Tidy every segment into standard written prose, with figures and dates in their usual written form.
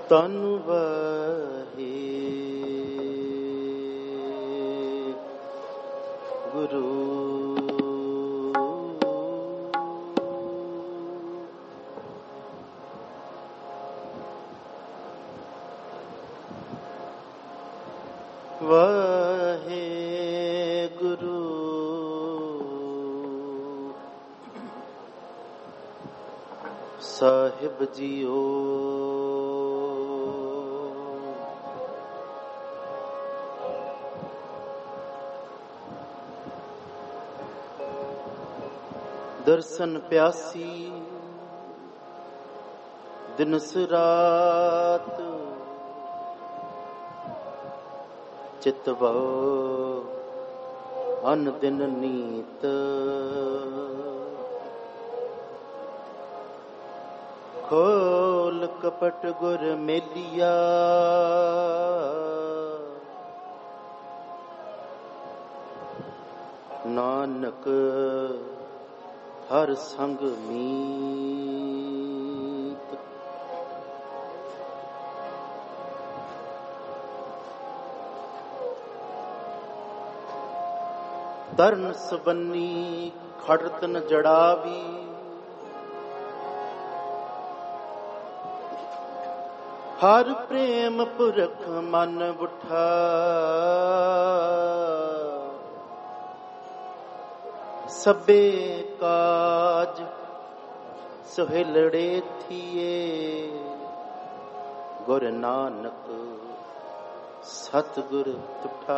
ਤਨ ਵਾਹੇ ਗੁਰੂ ਵਾਹੇ ਗੁਰੂ ਸਾਹਿਬ ਜੀਓ ਦਰਸ਼ਨ ਪਿਆਸੀ ਦਿਨਸ ਰਾਤ ਚਿਤਵਾ ਅਨ ਦਿਨ ਨੀਤ ਖੋਲ ਕਪਟ ਗੁਰ ਮੇਲਿਆ ਨਾਨਕ ਹਰ ਸੰਗ ਮੀਤ ਤਰਨ ਸਬੰਨੀ ਖੜਤਨ ਜੜਾਵੀ ਹਰ ਪ੍ਰੇਮ ਪੁਰਖ ਮਨ ਬੁਠਾ ਸਭੇ ਕਾਜ ਸੁਹਿਲੜੇ ਥੀਏ ਗੁਰ ਨਾਨਕ ਸਤਿਗੁਰ ਤੁਠਾ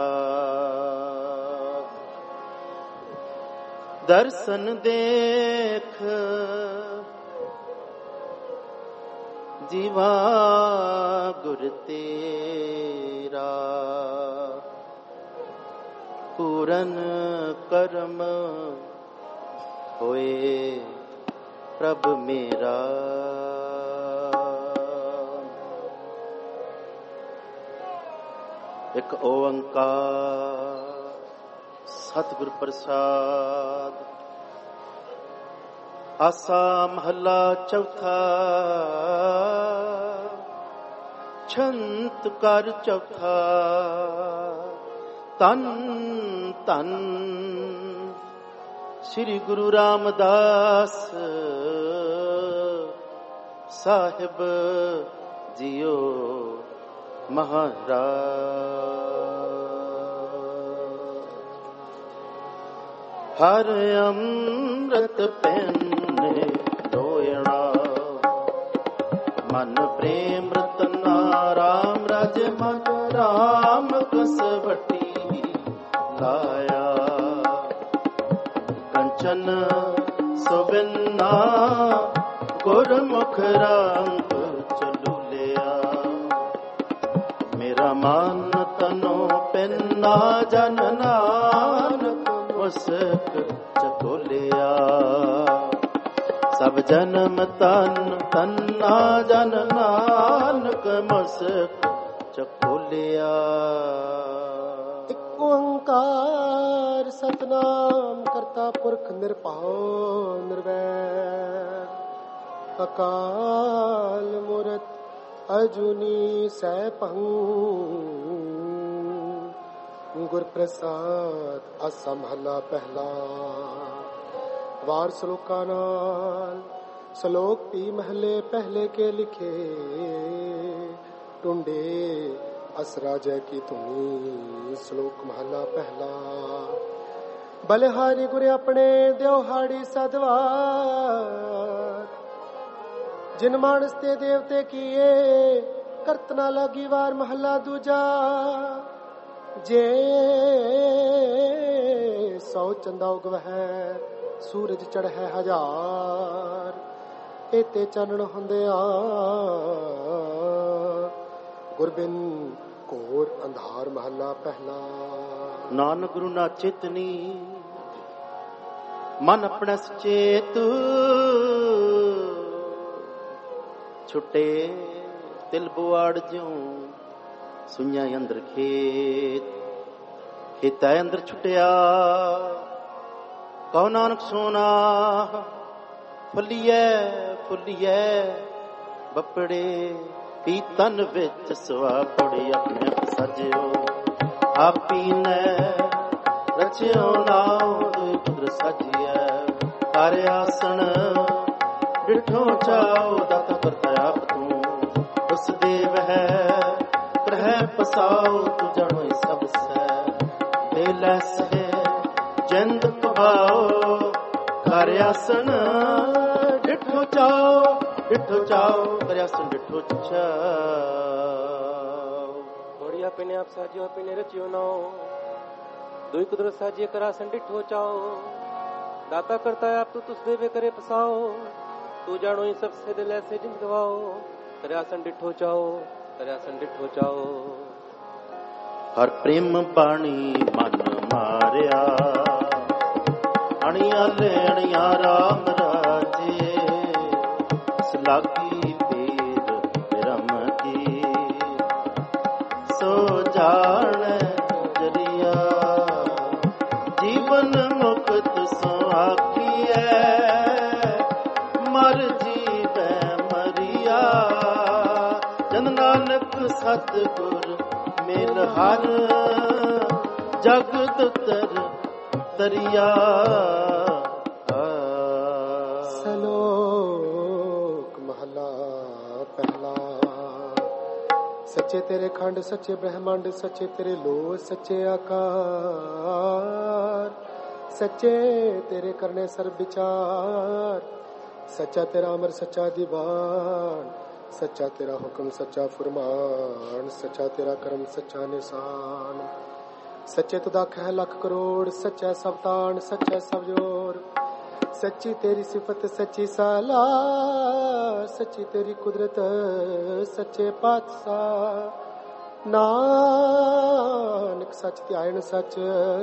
ਦਰਸ਼ਨ ਦੇਖ ਜੀਵਾ ਗੁਰ ਤੇਰਾ ਪੂਰਨ ਕਰਮ ਹੋਏ ਪ੍ਰਭ ਮੇਰਾ ਇੱਕ ਓੰਕਾਰ ਸਤਿਗੁਰ ਪ੍ਰਸਾਦ ਆਸਾ ਮਹੱਲਾ ਚੌਥਾ ਛੰਤ ਕਰ ਚੌਥਾ ਤਨ ਤਨ ਸ੍ਰੀ ਗੁਰੂ ਰਾਮਦਾਸ ਸਾਹਿਬ ਜੀਓ ਮਹਾਰਾਜ ਹਰ ਅੰਮ੍ਰਿਤ ਪੈਨੇ ਦੋਇਣਾ ਮਨ ਪ੍ਰੇਮ ਰਤਨਾ ਰਾਮ ਰਾਜ ਮਨ ਰਾਮ ਕਸਵਟੀ ਲਾਇਆ ਕੰਚਨ ਸੁਬਿਨਾ ਗੁਰਮੁਖ ਰੰਗ ਚਲੂ ਲਿਆ ਮੇਰਾ ਮਨ ਤਨੋ ਪੈਨਾ ਜਨ ਨਾਨਕ ਮੁਸਕ ਚਤੋਲਿਆ ਸਭ ਜਨਮ ਤਨ ਤੰਨਾ ਜਨ ਨਾਨਕ ਮੁਸਕ ਚਤੋਲਿਆ ਇੱਕ ਓੰਕਾਰ ਸਤਨਾਮ ਕਰਤਾ ਪੁਰਖ ਨਿਰਭਉ ਨਿਰਵੈਰ ਅਕਾਲ ਮੂਰਤ ਅਜੂਨੀ ਸੈਭੰ ਗੁਰ ਪ੍ਰਸਾਦ ਆਸਾ ਮਹੱਲਾ ਪਹਿਲਾ ਵਾਰ ਸ਼ਲੋਕਾਂ ਨਾਲ ਸ਼ਲੋਕ 3 ਮਹੱਲੇ ਪਹਿਲੇ ਕੇ ਲਿਖੇ ਟੁੰਡੇ ਅਸਰਾ ਜੈ ਕੀ ਧੁਨੀ ਸ਼ਲੋਕ ਮਹੱਲਾ ਪਹਿਲਾ ਬਲਿਹਾਰੀ ਗੁਰ ਆਪਣੇ ਦਿਉਹਾੜੀ ਸਦਵਾਰ ਜਿਨ ਮਾਨਸ ਤੇ ਦੇਵਤੇ ਕੀਏ ਕਰਤਨਾ ਲਾਗੀ ਵਾਰ ਮਹੱਲਾ ਦੂਜਾ ਜੇ 100 ਚੰਦਾ ਉਗਵਹਿ ਸੂਰਜ ਚੜ੍ਹੈ ਹਜ਼ਾਰ ਇਤੇ ਚਾਨਣ ਹੁੰਦਿਆ ਗੁਰਬਿਨ ਘੋਰ ਅੰਧਾਰ ਮਹੱਲਾ ਪਹਿਲਾ ਨਾਨਕ ਗੁਰੂ ਨਾ ਚੇਤਨੀ ਮਨ ਆਪਣਾ ਸਚੇਤ ਛੁੱਟੇ ਤਿਲ ਬੁਆੜ ਜਿਉ ਸੁਈਆਂ ਅੰਦਰ ਖੇਤਾਂ ਅੰਦਰ ਛੁੱਟਿਆ ਕਹੋ ਨਾਨਕ ਸੋਨਾ ਫੁੱਲੀਐ ਫੁੱਲੀਐ ਬੱਪੜੇ ਪੀਤਨ ਵਿੱਚ ਸੁਆਪੜੀ ਆਪਣੇ ਸਜਿਓ ਆਪੀ ਨੇ ਰਚਿਓ ਨਾਉ ਦੁਇ ਕੁਦਰਤ ਸਾਜੀਐ ਕਰ ਆਸਣ ਡਿਠੋ ਚਾਉ ਦਤ ਕਰਤਾ ਆਪ ਤੂੰ ਉਸ ਦੇਵ ਹੈ ਕਰਹਿ ਪਸਾਉ ਤੂੰ ਜਣੋਈ ਸਭ ਸੈ ਦੇ ਲੈਸ ਹੈ ਜਿੰਦ ਪਵਾਓ ਕਰ ਆਸਣ ਡਿਠੋ ਚਾਉ ਕਰ ਆਸਣ ਡਿਠੋ ਚਾਉ ਹੋੜੀ ਆਪੇ ਨੇ ਆਪ ਸਾਜਿਓ ਆਪੇ ਨੇ ਰਚਿਓ ਨਾਉ ਦੁਇ ਕੁਦਰਤ ਸਾਜੀਐ ਕਰ ਆਸਣ ਡਿਠੋ ਚਾਉ दाता करता है आप तो तुस देवे करे पसाओ तू जानो ही सबसे दिल ऐसे जिन गवाओ करयासन डिठो चाओ करयासन डिठो चाओ हर प्रेम बाणी मन मारिया अणिया लेणिया राम राजे सलागी पीर रम की सो जान जरिया जीवन मुक्त आखिए मर जीवै मरिया जन नानक सतगुर मिल हर जगत तर दरिया सलोक महला पहला सच्चे तेरे खंड सच्चे ब्रह्मांड सच्चे तेरे लोह सच्चे आकार सच्चे तेरे करने सर्व विचार सच्चा तेरा अमर सच्चा दीवान सच्चा तेरा हुक्म सच्चा फुरमान सच्चा तेरा कर्म सच्चा निशान सच्चे तुदा कह लख करोड़ सच्चा सबतान सच्चा सब जोर सच्ची तेरी सिफत सच्ची साला सच्ची तेरी कुदरत सच्चे पातशाह नानक सच ध्यान सच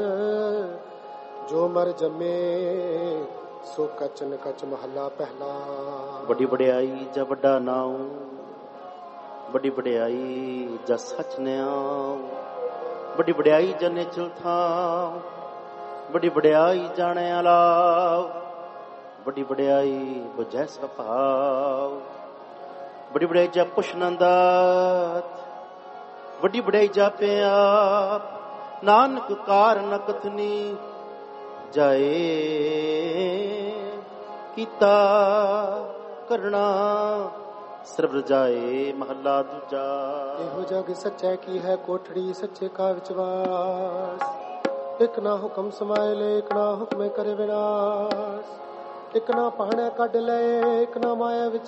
जो मर जमे सो कच न कच महला पहला बड़ी बड़ियाई जा वड्डा नाऊ बड़ी बड़ियाई जा सच न्याऊ बड़ी बड़ियाई जा निचल था बड़ी बड़ियाई जाने अलाव बड़ी बड़ियाई बुझै सभाव बड़ी बड़ियाई जा पुछनंदात बड़ी बड़ियाई जा प्याप नानक कार न कथनी जाए कीता करना ਸਰਬ ਰਜਾਏ ਮਹੱਲਾ ਦੂਜਾ। ਇਹੋ ਜਗ ਸੱਚੈ ਕੀ ਹੈ ਕੋਠੜੀ ਸੱਚੇ ਕਾ ਵਿਚਵਾਸ। ਇਕ ਨਾ ਹੁਕਮ ਸਮਾਏ ਲੈ ਇਕ ਨਾ ਹੁਕਮੇ ਕਰੇ ਵਿਨਾਸ਼। ਇਕ ਨਾ ਪਾਹਣੇ ਕੱਢ ਲਏ ਇਕ ਨਾ ਮਾਇਆ ਵਿੱਚ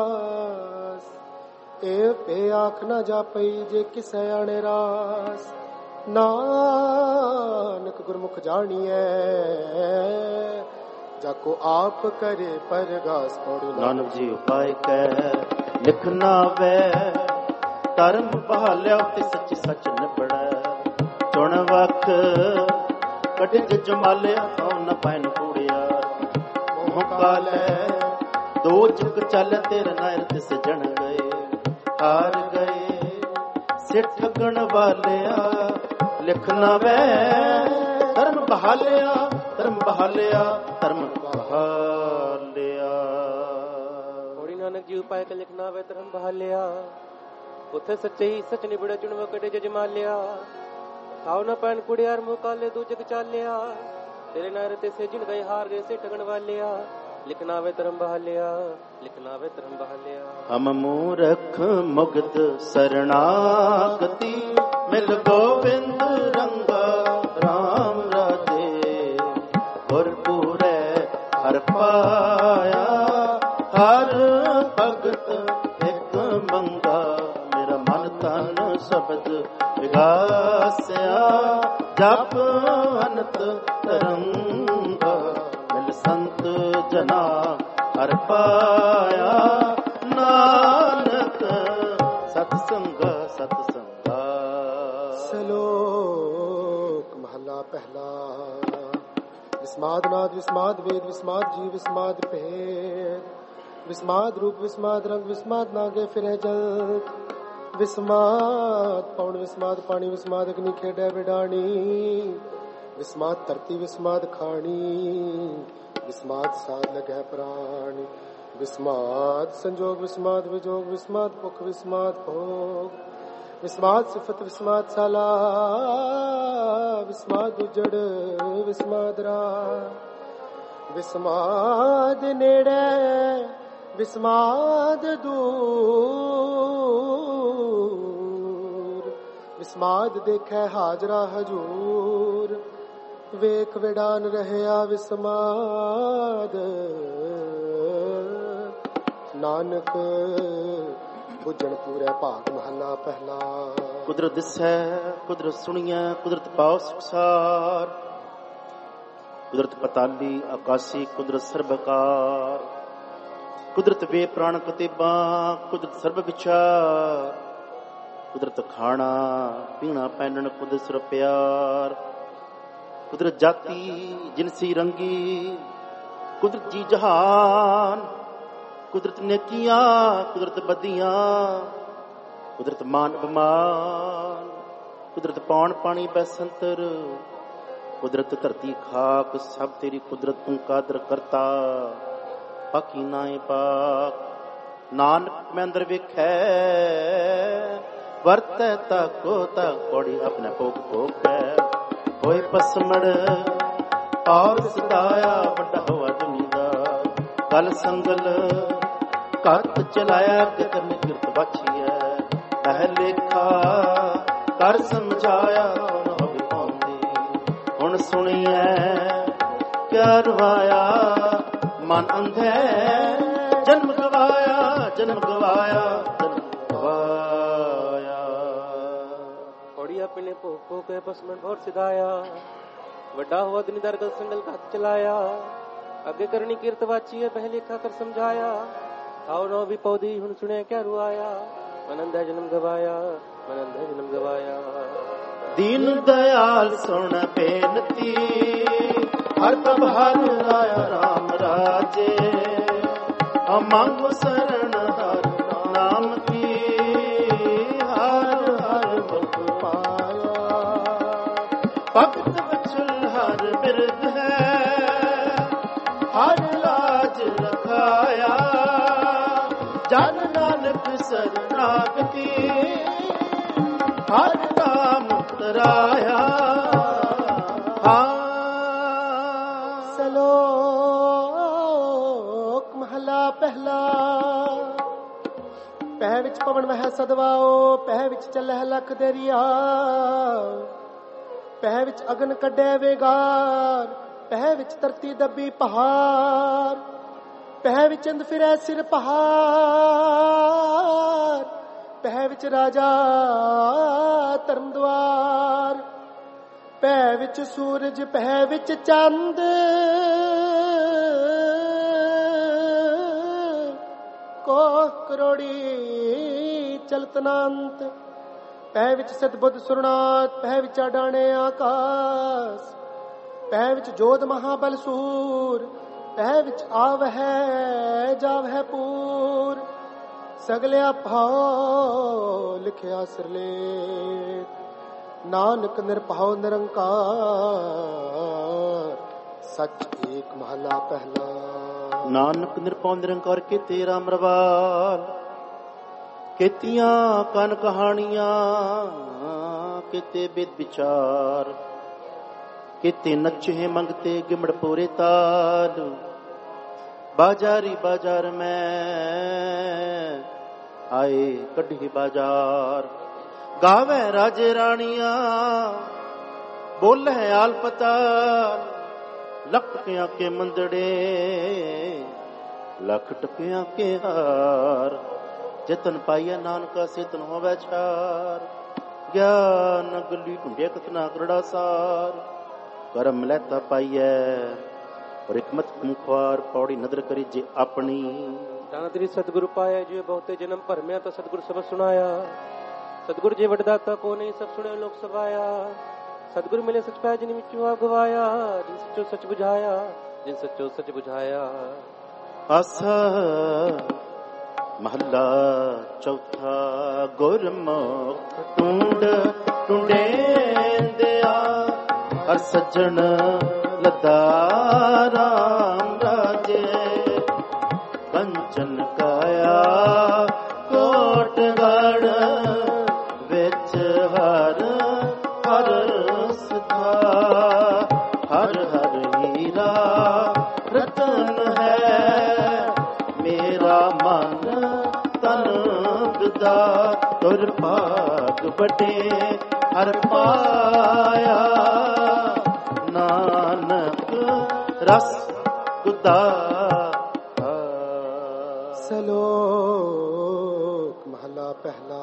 ਨਿਵਾਸ। ਇਹ ਪੇ ਆਖ ਨਾ ਜਾਪਈ ਜੇ ਕਿਸੈ ਆਣੇ ਰਾਸ। ਨਾਨਕ ਗੁਰਮੁਖ ਜਾਣੀਐ ਜਾਕੋ ਆਪ ਕਰੇ ਪਰਗਾਸ। ਪੌੜੀ ਨਾਨਕ ਜੀ ਉਪਾਇ ਕਹਿ ਲਿਖਣਾ ਵੈ ਧਰਮ ਬਹਾਲਿਆ ਤੇ ਸੱਚ ਸੱਚ ਨਿਬੜੈ। ਚੁਣ ਵਖ ਕੱਢ ਜਮਾਲਿਆ ਸੋ ਨ ਪੈਨ ਕੂੜਿਆ। ਮੋਹ ਕਾਲੈ ਦੋ ਜਗ ਚੱਲ ਤੇਰੇ ਨਾਇਰ ਤੇ ਸਜਣ ਗਏ। ਹਾਰ ਗਏ ਸਿੱਠ ਗਣ ਵਾਲਿਆ ਲਿਖਣਾ ਵੈ ਧਰਮ ਬਹਾਲਿਆ ਧਰਮ ਬਹਾਲਿਆ ਧਰਮ ਬਹਾਲਿਆ। ਨਾਨਕ ਜੀ ਉਪਾਇ ਕ ਲਿਖਣਾ ਵੇ ਧਰਮ ਬਹਾਲਿਆ। ਉਥੇ ਸੱਚੇ ਹੀ ਸੱਚ ਨਿਬੜਿਆ ਚੁਣਵਾ ਕੜੇ ਜਜਮਾਲਿਆ। ਖਾਉ ਨਾ ਪੈਣ ਕੁੜਿਆਰ ਮੂੰਹ ਕਾਲੇ ਦੂ ਜਗ ਚਾਲਿਆ। ਤੇਰੇ ਨਾਰੇ ਤੇ ਸੇਜਣ ਗਏ ਹਾਰ ਗਏ ਸੇ ਠਗਣ ਵਾਲਿਆ। ਲਿਖਣਾ ਵੇ ਧਰਮ ਬਹਾਲਿਆ ਲਿਖਣਾ ਵੇ ਧਰਮ ਬਹਾਲਿਆ। ਹਮ ਮੂਰਖ ਮੁਗਧ ਸਰਣਾਗਤੀ ਮਿਲ ਗੋਬਿੰਦ ਰੰਗਾ ਰਾਮ ਰਾਜੇ। ਗੁਰਪੂਰੈ ਹਰ ਪਾਇਆ ਹਰ ਭਗਤ ਇੱਕ ਮੰਗਾ। ਮੇਰਾ ਮਨ ਤਨ ਸ਼ਬਦ ਵਿਗਾਸਿਆ ਜਪ ਅਨੰਤ ਤਰੰਗਾ। ਮਿਲ ਸੰਤ ਜਨਾ ਹਰ ਪਾਇਆ ਨਾਨਕ ਸਤ ਸੰਗਾ ਸਤ ਸੰਗਾ। ਸਲੋਕ ਮਹਲਾ ਪਹਿਲਾ। ਵਿਸਮਾਦ ਨਾਦ ਵਿਸਮਾਦ ਵੇਦ ਵਿਸਮਾਦ ਜੀ ਵਿਸਮਾਦ ਭੇਦ। ਵਿਸਮਾਦ ਰੂਪ ਵਿਸਮਾਦ ਰੰਗ ਵਿਸਮਾਦ ਨਾਗੇ ਫਿਰੈ ਜਲਤ। ਵਿਸਮਾਦ ਪੌਣ ਵਿਸਮਾਦ ਪਾਣੀ ਵਿਸਮਾਦ ਅਗਨੀ ਖੇਡੈ ਵਿਡਾਣੀ। ਵਿਸਮਾਦ ਧਰਤੀ ਵਿਸਮਾਦ ਖਾਣੀ। ਵਿਸਮਾਦ ਸਾਧ ਲਗੈ ਪ੍ਰਾਣੀ। विस्माद संजोग विस्माद विजोग विस्माद भुख विस्माद भोग विस्माद सिफत विस्माद साला विस्माद उजड़ विस्माद राह विस्माद नेड़े विस्माद दूर विस्माद देखे हाजरा हजूर वेख विडान रहया विस्माद नानक बुझण पूरे भाग महला पहला। कुदरत दिसै कुदरत सुनिए कुदरत पाओ सुखसार कुदरत पताली आकाशी कुदरत सर्वकार कुदरत वे प्राण कतेबा कुदरत सर्व विचार कुदरत खाना पीना पहनन कुदरत सुर प्यार कुदरत जाति जिनसी रंगी कुदरत जी जहान कुदरत नेकियां कुदरत बदियां कुदरत मान बमान कुदरत पौन पानी बैसंतर कुदरत धरती खाक सब तेरी कुदरत तू कादर करता पाकी नाए पाक नानक मैं अंदर वेखै वरतै ताको तक पौड़ी अपने भोग भोग होए पसमड़ और सदाया बड़ा हुआ दुनिया गल संगल कत चलाया कितन किरत बचिए वह लेखा कर समझाया हुण सुनिए क्या रुवाया मन अंधे जन्म गवाया जन्म गवाया जन्म गवाया पौड़ी अपने भोग के पसमन और सिधाया वड्डा हुआ दुनिदार गल संगल का हाथ चलाया अगे करनी कीर्त वाची है पहले खाकर समझाया आओ नो भी पौधी हुन सुने क्या रुआया मनंद जन्म गवाया मनंद जन्म गवाया। दीन दयाल सुन बेनती हर तब हर आया राम राजे मांगो शरण हर नाम की हर हर मुख पाया भक्त बचल हर बिरद है हर लाज रखाया जन नानक शरणागति हर नाम उतराया। सलोक महला पहला पह विच पवन वह सदवाओ पह विच चलह लख दरिया पह विच अगन कड्डे वेगार पह विच तरती दबी पहाड़ पह विच चंद फिरै सिर पहाड़ पह विच राजा धर्म द्वार पह विच सूरज पह विच चंद कोह करोड़ी चलतनांत पह विच सतबुद्ध सुरनाथ पह विच डाणे आकाश पह विच जोध महाबल सूर पह विच आवह जावह पूर सगलिया भाव लिखिया सिरलेख नानक निरभाव निरंकार सच एक महला पहला। नानक निरभाव निरंकार के तेरा मरवाल केतियां कन कहानियां केते वेद विचार केते नचे मंगते गिमड़ पूरे ताल बाजारी बाजार में आए कढ़ी बाजार गावे राजे रानियां बोले आल पताल लख टकिया के मंदड़े लख टकिया के हार जतन पाइया नानका सेतन होवे छार ज्ञान गली ढूंढे कतना करड़ा सार करम लैता पाइया और एक मत मुखवार पौड़ी नदर करी जे अपनी दाना तेरी सतगुरु पाया जो बहुते जन्म भरम्या तो सतगुरु सब सुनाया सतगुरु जे वडदाता को नहीं सब सुने लोग सभाया सतगुरु मिले सच पाया जिन विचों आप गवाया जिन सचो सच बुझाया जिन सचो सच बुझाया। आसा महला चौथा गुरमुख टूंड टूंडे दिया हर सज्जन लदा राम राजे कंच ਚਨਕਾਇਆ ਕੋਟ ਗੜ ਵਿੱਚ ਹਰ ਹਰ ਸਦਾ ਹਰ ਹਰ ਹੀਰਾ ਰਤਨ ਹੈ ਮੇਰਾ ਮਨ ਤਨ ਵਿਦਾ ਤੁਰ ਭਾਗ ਵੱਡੇ ਹਰ ਪਾਇਆ ਨਾਨਕ ਰਸ ਗੁਦਾ ਸਲੋਕ ਮਹਲਾ ਪਹਿਲਾ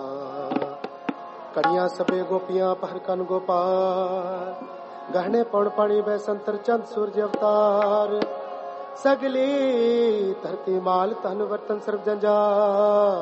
ਕੜੀਆਂ ਸਭੇ ਗੋਪੀਆਂ ਪਹਿਰ ਕਨ ਗੋਪਾਲ ਗਹਿਣੇ ਪੌਣ ਪਾਣੀ ਬੈ ਸੰਤਰ ਚੰਦ ਸੂਰਜ ਅਵਤਾਰ ਸਗਲੀ ਧਰਤੀ ਮਾਲ ਤਨ ਵਰਤਨ ਸਰਬ ਜੰਜਾਲ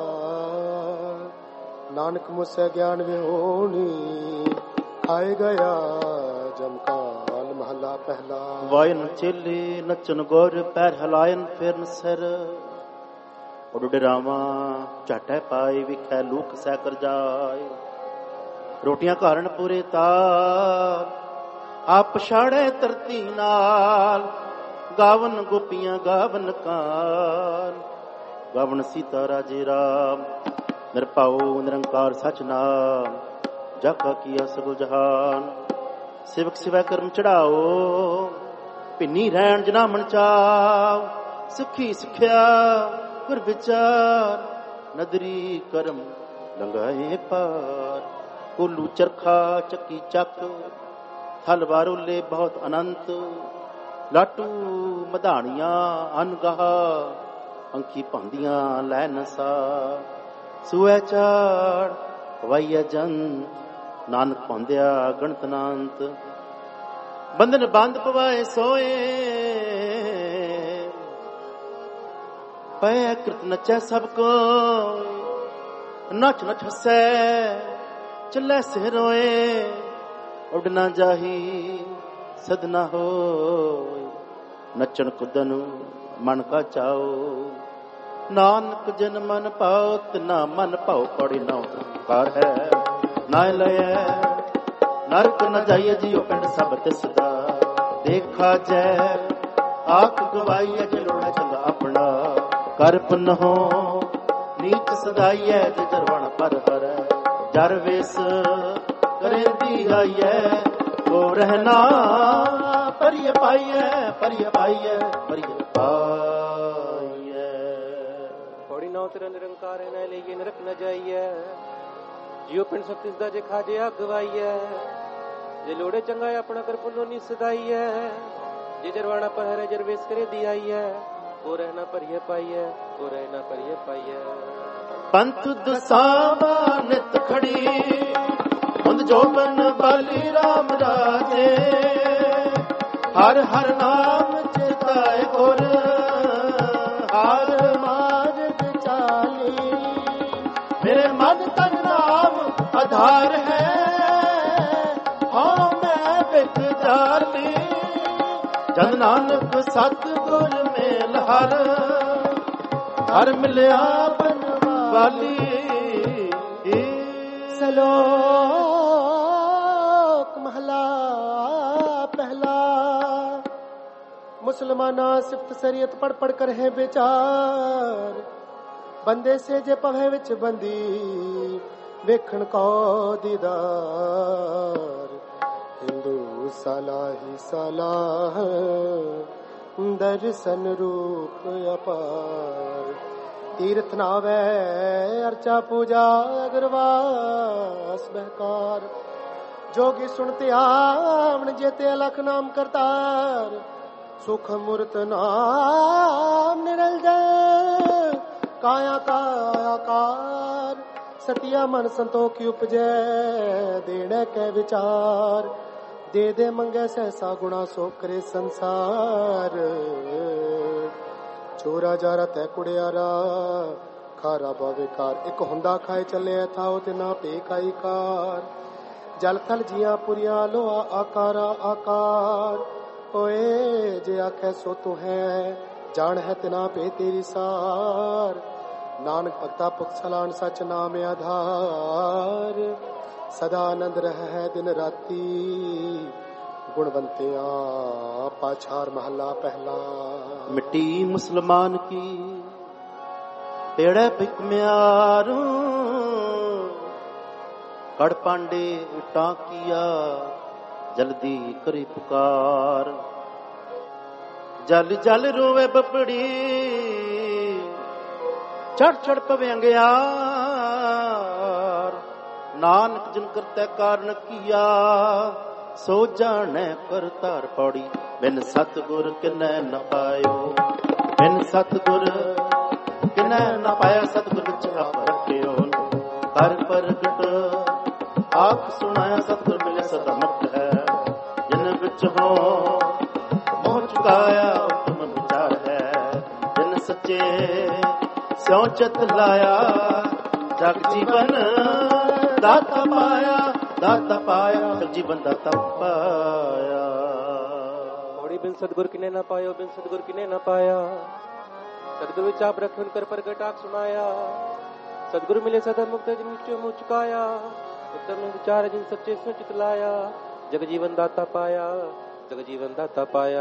ਨਾਨਕ ਮੁਸੇ ਗਿਆਨ ਵਿਹੋਣੀ ਖਾਏ ਗਿਆ ਜਮਕਾਲ ਮਹਲਾ ਪਹਿਲਾ ਵਾਇਨ ਚੇਲੇ ਨੱਚਨ ਗੌਰ ਪੈਰ ਹਲਾਇਨ ਫਿਰਨ ਸਿਰ ਉਡ ਡਰਾਵਾਂ ਝਾਟੇ ਪਾਏ ਵਿਖੈ ਲੂਕ ਸੈ ਕਰ ਜਾਏ ਰੋਟੀਆਂ ਘਾਰਨ ਪੂਰੇ ਤਾਰ ਆਪ ਪਛਾੜੇ ਧਰਤੀ ਨਾਲ ਗਾਵਨ ਗੋਪੀਆਂ ਗਾਵਨ ਕਾਨ ਗਾਵਨ ਸੀਤਾ ਰਾਜੇ ਰਾਮ ਨਿਰਭਉ ਨਿਰੰਕਾਰ ਸਚ ਨਾਮ ਜਾਕਾ ਕੀਆ ਸਗਲ ਜਹਾਨ ਸੇਵਕ ਸਿਵਾ ਕਰਮ ਚੜਾਓ ਭਿੰਨੀ ਰਹਿਣ ਜਨਾ ਮਨ ਚਾਵ ਸੁਖੀ ਸਿੱਖਿਆ ਗੁਰ ਵਿਚਾਰ ਨਦਰੀ ਕਰਮ ਲੰਗਾਏ ਪਾਰ ਕੋਲੂ ਚਰਖਾ ਚੱਕੀ ਚੱਕ ਥਲ ਵਾਰੋਲੇ ਬਹੁਤ ਅਨੰਤ ਲਾਟੂ ਮਧਾਣੀਆਂ ਅਨਗਾਹ ਅੰਖੀ ਭਾਂਦੀਆਂ ਲੈ ਨਸਾ ਸੂਐ ਚਾੜ ਹਵਾਈਆ ਜਨ ਨਾਨਕ ਪਾਉਂਦਿਆ ਗਣਤ ਨਾਂਤ ਬੰਧਨ ਬੰਦ ਪਵਾਏ ਸੋਏ ਪੈ ਕ੍ਰਿਤ ਨਚੈ ਸਭ ਕੋ ਨਚ ਨਚ ਹਸੈ ਚੱਲੇ ਸਿਰ ਰੋਏ ਉੱਡ ਨਾ ਜਾਹੀ ਸਦਨਾ ਹੋਏ ਨੱਚਣ ਕੁੱਦਨ ਮਨ ਕਾ ਚਾਓ ਨਾਨਕ ਜਨ ਮਨ ਪਾਉ ਤਿਨਾ ਮਨ ਭਾਉ ਪੜੀ ਨਾ ਕਾਰ ਹੈ ਨਾ ਲਇਐ ਨਰਕ ਨ ਜਾਈਏ ਜੀਉ ਪਿੰਡ ਸਭ ਤਿਸਦਾ ਦੇਖਾ ਜੈ ਆਖ ਗਵਾਈਐ ਜਲੋੜਾ ਚੰਗਾ ਆਪਣਾ ਕਰ ਪੁਨ ਹੋ ਨੀਚ ਸਦਾਈਐ ਤੇ ਜਰਵਣ ਪਰ ਹਰ ਜਰ ਵੇਸ ਕਰੇਂਦੀ ਆਈਐ ਕੋ ਰਹਿਣਾ ਪਰਿਯ ਪਾਈਐ ਪਰਿਯ ਪਾਈਐ ਪਰਿਯ ਪਾਈਐ ਪੌੜੀ ਨੌ ਤੇਰਾ ਨਿਰੰਕਾਰ ਹੈ ਨਾ ਲਈਏ ਨਰਕ ਨ ਜਾਈਐ ਜਿਉ ਪਿੰਡ ਸਭ ਤਿਸਦਾ ਜੇ ਖਾਜੇ ਆ ਗਵਾਈਐ ਜੇ ਲੋੜੇ ਚੰਗਾ ਆਪਣਾ ਕਰ ਪੁੰਨੋ ਨੀ ਸਦਾਈਐ ਜੇ ਜਰਵਾਣਾ ਪਰ ਜਰ ਵੇਸ ਕਰੇ ਦੀ ਆਈਐ ਕੋ ਰਹਿਣਾ ਪਰਿਯ ਪਾਈਐ ਕੋ ਰਹਿਣਾ ਪਰਿਯ ਪਾਈਐ ਪੰਥ ਦਸਾਵਾ ਨਿਤ ਖੜੀ ਹੁੰਦ ਜੋਬਨ ਬਾਲੀ ਰਾਮ ਰਾਜੇ ਹਰ ਹਰ ਨਾਮ ਚਿਤਾਏ ਗੁਰ ਹਰ ਮਾਰਗ ਚਾਲੀ ਮੇਰੇ ਮਨ ਤਨ ਨਾਮ ਆਧਾਰ ਹੈ ਹਾਂ ਮੈਂ ਬਿਕ ਜਾਲੀ ਜਨ ਨਾਨਕ ਸਤਿਗੁਰ ਮੇਲ ਹਰ ਹਰ ਮਿਲਿਆ ਬਨਵਾਲੀ ਸਲੋਕ ਮਹਲਾ ਪਹਿਲਾ ਮੁਸਲਮਾਨਾ ਸਿਫਤ ਸ਼ਰੀਅਤ ਪੜ ਪੜ ਕਰ ਹੈ ਵਿਚਾਰ ਬੰਦੇ ਸੇ ਜੇ ਪਵੇ ਵਿੱਚ ਬੰਦੀ ਵੇਖਣ ਕੋ ਦੀਦਾਰ ਹਿੰਦੂ ਸਲਾਹੀ ਸਲਾਹ ਦਰਸ਼ਨ ਰੂਪ ਅਪਾਰ ਤੀਰਥ ਨਾਵੇ ਅਰਚਾ ਪੂਜਾ ਅਗਰਵਾਸ ਬਹਿਕਾਰ ਜੋਗੀ ਸੁਣਤੇ ਆਵਣ ਜੇਤੇ ਅਲਖ ਨਾਮ ਕਰਤਾਰ ਸੁਖ ਮੁਰਤ ਨਾਮ ਨਿਰੰਜਨ ਕਾਇਆ ਕਾਇਆਕਾਰ ਸਤਿਆ ਮਨ ਸੰਤੋਖੀ ਉਪਜੈ ਦੇਣੇ ਕੈ ਵਿਚਾਰ ਦੇ ਦੇ ਮੰਗੇ ਸਹਿਸਾ ਗੁਣਾ ਸੋ ਕਰੇ ਸੰਸਾਰ ਚੋਰਾ ਜਾਰਾ ਤੈ ਕੁੜਿਆਰਾ ਖਾਰਾ ਬਵੇਕਾਰ ਇੱਕ ਹੁੰਦਾ ਖਾਏ ਚੱਲੇ ਥਾਉ ਤੇ ਨਾ ਪੇ ਕਾਈ ਕਾਰ ਜਲ ਥਲ ਜੀਆਂ ਪੁਰੀਆਂ ਲੋਆ ਆਕਾਰਾ ਆਕਾਰ ਓਏ ਜੇ ਆਖੇ ਸੋ ਤੂੰ ਹੈ ਜਾਣ ਹੈ ਤਿਨਾ ਪੇ ਤੇਰੀ ਸਾਰ ਨਾਨਕ ਭਗਤਾ ਪੁਖ ਸਲਾਨ ਸਚ ਨਾਮ ਆਧਾਰ ਸਦਾ ਆਨੰਦ ਰਹਿ ਹੈ ਦਿਨ ਰਾਤੀ ਗੁਣਵੰਤਿਆ ਪਾਛਾਰ ਮਹੱਲਾ ਪਹਿਲਾ ਮਿੱਟੀ ਮੁਸਲਮਾਨ ਕੀ पेड़े पिकम्यारू कड़ पांडे टाकिया जल्दी करी पुकार जल जल रोवे बपड़ी चढ़ चढ़ पवे अंगियार नानक जिन करते कारण किया सो जाने करतार पौड़ी बिन सतगुर किन्ने न पायो बिन सतगुर किन्ने न पाया सतगुर छाप रखियो कर प्रगट आप सुनाया सतगुर मिले सदा मुक्त है जिन बिच हो मोह चुकाया उत्तम विचार है जिन सच्चे स्यों चित लाया जग जीवन दाता पाया जग जीवन दाता पाया। पौड़ी बिन सतगुर किने न पायो बिन सतगुर किने न पाया सतगुर विच आप रखे कर प्रगट आख सुनाया सतगुरु मिले सदा मुक्त जिन विचों मुँह चुकाया उत्तम विचार जिन सच्चे स्यों चित लाया जग जीवन दाता पाया जग जीवन दाता पाया।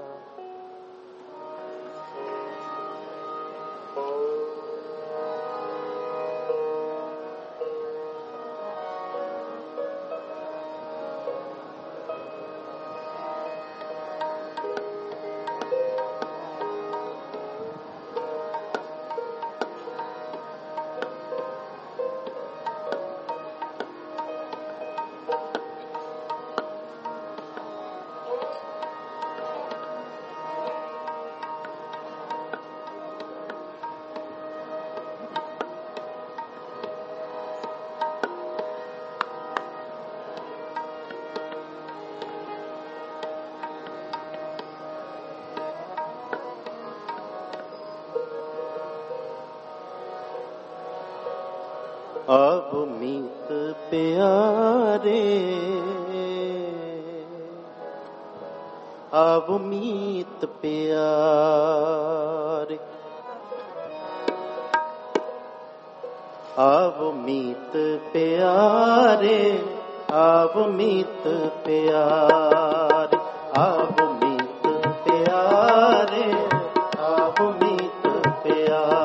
अब मीत प्यारे अब मीत प्यारे अब मीत प्यारे अब मीत प्यारे अब मीत प्यारे अब मीत प्यारे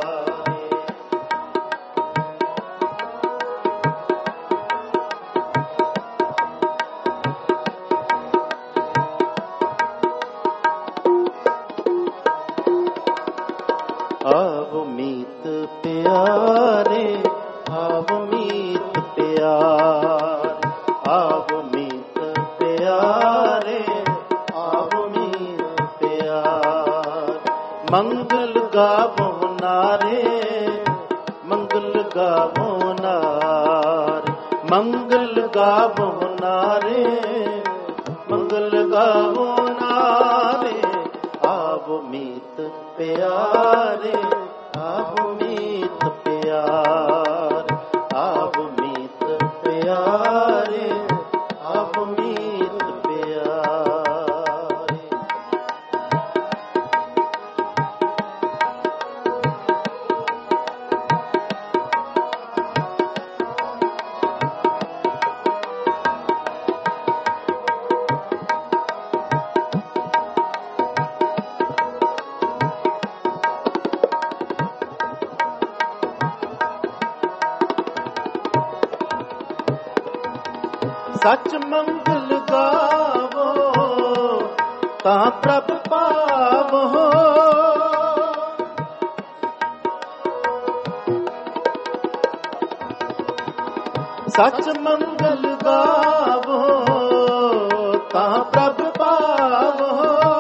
अब मीत प्यारे अब मीत प्यारे अब मीत प्यारे अब मीत प्यारे मंगल गावो नारे मंगल गावो नारे मंगल गावो नारे मंगल गावो नारे अब मीत प्यारे अब मीत प्यारे अब मीत प्यारे अब मीत प्यारे। सच मंगल गावो ता प्रभ पावो सच मंगल गावो ता प्रभ पावो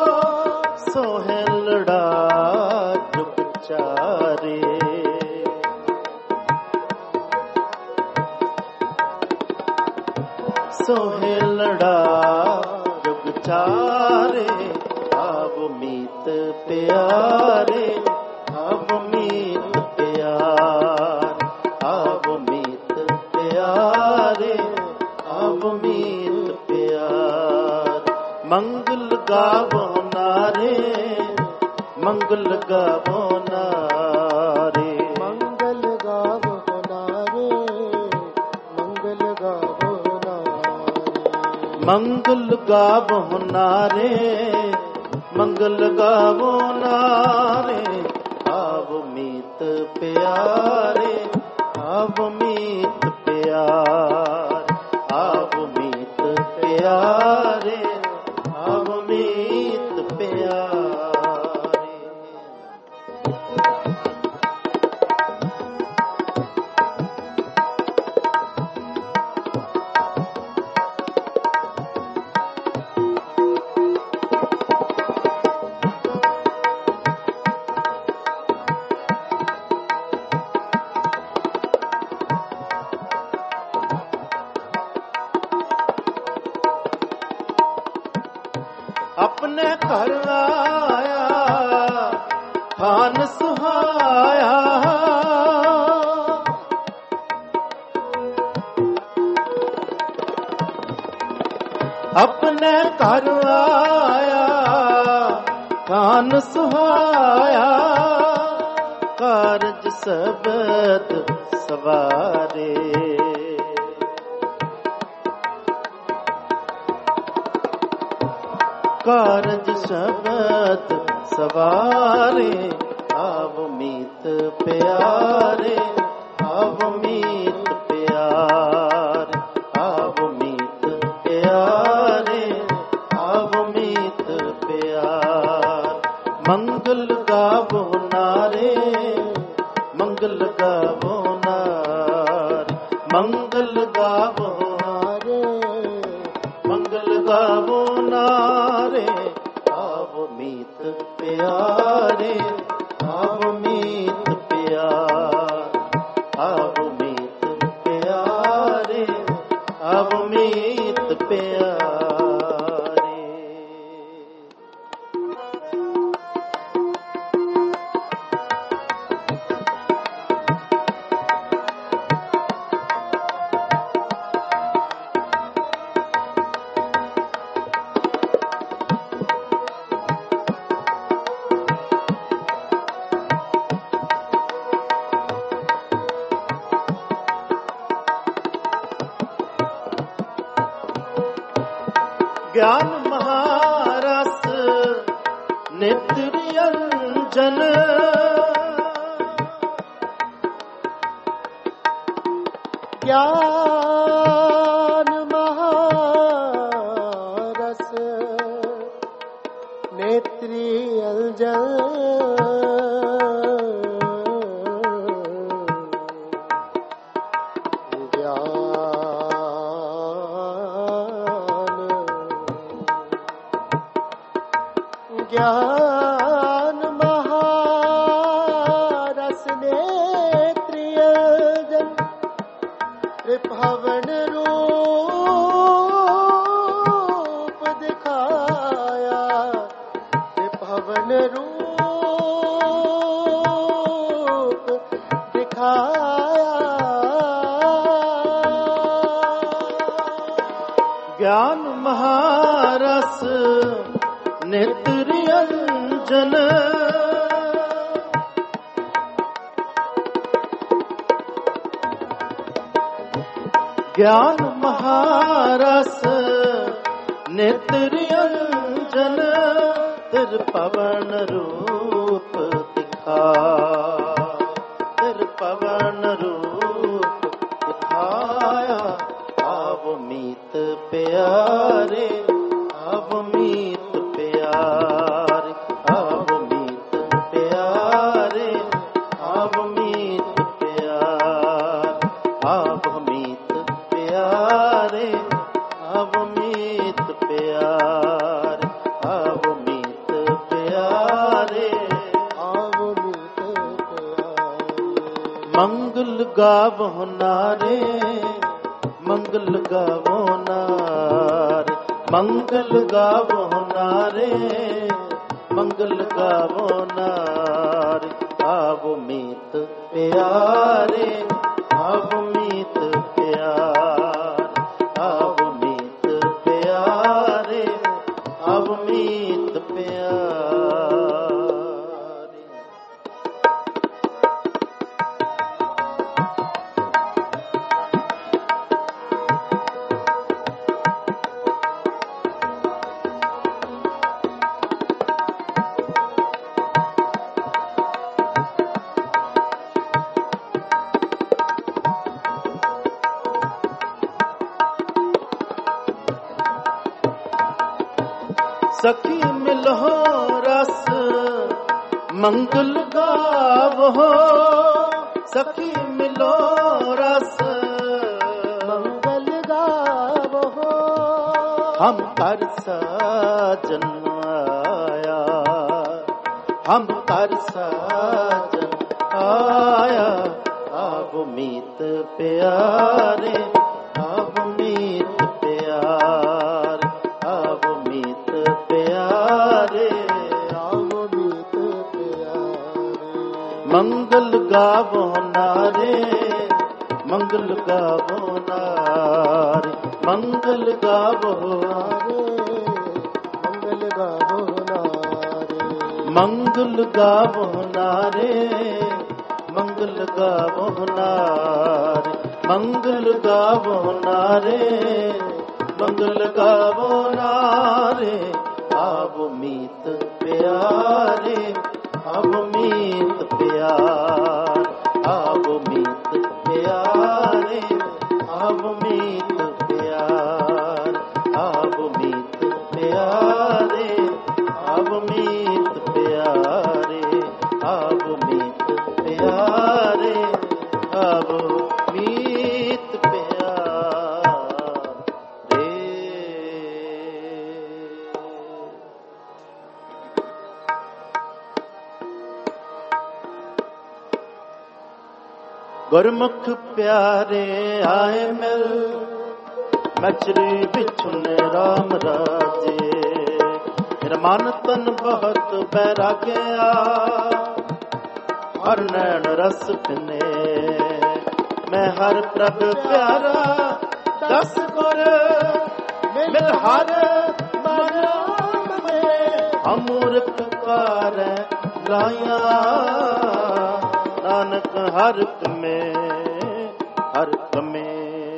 सोहलड़ा जुग चारे सोहलड़ा जुग चारे अब मीत प्यारे अब मीत प्यारे अब मीत प्यारे अब मीत प्यारे मंगल गावो नारे मंगल गावो नारे मंगल गावो नारे मंगल गावो मंगल गावो नारे मंगल गावो नारे आवो मीत प्यारे, आवो मीत प्यार, आवो मीत प्यारे, आवो मीत प्यारे। अपने घर आया थान सुहाया, अपने घर आया थान सुहाया, कारज सबद सवारे, कारज शब्द सवारे, आवो मीत प्यारे, आवो मीत प्यारे, आवो मीत प्यारे, आवो मीत प्यार। मंगल गावो नारे, मंगल गावो नारे, मंगल गावो नारे, मंगल गावो नारे, आवो मीत प्यारे, आवो मीत प्यार, आवो मीत प्यारे, आवो मीत प्यारे। ज्ञान महारस नेत्र अंजन, ज्ञान महारस नेत्र अंजन, ज्ञान महारस नेत्रियजन, त्रिभुवन रूप दिखाया, त्रिभुवन रूप दिखाया, ज्ञान महारस नेत्र अंजन, ज्ञान महारस नेत्र अंजन, त्रिभुवन रूप दिखाया, त्रिभुवन रूप दिखाया, आवो मीत प्यारे, आवो मीत प्यारे, आवो मीत प्यारे, आवो मीत प्यार, आवो मीत प्यारे, आवो मीत प्यारे, आवो मीत प्यारे, आवो मीत प्यारे। मंगल गावो नारे, मंगल गावो नारे, मंगल गावो नारे, मंगल गावो नारे, आवो मीत प्यारे, आवो मीत प्यारे, आवो मीत प्यारे, आवो मीत प्यारे। सखी मिलो रस मंगल गावो, सखी मिलो रस मंगल गावो। हम कर साजन आया, हम कर साजन आया, आव मीत प्यारे, आव मीत प्यार, आव मीत प्यारे, आव मीत प्यारे। मंगल गावो नारे, मंगल गावो नारे, मंगल गावो नारे, मंगल गावो नारे। मंगल गावो नारे, मंगल गावो नारे, मंगल गावो नारे, मंगल गावो नारे, आव मीत प्यारे, आव मीत प्यार, आव मीत प्यारे, आव मीत प्यार, आव मीत प्यारे, आव मीत प्यारे, आव मीत प्यारे, आव मीत प्यारे। गुरमुख प्यारे आए मिल, मचरी बिछुन राम राजे, मेरा मन तन बहुत बैराग्या, हर नैन रस पिने, मैं हर प्रभ प्यारा दस गुर, मिल हर मन में, अमूर्ख कार लाया, नानक हर में, हर में।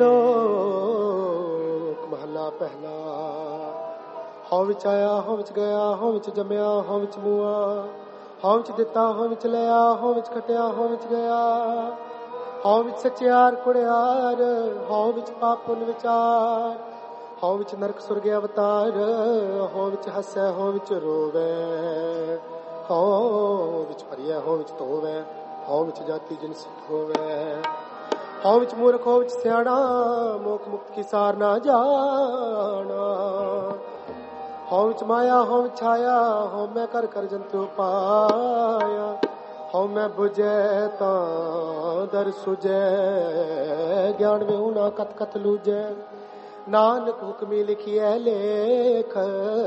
सलोक महला पहला। हौ विच आया, हौ विच गया, हौ विच जमया, हौ विच मुआ, हौ विच दिता, हौ विच लिया, हौ विच खटिया, हौ विच गया, हौ विच सचियार कुड़ियार, हौ विच पाप पुन विचार, हौ विच नरक सुरग अवतार, हौ विच हसै, हौ विच रोवे, हौ विच भरिया, हौ विच धोवे, हौ विच जाति जिनस होवे, हौ विच मूर्ख, हौ विच सियाणा, मोख मुक्त की सार ना जाना, हौ विच माया, हौ विच छाया, हौ मैं कर कर जंतु पाया, हौ मैं बुझे तां दर सुझे, ज्ञान में ना कत कत लूझे, नानक हुक्मी लिखिए लेख,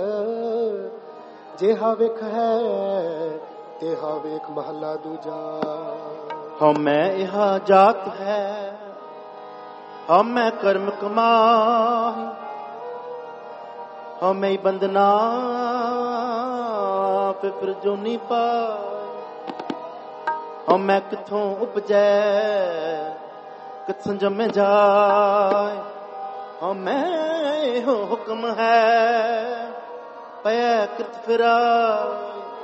जेहा विख है तेहा वेख महला दूजा। हम मैं यहा जात है, हम मैं कर्म कमाई, हम मैं बंदना फिर जोनी पाई, हम मैं किथों उपजै किथों जमे जाए, हम मैं हुक्म है पै कृत फिराय,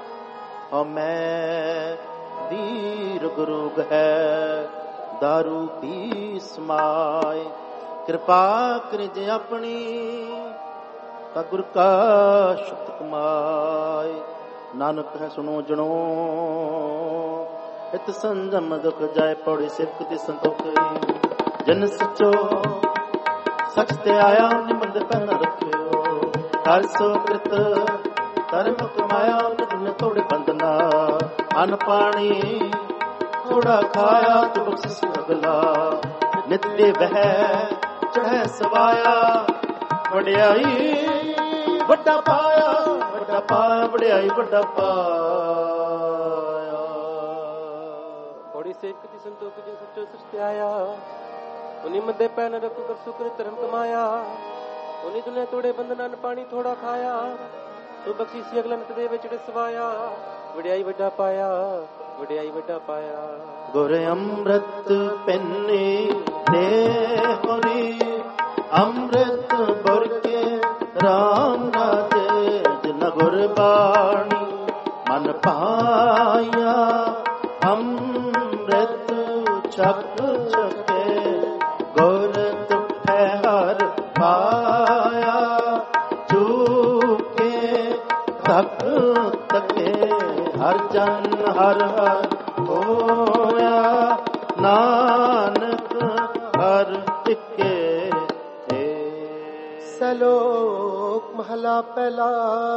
हमें दीर गुरुग है दारू पी समाय, कृपा करिजे अपनी गुर का शब्द कमाय, नानक है सुनो जनो इत संजम दुख जाय, पौड़ी सिरक दी संतोख जन सचो सच ते आया, निबंध पहन रखियो, हर सो कृत धर्म कमाया, निधन तोड़े बंदना, अन पानी थोड़ा खाया तो बख्शिश अगला, नित्य वह चढ़े सवाया, वड्याई वड्डा पाया, वड्डा पाया, वड्याई वड्डा पाया। थोड़ी सेक दी संतोख जो सच्चो सच आया, उन्हीं मध्य पैन रख कर शुक्र धर्म कमाया, उन्हीं दुनिया तोड़े बंधना, पानी थोड़ा खाया, तू बख्शीसी अगला नित दे विच सवाया, वड्याई वड्डा पाया, वड्याई वड्डा पाया। गुर अमृत पिन्नी दे होरी, अमृत बुरके राम राजे, जिन गुर बाणी मन पाया, अमृत छक छके गुर तुठे हर पाया, चूके ਜਨ ਹਰ ਹਰ ਹੋਇਆ, ਨਾਨਕ ਹਰ ਟਿਕੇ। ਸਲੋਕ ਮਹਲਾ ਪਹਿਲਾ।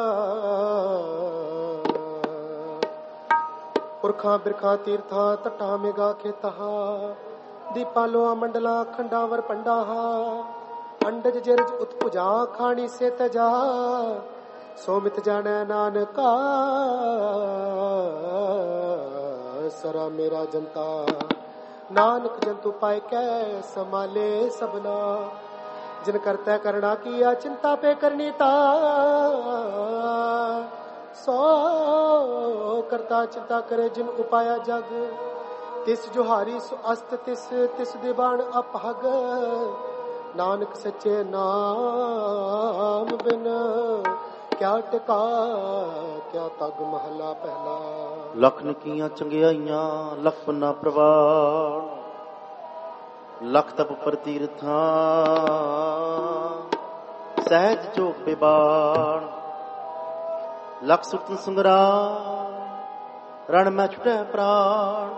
ਪੁਰਖਾਂ ਬਿਰਖਾਂ ਤੀਰਥਾਂ ਤਟਾਂ ਮੇਗਾ ਖੇਤਹਾ, ਦੀਪਾਂ ਲੋਆਂ ਮੰਡਲਾਂ ਖੰਡਾਂ ਵਰ ਪੰਡਾਹਾ, ਅੰਡਜ ਜਿਰਜ ਉਤਪੁਜਾ ਖਾਣੀ ਸੇ ਤਜਾ, ਸੋਮਿਤ ਜਾਣੈ ਨਾਨਕਾ ਸਰਾ ਮੇਰਾ ਜਨਤਾ। ਨਾਨਕ ਜੰਤੂ ਪਾਇ ਕੈ ਸਮਾਲੇ ਸਭਨਾ, ਜਿਨ ਕਰਤੈ ਕਰਣਾ ਕੀਆ ਚਿੰਤਾ ਪੇ ਕਰਨੀ ਤਾ, ਸੋ ਕਰਤਾ ਚਿੰਤਾ ਕਰੇ ਜਿਨ ਉਪਾਇਆ ਜਗ, ਤਿਸ ਜੁਹਾਰੀ ਸੁ ਅਸਤ ਤਿਸ ਤਿਸ ਦਿਵਾਨ ਅਪਹਗ, ਨਾਨਕ ਸੱਚੇ ਨਾਮ ਬਿਨ ਕਿਆ ਟਿਕਾ ਕਿਆ ਤਗ। ਮਹਲਾ ਪਹਿਲਾ। ਲਖਨ ਕੀਆਂ ਚੰਗਿਆਈਆਂ ਲਖ ਨਾ ਪ੍ਰਵਾਨ, ਲਖ ਤਪ ਪ੍ਰਤੀਰਥਾਂ ਸਹਿਜ ਜੋਗ ਬਿਬਾਨ, ਲਖ ਸੁਰਤਨ ਸੰਗਰਾਮ ਰਣ ਮੈਂ ਛੁਟੈ ਪ੍ਰਾਣ,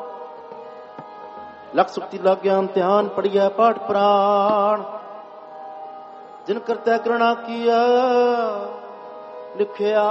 ਲਖ ਸੁਰਤੀ ਲਾਗਿਆ ਧਿਆਨ ਪੜੀਐ ਪਾਠ ਪ੍ਰਾਣ, ਜਿਨ ਕਰਤੈ ਕਰੁਣਾ ਕੀਆ ਲਿਖਿਆ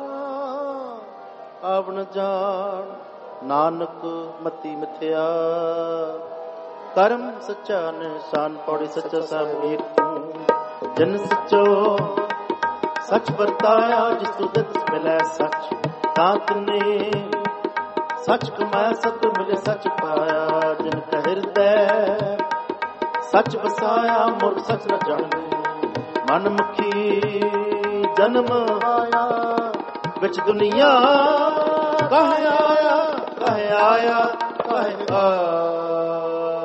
ਆਵਣ ਜਾਣ, ਨਾਨਕ ਮਤੀ ਮਿਥਿਆ ਕਰਮ ਸੱਚਾ ਨਿਸ਼ਾਨ। ਪੌੜੀ ਸੱਚਾ ਸਭ ਏਕ ਤੂੰ ਜਨ ਸੱਚੋ, ਸੱਚ ਵਰਤਾਇਆ ਜਿਸ ਤੂੰ ਦਿਤ ਮਿਲੈ ਸੱਚ, ਤਾਂ ਤਨੇ ਸੱਚ ਕਮਾਇਆ ਸਤ ਮਿਲੇ ਸੱਚ ਪਾਇਆ, ਜਿਨ ਕੈ ਹਿਰਦੈ ਸੱਚ ਵਸਾਇਆ ਮੁਰ ਸੱਚ ਨ ਜਾਣੇ, ਮਨ ਮੁਖੀ ਜਨਮ ਆਇਆ ਵਿੱਚ ਦੁਨੀਆ, ਕਹਿ ਆਇਆ ਕਹਿ ਆਇਆ ਕਹਿ ਆਇਆ।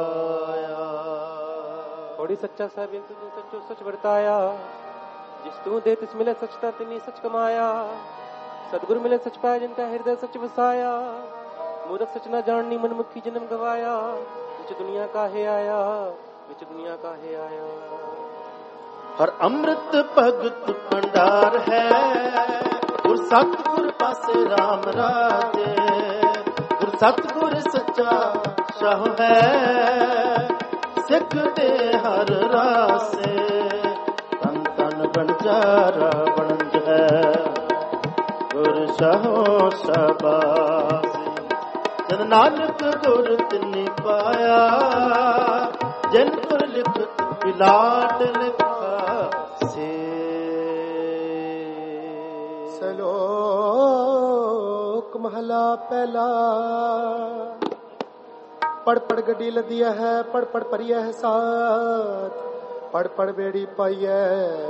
ਪੌੜੀ ਸੱਚਾ ਸਾਹਿਬ ਤੂੰ ਸੱਚੋ ਸੱਚ ਵਰਤਾਇਆ, ਜਿਸ ਤੂੰ ਦੇ ਤਿਸ ਮਿਲੇ ਸੱਚ ਤਾ ਤਿਨੀ ਸੱਚ ਕਮਾਇਆ, ਸਤਿਗੁਰ ਮਿਲੇ ਸੱਚ ਪਾਇਆ ਜਿਨ ਕਾ ਹਿਰਦੈ ਸੱਚ ਵਸਾਇਆ, ਮੂਰਖ ਸੱਚ ਨਾ ਜਾਣਨੀ ਮਨ ਮੁਖੀ ਜਨਮ ਗਵਾਇਆ, ਵਿੱਚ ਦੁਨੀਆ ਕਾਹੇ ਆਇਆ ਵਿੱਚ ਦੁਨੀਆ ਕਾਹੇ ਆਇਆ। ਹਰ ਅੰਮ੍ਰਿਤ ਭਗਤ ਭੰਡਾਰ ਹੈ, ਗੁਰ ਸਤਿਗੁਰ ਪਾਸੇ ਰਾਮ ਰਾਜੇ, ਗੁਰ ਸਤਿਗੁਰ ਸੱਚਾ ਸ਼ਾਹ ਹੈ, ਸਿੱਖ ਦੇ ਹਰ ਰਾਸੇ, ਤਨ ਤਨ ਬਣਜਾਰਾ ਬਣਜ ਹੈ, ਗੁਰ ਸ਼ਾਹੋ ਸ਼ਾਬਾਸ਼, ਜਨ ਨਾਨਕ ਗੁਰ ਤਿਨੀ ਪਾਇਆ, ਜਿਨ ਗੁਰ ਲਿਖਤ ਬਿਲਾਟ ਲਿਖਾ ਸੇ। ਸਲੋਕ ਮਹਲਾ ਪਹਿਲਾ। ਪੜ ਪੜ ਗੱਡੀ ਲੱਦੀਆ ਹੈ, ਪੜ ਪੜ ਭਰੀਆ ਹੈ ਸਾਥ, ਪੜ ਪੜ ਬੇੜੀ ਪਾਈਐ,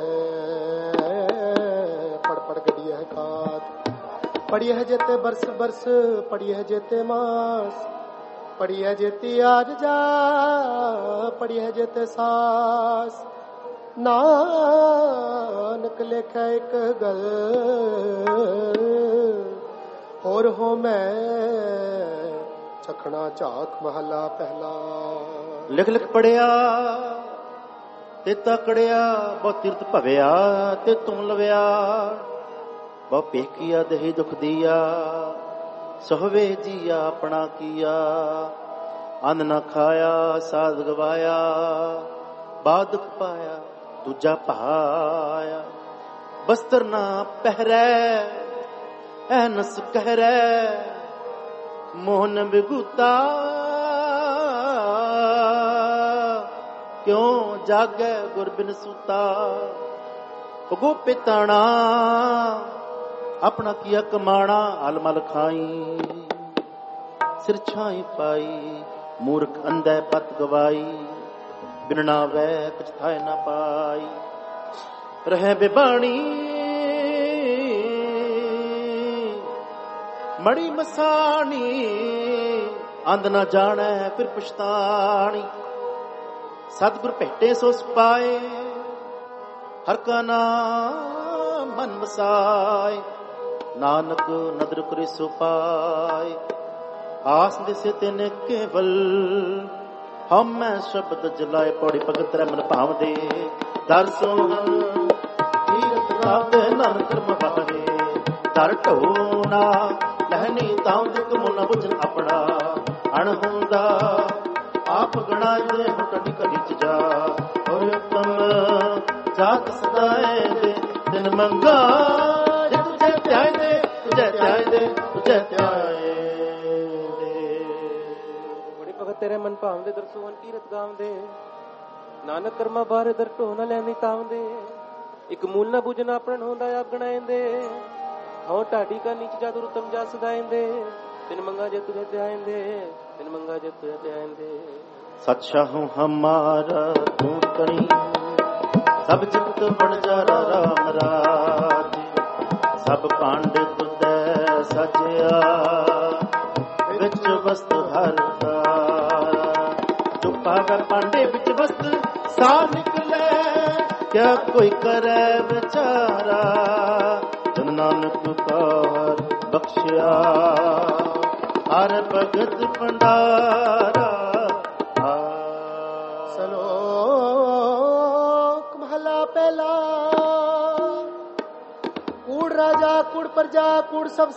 ਪੜ ਪੜ ਗੱਡੀ ਹੈ ਖਾਤ, ਪੜੀ ਹੈ ਜੇਤੇ ਬਰਸ ਬਰਸ, ਪੜੀ ਹੈ ਜੇਤੇ ਮਾਸ, ਪੜੀ ਹੈ ਜੇਤੀ ਆਜ ਜਾ, ਪੜੀ ਹੈ ਜੇਤੇ ਸਾਸ, ਨਾਨਕ ਲਿਖੈ ਇੱਕ ਗੱਲ ਹੋਰ ਹੋ ਮੈਂ ਚਖਣਾ ਝਾਕ। ਮਹਲਾ ਪਹਿਲਾ। ਲਿਖ ਲਿਖ ਪੜਿਆ ਤੇ ਤਕੜਿਆ, ਬਹੁ ਤੀਰਥ ਭਵਿਆ ਤੇ ਤੂੰ ਲਵਿਆ, ਬਹੁ ਪੇਖੀਆ ਦੇਹੀ ਦੁਖ ਦੀਆ, ਸਹਵੇ ਜੀਆ ਆਪਣਾ ਕੀਆ, ਅੰਨ ਨਾ ਖਾਇਆ ਸਾਧ ਗਵਾਇਆ, ਬਾਦ ਦੁਖ ਪਾਇਆ ਦੂਜਾ ਭਾਇਆ, ਬਸਤਰ ਨਾ ਪਹਿਰੈ ਐਨਸ ਕਹਿਰੈ, ਮੋਹਨ ਵਿਗੂਤਾ ਕਿਉਂ ਜਾਗੈ ਗੁਰ ਬਿਨ ਸੂਤਾ, ਭਗੋ ਪਿਤਾਣਾ ਆਪਣਾ ਕੀਆ ਕਮਾਣਾ, ਹਲ ਮਲ ਖਾਈ ਸਿਰ ਛਾਈ ਪਾਈ, ਮੂਰਖ ਅੰਧੈ ਪਤ ਗਵਾਈ, ਬਿਨ ਨਾਵੈ ਕੁਛ ਥਾਇ ਨਾ ਪਾਈ, ਰਹਿ ਬਿਬਾਣੀ ਮੜੀ ਮਸਾਣੀ, ਅੰਧ ਨਾ ਜਾਣੈ ਫਿਰ ਪਛਤਾਣੀ, ਸਤਿਗੁਰ ਭੇਟੇ ਸੋ ਪਾਏ, ਹਰ ਕਾ ਨਾਮ ਮਨ ਵਸਾਏ, ਨਾਨਕ ਨਦਰ ਕਰੇ ਸੋ ਪਾਏ, ਆਸ ਦਿਸੇ ਤਿਨ ਕੇਵਲ, ਹਮੈ ਸ਼ਬਦ ਜਲਾਏ। ਪੌੜੀ ਭਗਤ ਰਹਿ ਮਨ ਭਾਵਦੇ, ਦਰ ਸੋਹਣ ਤੀਰਥ ਰਾਤੇ ਨਾਨਕ ਕਰਮ ਵਾਹੇ, ਦਰ ਢੋਣਾ ਲਹਨੀ ਤਾਂ ਦਿਕ ਮੁਨ ਬੁਝਨ ਆਪਣਾ ਅਣਹੁੰਦਾ ਆਪ ਗਣਾਏ ਹੁਟੜੀ ਕਲਿਚ ਜਾ ਹੋਏ ਉਤਮ ਜਾਤ ਸਦਾਏ ਦੇ ਤਿਨ ਮੰਗਾ ਜੇ ਤੁਝੇ ਧਿਆਏ ਦੇ ਤੁਝੇ ਧਿਆਏ ਦੇ ਤੁਝੇ ਧਿਆਏ ਦੇ। ਬੜੀ ਭਗਤ ਤੇਰੇ ਮਨ ਭਾਵਦੇ ਦਰਸੋਂ ਕੀਰਤ ਗਾਵਦੇ ਨਾਨਕ ਕਰਮਾ ਬਾਰੇ ਦਰ ਢੋ ਨ ਲੈਂਦੀ ਤਾਵਦੇ ਇੱਕ ਮੂਲ ਨਾ ਬੁਝਣਾ ਆਪਣ ਹੁੰਦਾ ਆਪ ਗਣਾਇਂਦੇ ਹਉ ਢਾਡੀ ਕਾ ਨੀਚ ਜਾ ਦੁਰਤਮ ਜਾ ਸਦਾਇਂਦੇ ਤਿਨ ਮੰਗਾ ਜੇ ਤੁਝੇ ਧਿਆਇਂਦੇ ਤਿਨ ਮੰਗਾ ਜੇ ਤੁਝੇ ਧਿਆਇਂਦੇ। सच्चा हूँ हमारा तू करी सब जगत बन जा राम राज सब पांडे तुदे सजया विच वस्त भरता जो पावे पांडे विच वस्त सा निकले क्या कोई करे बेचारा जन नानक का हर बख्शिया हर भगत भंडारा। श्लोक महला पहला। कूड़ राजा कूड़ प्रजा कूड़ सब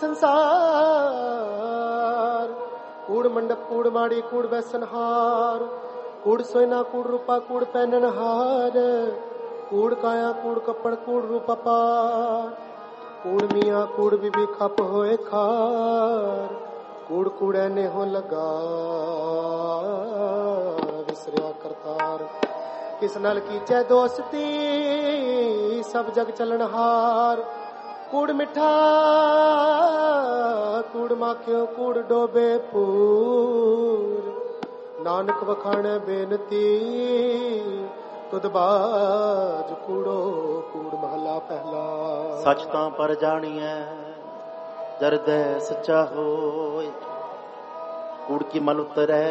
संसार कूड़ मंडप कूड़ माड़ी कूड़ बैसनहार कूड़ सोना कूड़ रूपा कूड़ पहननहार कूड़ काया कूड़ कपड़ कूड़ रूपा पार कूड़ मियाँ कूड़ बीबी खप होए खार कूड़ कूड़े ने हो लगा विसरिया करतार किस नल कीचे दोस्ती सब जग चलनहार कूड़ मिठा कूड़ माखियो कूड़ डोबे पूर नानक वखाणे बेनती तुद बाज कूड़ो कूड़ महला पहला। सच तां पर जानिए दर्द सच्चा होए कूड़ की मल उतरे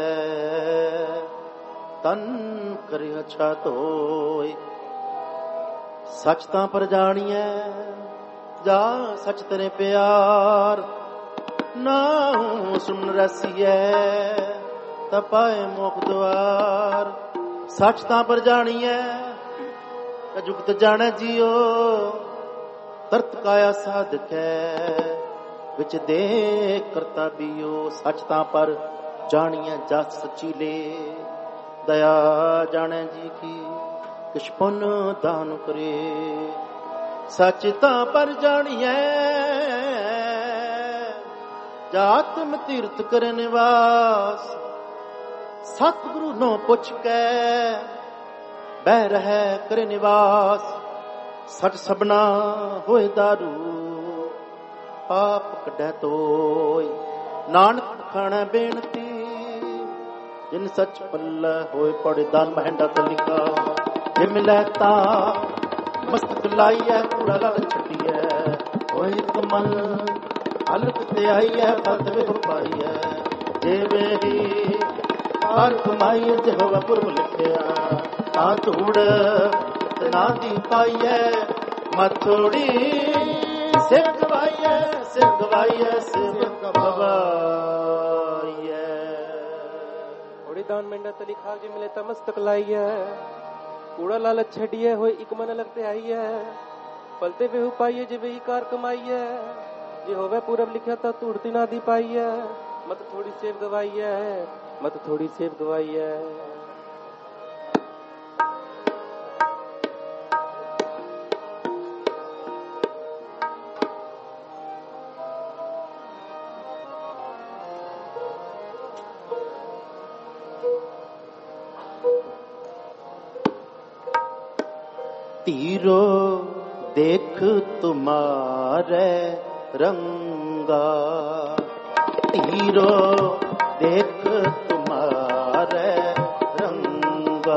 तन करे अच्छा धोए। सच तां पर जानिए जा सच तेरे प्यार ना सुन रसिए तपाए मोख द्वार। सच तां पर जानिए जुगत जाने जियो तरत काया साधक है विच दे करता बियो। सच तां पर जानिए जस सचीले दया जाने जी की किश पुन दान करे। सच तां पर जानिए जातम तीर्थ करे निवास सतगुरु नो पुछ के बह रहे करे निवास। सच सबना होए दारू पाप कढै तोय नानक खाना बेनती जिन सच पल्ला होए पड़े दान महंडा तलिका जे मिलै ता मस्तक लाइए कूड़ा लाल छटिए होए कमल हलक ते आइए फत वे पाइए जे वेही हार कमाइए जे होवा पुरब लिखिया ता धूड़ ना दी पाइए मथोड़ी सिर गवाइए सिर गवाइए सिर गवाइए। थोड़ी दान मेंढा तली खा जी मिले तमस्तक लाइए कूड़ा लालच छड़िए होए एक मन लगते आइए पलते वे पाइए जे वही कार कमाइए जे होवे पूरब लिखा था तूड़ती ना दी पाइए मत थोड़ी सेब गवाइए मत थोड़ी सेब गवाइए। तीरो देख तुम्हारे रंगा तीरो देख तुम्हारे रंगा।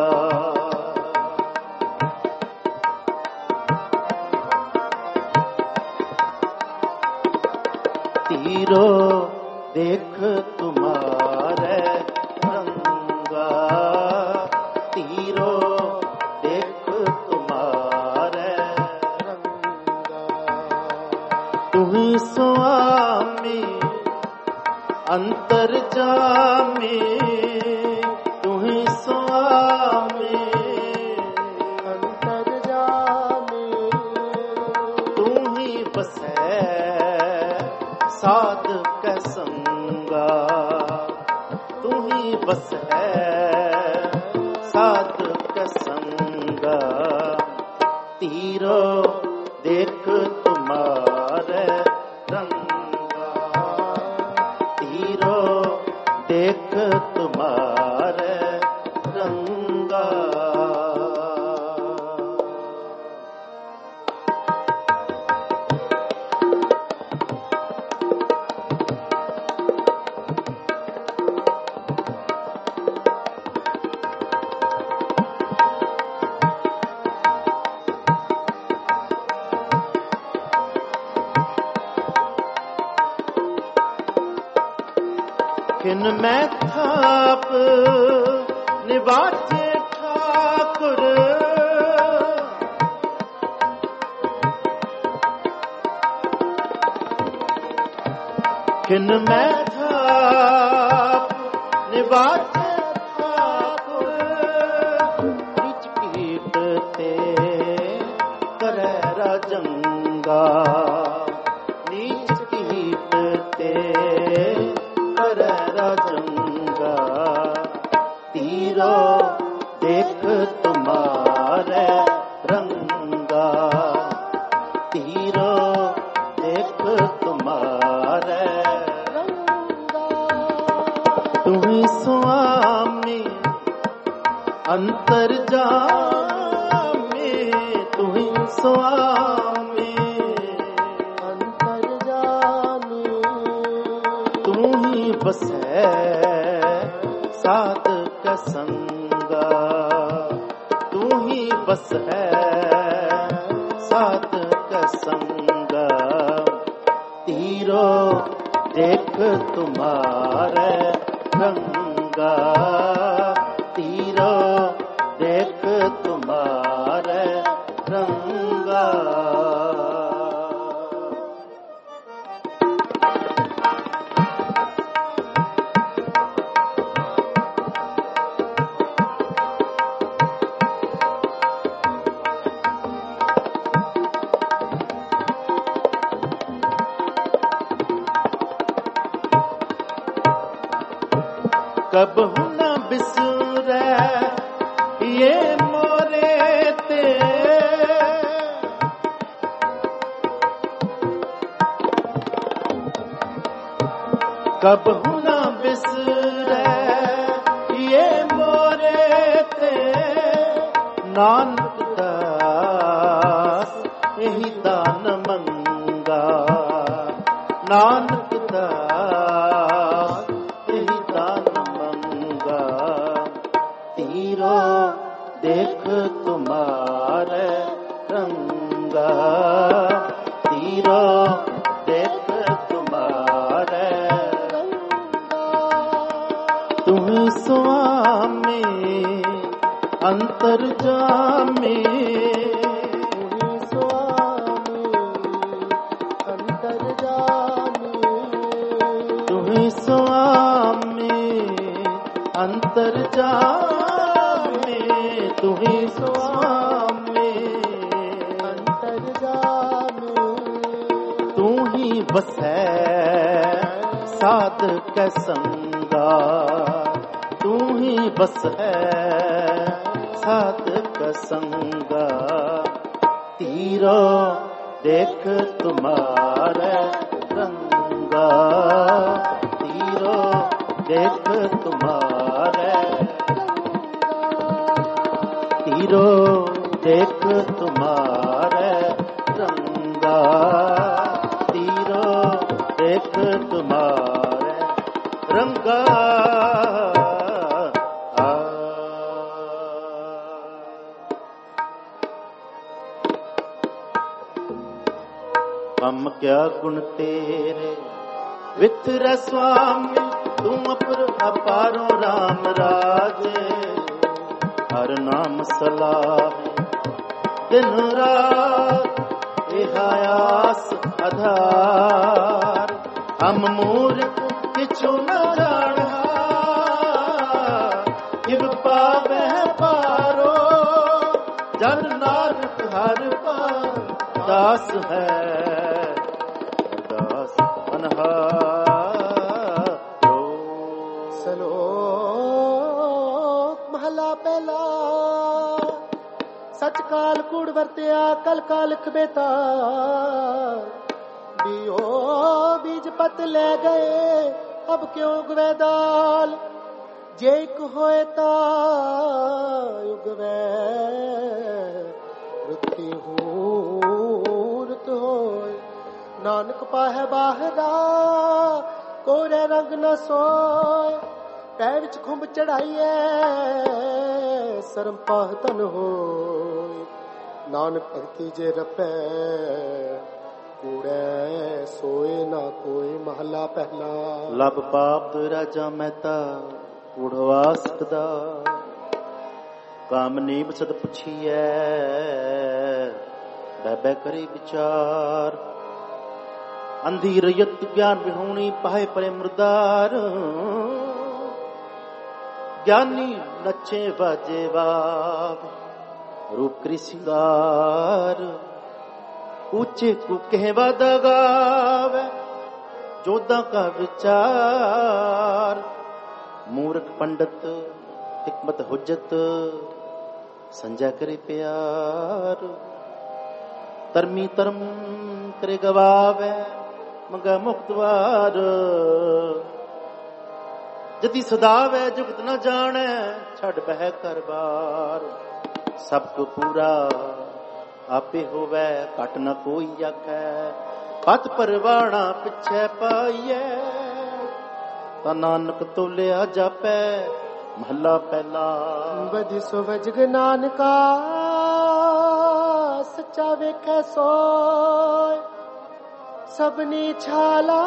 तीरो देख तुम्हारे रंगा तीरो स्वामी अंतर जामी तू ही स्वामी अंतर जामी तू ही बसे साथ ही बस है साध के संगा, तीरो देख तुम्हारे रंगा, तीरो देख तुम्हारे रंगा। किन में थाप निवाचे ठाकुर, किन में थाप निवाचे ठाकुर, नीच कीटते करे राजंगा, नीच कीटते करे राजंगा, तीरो देख तुम्हारे रंगा, तीरो देख तुम्हारे रंगा। तुम्ही स्वामी अंतर्जामी, तुम्ही स्वामी अंतर्जामी, तू ही बस है साध का संगा, तू ही बस है साध का संगा, तीरो देख तुम्हारे रंगा, तीरो देख तुम्हारे रंगा। कब न बिसरे ये मोरे ते, कब न बिसरे ये मोरे ते, नानक दास यही दान मंगा, नानक दास यही दान मंगा, तीरो देख तुम्हारे रंगा, तीरो देख तुम्हारे रंगा। तुम स्वामी अंतर्जामी, तुम स्वामी अंतर्जामी, तुम स्वामी अंतर्जामी, तू ही स्वामी अंतर्जामी, तू ही बस है साध के संगा, तू ही बस है साध के संगा, तीरो देख तुम्हारे रंगा, तीरो देख तुम्हारे, तीरो देख तुम्हारे रंगा, तीरो देख तुम्हारे रंगा। हम क्या गुण तेरे वित्र स्वामी, तुम अपारो राम राजे, हर नाम सलाह दिन रात एहायास आधार, हम मूर्ख किछु न जाना, इब पावे पारो, जन नानक हर पार दास है, दास अनहारो। सलोक महला पहला। सच काल कूड़ वरत्या कल कालख बेता, बियो बीज पत ले गए अब क्यों गुवे दाल। जे एक होए ता युगवे रुती हूँ रुत होए। नानक पाहे बाहरा कोरे रंग न सोए। पै विच खुंब चढ़ाइए सरम पाह तन होए। नानक भगती जे रपै कूड़े सोए ना कोई। महला पहला। लब पाप राजा महता कूड़वा सकदा, कामनीब सद पुछिए बह करे विचार। अंधी रयत ज्ञान विहोणी पाए परे मुर्दार। ज्ञानी नचे बाजे बाब रूप करी सिंगार। ऊंचे को कहवा दगावे जोधा का विचार। मूर्ख पंडित हिकमत हुज्जत संजय करे प्यार। तरमी तरम करे गवावे मंगा मुक्तवार। जति सदावे जुगत न जाने छड़ बह कर बार। सबको पूरा आपे होवे घट न कोई आखे। पत परवाना पिछे पाइए ता नानक तोलिया जापे महला पहला। वधि सो वजग नानका सच्चा वेखे सोय। सबनी छाला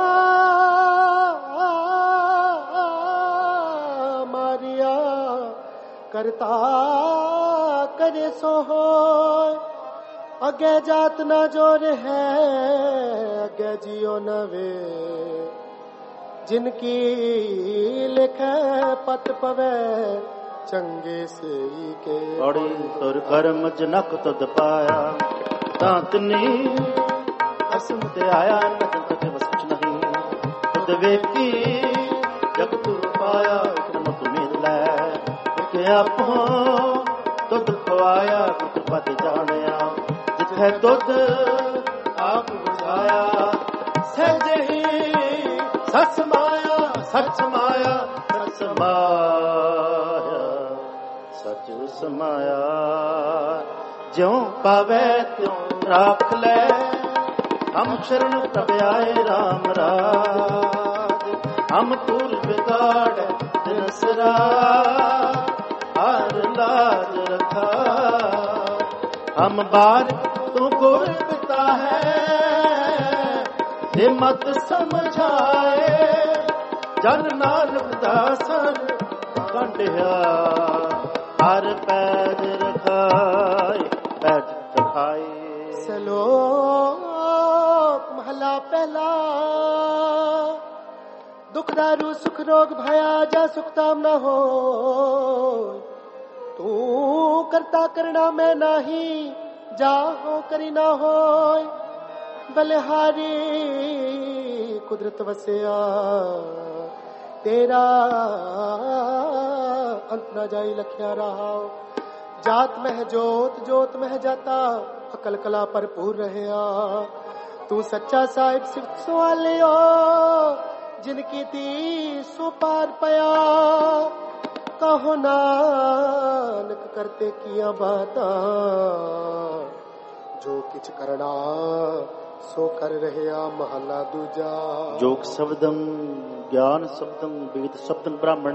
मारिया करता करे सो होय। अगे जात न जोर है अगे जियो न वे। जिनकी लिखे पत पवे चंगे से के। बड़ी तुर कर्म जनक तुद पाया तांतनी असम ते आया न तुझे बस कुछ नहीं। तुद वेखी जग तू पाया इतना तुम्हें लै के आपो तुद खवाया तुद पत जानिया। जिथे तुद आप बुझाया सहज ही सच माया सच माया सच माया सच समाया। ज्यों पावे त्यों राख ले हम शरण तब आए राम राज। हम तूल बिगाड़ दिन सरा हर लाज रखा। हम बार तू गुर पिता है हिम्मत समझाए। जन नानक दासन कंडिया हर पैर रखाए पैर रखाए। सलोक महला पहला। दुख दारू सुख रोग भया जा सुखताम न हो। तू करता करना मैं नाही जा हो करी ना हो। बलिहारी कुदरत वसिया तेरा अंत न जाई लखिया रहा। जात में जोत जोत में जाता अकल कला भरपूर रहया। तू सच्चा साहिब सिख सवालियो जिनकी ती सो पार पया। कहो नानक करते किया बाता जो किछ करना सो कर रहया। महला दूजा। जोग शब्दं ज्ञान शब्दं वेद शब्दं ब्राह्मण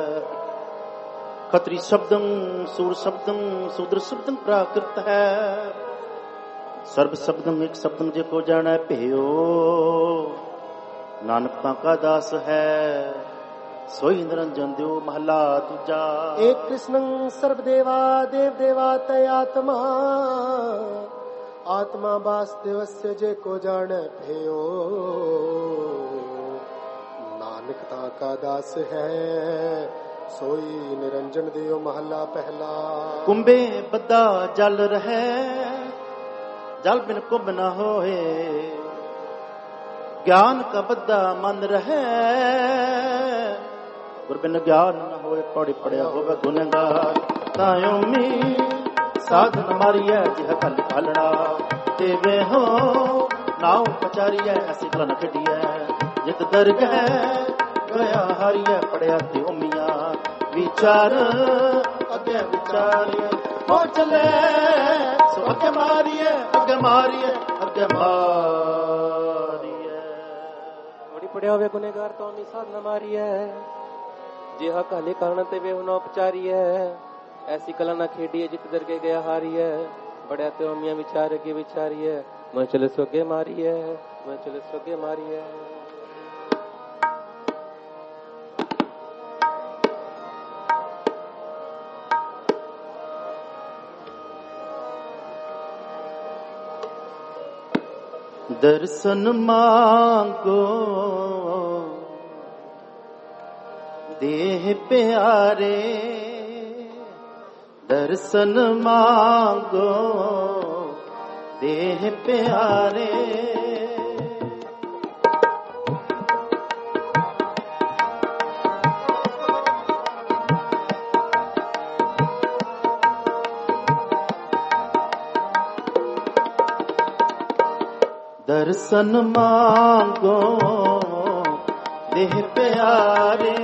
खत्री शब्दं सूर शब्दं शूद्र शब्दं प्राकृत है। सर्व शब्दं एक शब्दं जेको जाने भयो। नानक का दास है सोई निरंजन देव। महला दूजा। एक कृष्णं सर्वदेवा देव देवा तय आत्मा। आत्मा वासुदेवस्य जे को जाने भयो। नानकता का दास है सोई निरंजन देव। महला पहला। कुंभे बद्दा जल रहे जल बिन कुंभ न होए। ज्ञान का बद्दा मन रहे गुर बिन ज्ञान न होए पढ़ पढ़िया होवे गुनहगार तायोमी साधन मारिए जिह कल पालड़ा देवे हो नाव पचारिए ऐसी कल न खटिए जित दरगह गया हारिए पढ़िया ते उमिया विचार अगे विचारिए हो चले सो अगे मारिए अगे मारिए अगे मारिए बड़ी पढ़िया होवे गुनहगार तो मी साधन मारिए जिहा काले कारण ते वे न उपचारी है ऐसी कला न खेड़ी जित दरगे गया हारी है बड़ा तो मियाँ विचार के विचारी है मैं चले सोगे मारी है मैं चले सोगे मारी है दर्शन मांगो देह प्यारे दर्शन मांगो देह प्यारे दर्शन मांगो देह प्यारे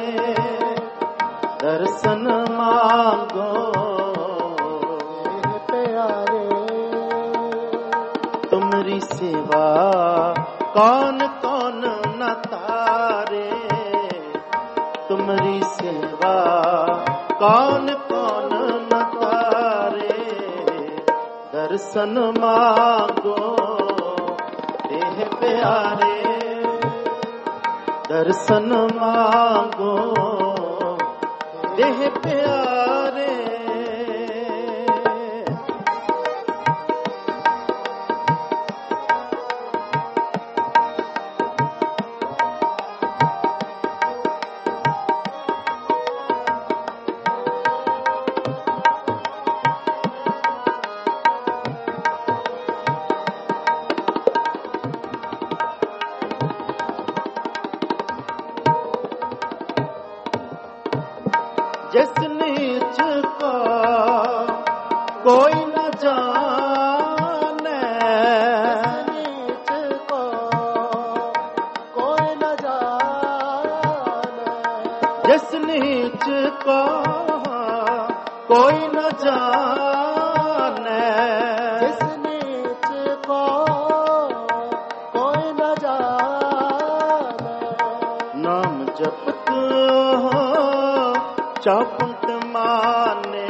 दर्शन मांगो देह प्यारे तुमरी सेवा कौन कौन न तारे तुमरी सेवा कौन कौन न तारे दर्शन मांगो देह प्यारे दर्शन मांगो देह प्यारे जिस नीच को कोई न जाने नीच को कोई न जाने जिस नीच को कोई न जाने जिस नीच को कोई न जाने नाम जपत चापुंट माने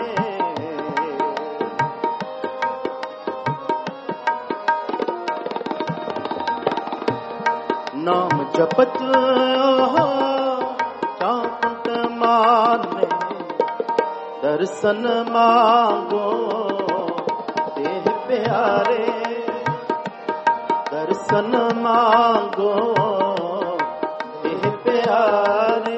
नाम जपत चापुंट माने दर्शन मांगो देह प्यारे दर्शन मांगो देह प्यारे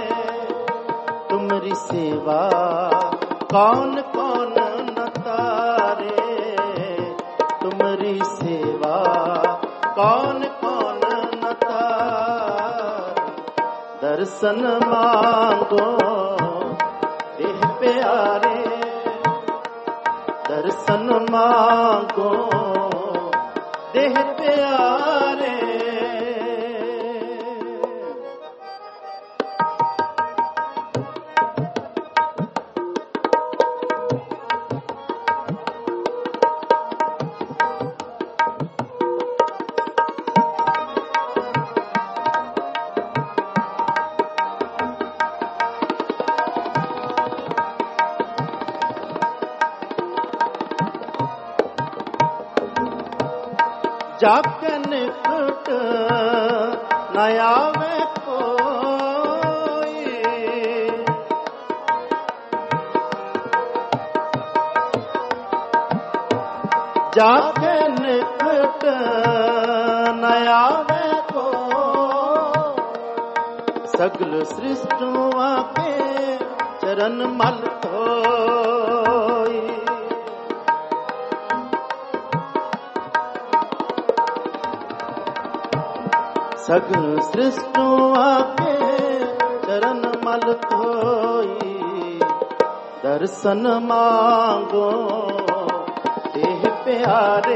तुमरी सेवा कौन कौन न तारे तुमरी सेवा कौन कौन न तारे दर्शन मांगो देह प्यारे दर्शन मांगो देह प्यारे जाके निकट न आवे कोई जाके निकट न आवे कोई सगल सृष्टुआ के चरण मल धोई सगल सृष्टुआ के चरण मल कोई दर्शन मांगो देह प्यारे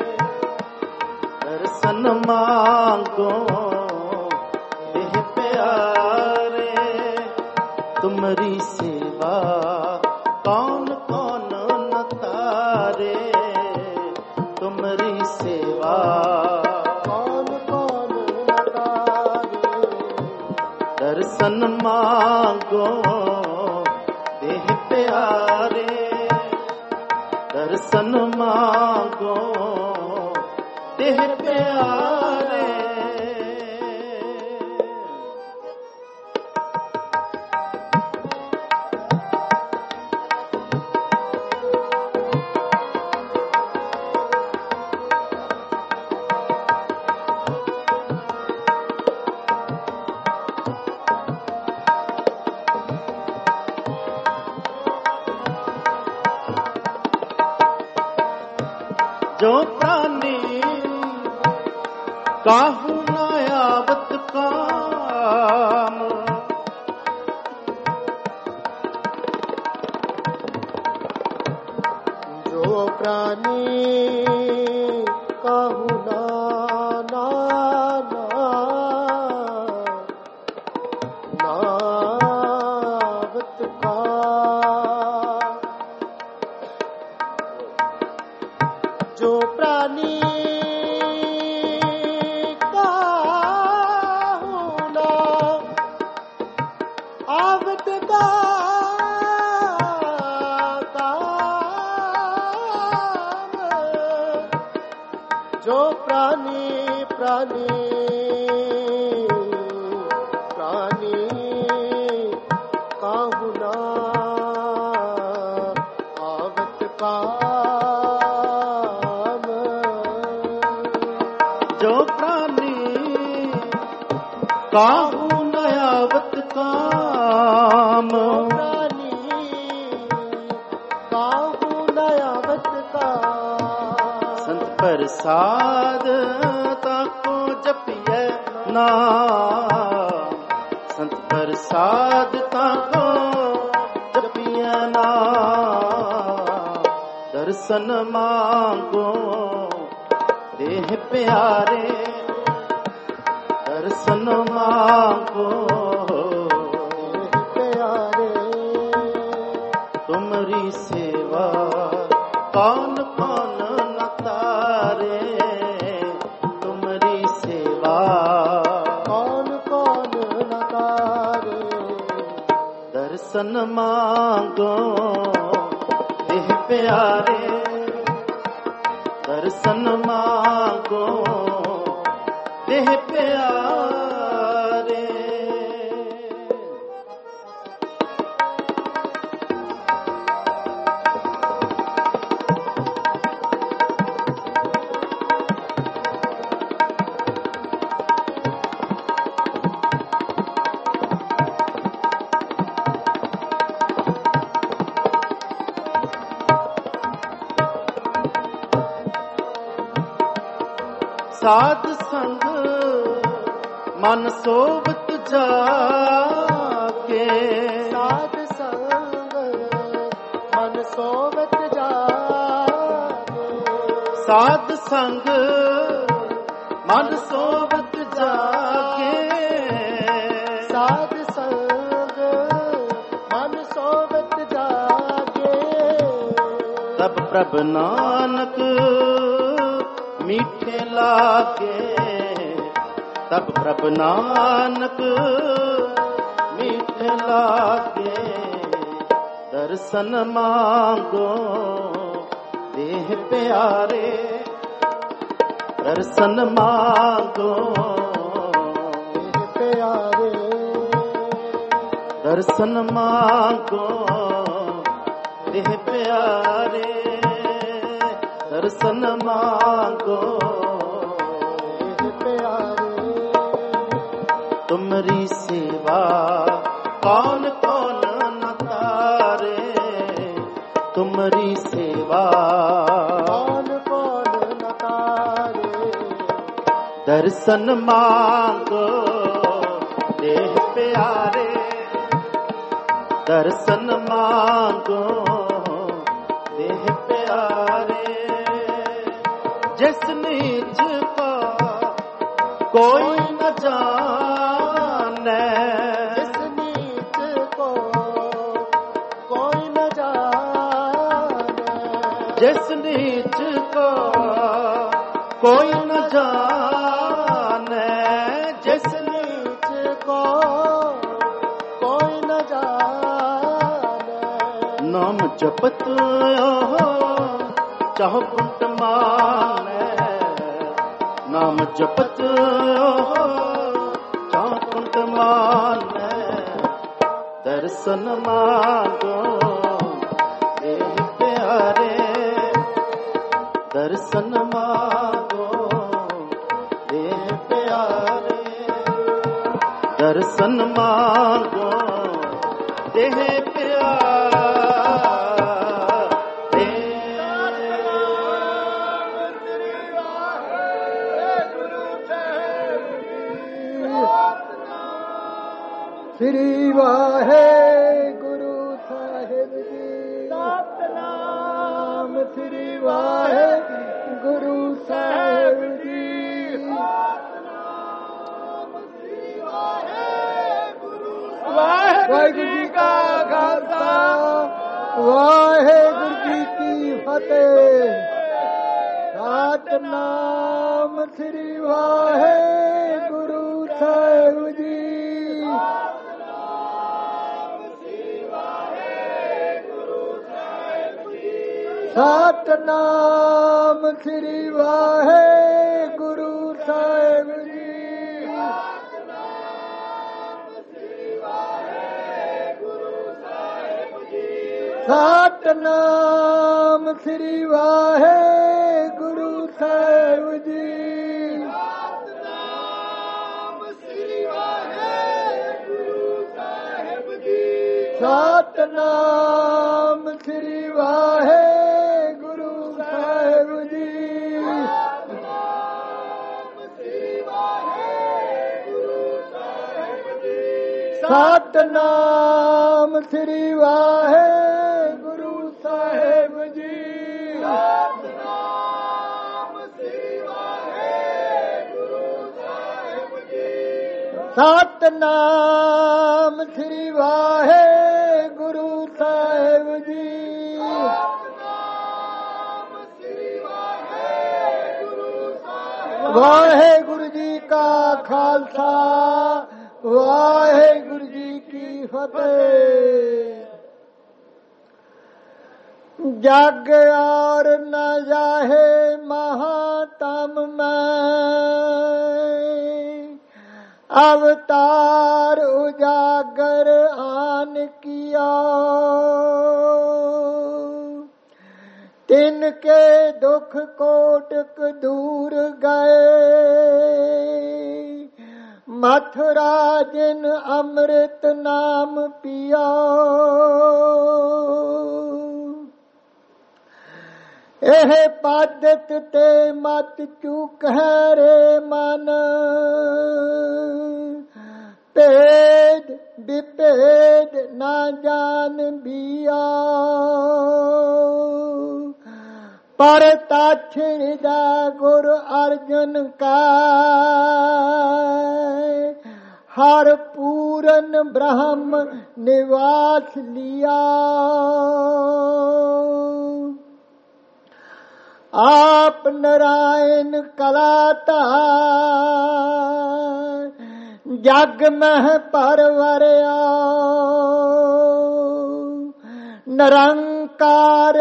दर्शन मांगो देह प्यारे तुम्हारी सेवा कौन कौन न तारे तुम्हारी सेवा कौन कौन न तारे दर्शन मांगो देह प्यारे दर्शन मांगो देह प्यारे जो प्राणी काहू न आवत काम जो प्राणी काहू नावत का जो प्राणी काहू ना आवत का काम जो प्राणी काहू ना आवत काम जो प्राणी काहू न आवत काम प्राणी काहू न आवत काम संत प्रसाद ताको जपिए नाम संत प्रसाद ताको जपिए नाम दर्शन मांगो देह प्यारे दर्शन मांगो देह प्यारे तुम्हारी सेवा कौन कौन न तारे तुम्हारी सेवा कौन कौन न तारे दर्शन मांगो देह प्यारे दर्शन मांगो देह प्यारे साध संग मन सोबत जाके साध संग मन सोबत जाके साध संग मन सोबत जाके साध संग मन सोबत जाके तब प्रभ नानक मीठे लागे तब प्रभ नानक मीठे लागे दर्शन मांगो देह प्यारे दर्शन मांगो देह प्यारे दर्शन मांगो देह प्यारे दर्शन मांगो देह प्यारे तुम्हारी सेवा कौन कौन न तारे तुम्हारी सेवा कौन कौन न तारे दर्शन मांगो देह प्यारे दर्शन मांगो देह प्यारे, जिस नीच का कोई न जाने, जिस नीच को कोई न जाने, जिस नीच का कोई न जाने, जिस नीच को कोई न जाने। नाम जपत चाहो कुंट माने, नाम जपत चाहो कुंट माने, दर्शन मांगो देह प्यारे, दर्शन मांगो देह प्यारे, दर्शन मांगो देह प्यारे। श्री वाहे गुरु साहिब जी, सतनाम श्री वाहे गुरु साहिब जी, वाहिगुरु जी का खालसा, वाहिगुरु जी की फतेह। सतनाम श्री वाहे गुरु साहिब जी, सतनाम श्री वाहे गुरु साहिब जी, सतनाम श्री वाहे गुरु साहिब जी, सतनाम श्री वाहे गुरु साहिब जी, सतनाम श्री वाहे गुरु साहिब जी, सतनाम श्री वाहे गुरु साहिब जी, वाहिगुरु जी का खालसा, वाहिगुरु जी की फतेह। जग और न जाहे महातम में, अवतार उजागर आन किया, तिनके दुख कोटक दूर गए, मथुरा जिन अमृत नाम पिया। एह पादत ते मत चूक है रे मन, भेद विभेद ना जान बिया, पर ताछ हृदय गुरु अर्जुन का, हर पूरन ब्रह्म निवास लिया। आप नारायण कलाता जग में परवरिया, निरंकार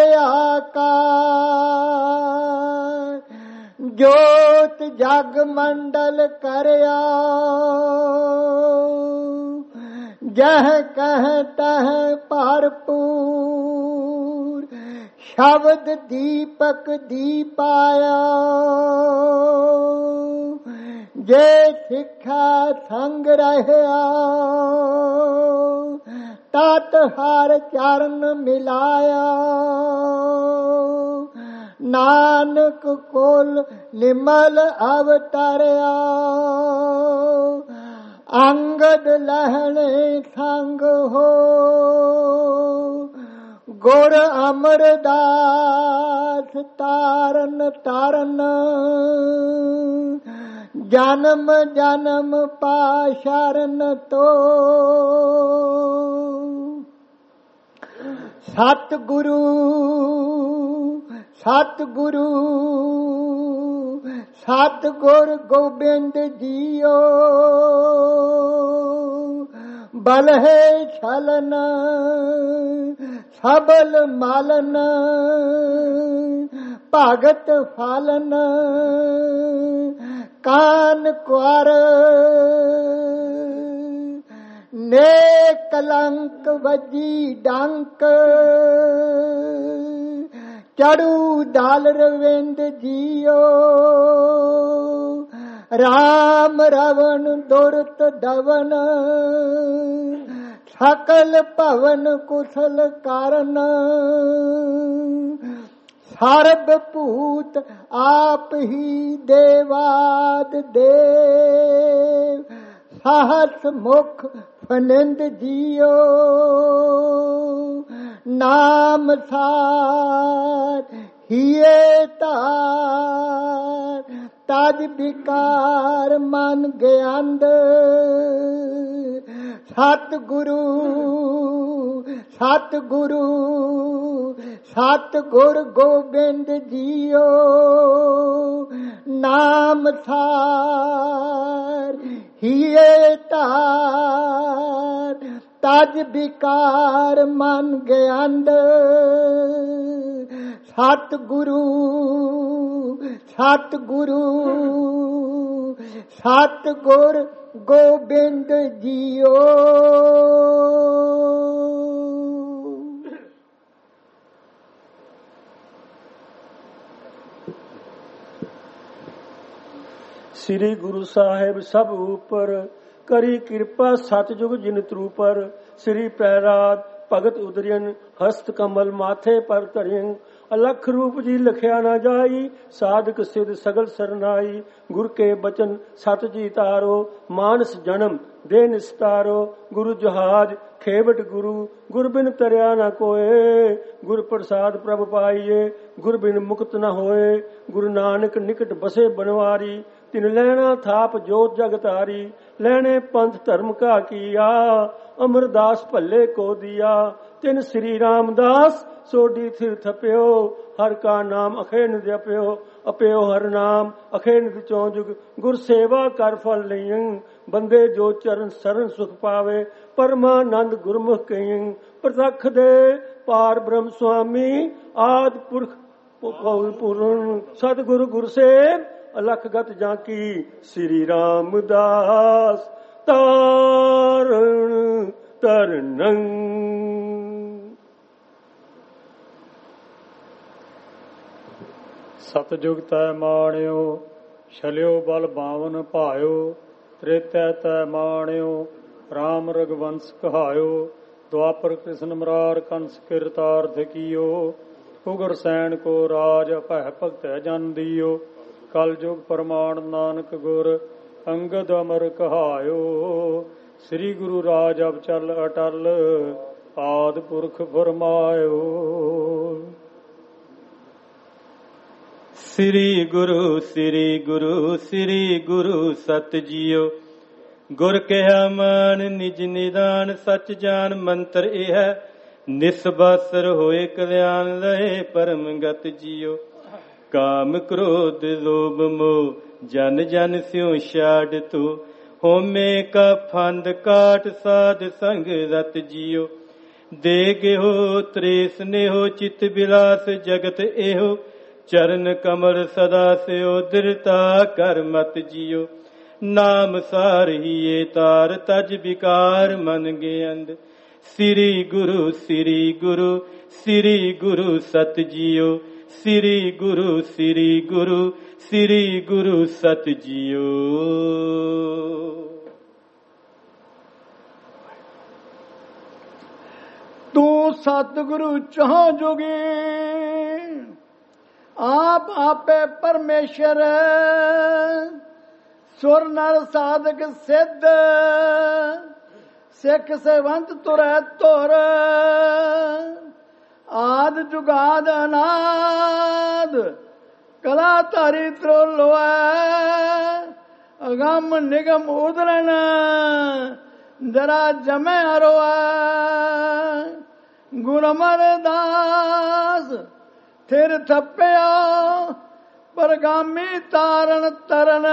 आकार ज्योत जग मंडल करया। जह कह तह भरपूर शब्द दीपक दीपाया। जे सिक्खा संग रहया तत हर चरण मिलाया। नानक कोल निमल अवतरया। अंगद लहणे संग हो ਗੁਰ ਅਮਰਦਾਸ ਤਾਰਨ ਤਾਰਨ ਜਨਮ ਜਨਮ ਪਾਸ਼ਰਨ ਤੋ ਸਤਿਗੁਰੂ ਸਤਿਗੁਰੂ ਸਤਿਗੁਰ ਗੋਬਿੰਦ ਜੀਓ ਬਲ ਹੈ ਛਲਨ ਸਬਲ ਮਾਲਨ ਭਗਤ ਫਾਲਨ ਕਾਨ ਕੁਆਰ ਨੇ ਕਲੰਕ ਵਜੀ ਡੰਕ ਚੜੂ ਦਾਲ ਰਵਿੰਦ ਜੀਓ ਰਾਮ ਰਵਣ ਦੁਰਤ ਦਵਨ ਸਕਲ ਭਵਨ ਕੁਸ਼ਲ ਕਾਰਨ ਸਰਬ ਭੂਤ ਆਪ ਹੀ ਦੇਵਾਦ ਦੇਵ ਸਾਹਸ ਮੁਖ ਫਨਿੰਦ ਜੀਓ ਨਾਮ ਸਾਰ ਹੀਏ ਤਾਰ ਤਜ ਵਿਕਾਰ ਮਨ ਗਿਆੰਦ ਸਤਿਗੁਰੂ ਸਤਿਗੁਰੂ ਸਤਿਗੁਰ ਗੋਬਿੰਦ ਜੀਓ ਨਾਮ ਸਾਰ ਹੀਏ ਤਾਰ ਤਜ ਵਿਕਾਰ ਮਨ ਗਿਆੰਦ ਸਤਿਗੁਰੂ ਸਤਿਗੁਰੂ ਸਤਿਗੁਰ ਗੋਬਿੰਦ ਜੀਓ। ਸ੍ਰੀ ਗੁਰੂ ਸਾਹਿਬ ਸਭ ਉਪਰ ਕਰੀ ਕਿਰਪਾ ਸਤਜੁਗ ਜਿਨ ਤਰੂਪਰ ਸ੍ਰੀ ਪ੍ਰਹਿਲਾਦ ਭਗਤ ਉਦਰਿਯਨ ਹਸਤ ਕਮਲ ਮਾਥੇ ਪਰ ਧਰਿਯਨ ਅਲਖ ਰੂਪ ਜੀ ਲਖਿਆ ਨਾ ਜਾਈ ਸਾਧਕ ਸਿਧ ਸਗਲ ਸਰਨਾਈ ਗੁਰ ਕੇ ਬਚਨ ਸਤ ਜੀ ਤਾਰੋ ਮਾਨਸ ਜਨਮ ਦੇ ਨਿਸਤਾਰੋ ਗੁਰੂ ਜਹਾਜ ਖੇਵਟ ਗੁਰੂ ਗੁਰ ਬਿਨ ਤਰਿਆ ਨਾ ਕੋਏ ਗੁਰ ਪ੍ਰਸਾਦ ਪ੍ਰਭ ਪਾਈਏ ਗੁਰ ਬਿਨ ਮੁਕਤ ਨ ਹੋਏ ਗੁਰੂ ਨਾਨਕ ਨਿਕਟ ਬਸੇ ਬਨਵਾਰੀ ਤਿਨ ਲੈਣਾ ਥਾਪ ਜੋਤ ਜਗ ਤਾਰੀ ਲੈਣੇ ਪੰਥ ਧਰਮ ਕਾ ਕੀਆ ਅਮਰਦਾਸ ਭੱਲੇ ਕੋ ਦਿਆ ਤਿਨ ਸ੍ਰੀ ਰਾਮਦਾਸ ਸੋਢੀ ਥਿਰ ਥਪਿਓ ਹਰ ਕਾ ਨਾਮ ਅਖੇ ਨਿ ਜਪਿਓ ਅਪਿਓ ਹਰ ਨਾਮ ਅਖੇ ਨਿ ਚੌ ਜੁਗ ਗੁਰ ਸੇਵਾ ਕਰ ਫਲ ਲਈਂ ਬੰਦੇ ਜੋ ਚਰਨ ਸਰਨ ਸੁਖ ਪਾਵੇ ਪਰਮਾਨੰਦ ਗੁਰਮੁਖ ਕਈਂ ਪ੍ਰਤੱਖ ਦੇ ਪਾਰ ਬ੍ਰਹਮ ਸੁਆਮੀ ਆਦ ਪੁਰਖ ਪੂਰਨ ਸਤਿਗੁਰੂ ਗੁਰਸੇਵ ਅਲਖ ਗਤ ਜਾਂਕੀ ਸ੍ਰੀ ਰਾਮਦਾਸ ਤਾਰਨ ਤਰਨੰ। ਸਤਜੁਗ ਤੈ ਮਾਣਿਓ ਛਲਿਓ ਬਲ ਬਾਵਨ ਭਾਇਓ ਤ੍ਰੇਤੈ ਤੈ ਮਾਣਿਓ ਰਾਮ ਰਗਵੰਸ ਕਹਾਇਓ ਦੁਆਪਰ ਕ੍ਰਿਸ਼ਨ ਮਰਾਰ ਕੰਸ ਕਿਰਤਾਰਥ ਕੀਓ ਉਗਰ ਸੈਨ ਕੋ ਰਾਜ ਭੈ ਭਗਤੈ ਜਨ ਦੀਓ ਕਲ ਜੁਗ ਪ੍ਰਮਾਣ ਨਾਨਕ ਗੁਰ ਅੰਗਦ ਅਮਰ ਕਹਾਇਓ ਸ੍ਰੀ ਗੁਰੂ ਰਾਜ ਅਬ ਚੱਲ ਅਟਲ ਆਦ ਪੁਰਖ ਫਰਮਾਇਓ। ਸ੍ਰੀ ਗੁਰੂ ਸ੍ਰੀ ਗੁਰੂ ਸ੍ਰੀ ਗੁਰੂ ਸਤ ਜੀਓ ਗੁਰ ਕਿਹਾ ਮਾਨ ਨਿਜ ਨਿਦਾਨ ਸਚ ਜਾਨ ਮੰਤਰ ਇਹ ਨਿਸਬਸਰ ਹੋਏ ਕਲਿਆਣ ਰਹੇ ਪਰਮ ਗਤ ਜੀਓ ਕਾਮ ਕ੍ਰੋਧ ਲੋਭ ਮੋਹ ਜਨ ਜਨ ਸਿਉ ਛਾੜ ਤੂੰ ਹੋਮੇ ਕਾ ਫੰਦ ਕਾਟ ਸਾਧ ਸੰਗ ਰਤ ਜੀਓ ਦੇ ਗਿਓ ਤ੍ਰੇਸ ਨੇਹੋ ਚਿਤ ਬਿਲਾਸ ਜਗਤ ਇਹੋ ਚਰਨ ਕਮਲ ਸਦਾ ਸਿਓ ਦਿਰਤਾ ਕਰ ਮਤ ਜੀਓ ਨਾਮ ਸਾਰੀਏ ਤਾਰ ਤਜ ਵਿਕਾਰ ਮਨ ਗਿਆੰਦ ਸ੍ਰੀ ਗੁਰੂ ਸ੍ਰੀ ਗੁਰੂ ਸ੍ਰੀ ਗੁਰੂ ਸਤ ਜੀਓ ਸ੍ਰੀ ਗੁਰੂ ਸ੍ਰੀ ਗੁਰੂ ਸ੍ਰੀ ਗੁਰੂ ਸਤ ਜੀਓ। ਤੂੰ ਸਤਿਗੁਰੂ ਚਾਹ ਜੋਗੀ ਆਪ ਆਪੇ ਪਰਮੇਸ਼ਰ ਸੁਰ ਨਰ ਸਾਧਕ ਸਿੱਧ ਸਿੱਖ ਸੇਵੰਤ ਤੁਰੈ ਤੁਰ ਆਦ ਜੁਗਾਦ ਅਨਾਦ ਕਲਾ ਧਾਰੀ ਤਰੋਲੋਐ ਅਗੰਮ ਨਿਗਮ ਉਦਰਨ ਜਰਾ ਜਮੈ ਹਰੋਐ ਗੁਰ ਅਮਰਦਾਸ ਥਿਰ ਥੱਪਿਆ ਪਰਗਾਮੀ ਤਾਰਨ ਤਰਨ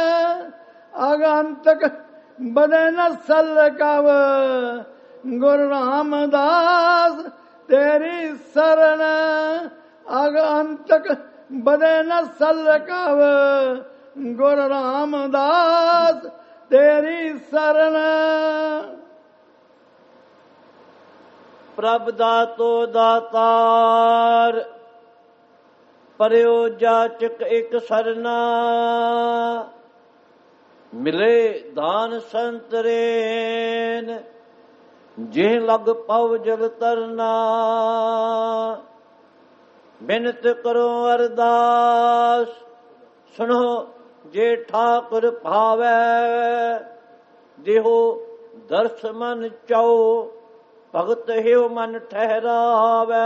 ਅਗੰਤਕ ਬਦੇ ਨ ਸਲਕਵ ਗੁਰ ਰਾਮਦਾਸ ਤੇਰੀ ਸਰਨ ਅਗੰਤਕ ਬਦੇ ਨ ਸਲਕਵ ਗੁਰ ਰਾਮਦਾਸ ਤੇਰੀ ਸਰਨ। ਪ੍ਰਭ ਦਾਤੋ ਦਾਤਾਰ ਪਰਿਓ ਜਾਚਕ ਇੱਕ ਸਰਨਾ ਮਿਲੇ ਦਾਨ ਸੰਤਰੇਨ ਜਿਹ ਲਗ ਪਉ ਜਗ ਤਰਨਾ ਬਿਨਤ ਕਰੋ ਅਰਦਾਸ ਸੁਣੋ ਜੇ ਠਾਕੁਰ ਭਾਵੈ ਦੇਹੋ ਦਰਸ ਮਨ ਚਾਓ ਭਗਤ ਹਿਉ ਮਨ ਠਹਿਰਾਵੈ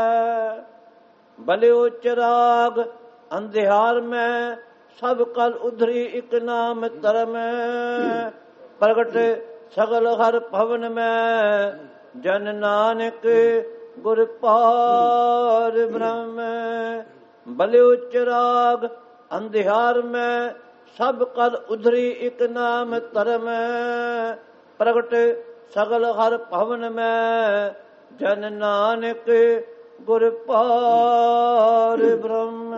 ਬਲਿਓ ਚਰਾਗ ਅੰਧਿਆਰ ਮੈਂ ਸਭ ਕਲ ਉਧਰੀ ਇਕ ਨਾਮ ਧਰਮ ਪ੍ਰਗਟ ਸਗਲ ਹਰ ਭਵਨ ਮੈਂ ਜਨ ਨਾਨਕ ਗੁਰ ਪਾਰ ਬ੍ਰਹਮ ਬਲਿਓ ਚਰਾਗ ਅੰਧਿਆਰ ਮੈਂ ਸਭ ਕਲ ਉਧਰੀ ਇਕ ਨਾਮ ਧਰਮ ਪ੍ਰਗਟ ਸਗਲ ਹਰ ਭਵਨ ਮੈਂ ਜਨ ਨਾਨਕ ਗੁਰ ਪਾਰ ਬ੍ਰਹਮ।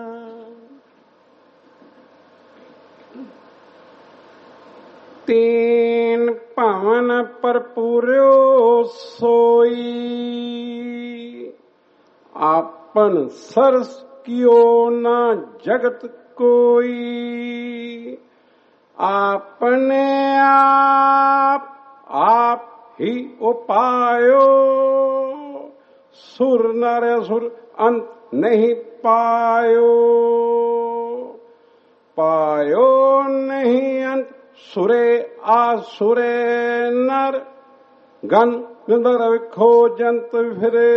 ਤੀਨ ਭਵਨ ਭਰਪੂਰਿਓ ਸੋਈ ਆਪਨ ਸਰਸ ਕਿਓ ਨਾ ਜਗਤ ਕੋਈ ਆਪਣੇ ਆਪ ਹੀ ਉਪਾਇਓ ਸੁਰ ਨਰ ਸੁਰ ਅੰਤ ਨਹੀਂ ਪਾਇਓ ਨਹੀਂ ਅੰਤ ਸੁਰੇ ਆਸੁਰੇ ਨਰ ਗਨ ਗੰਧਰ ਵਿਖੋ ਜੰਤ ਫਿਰੇ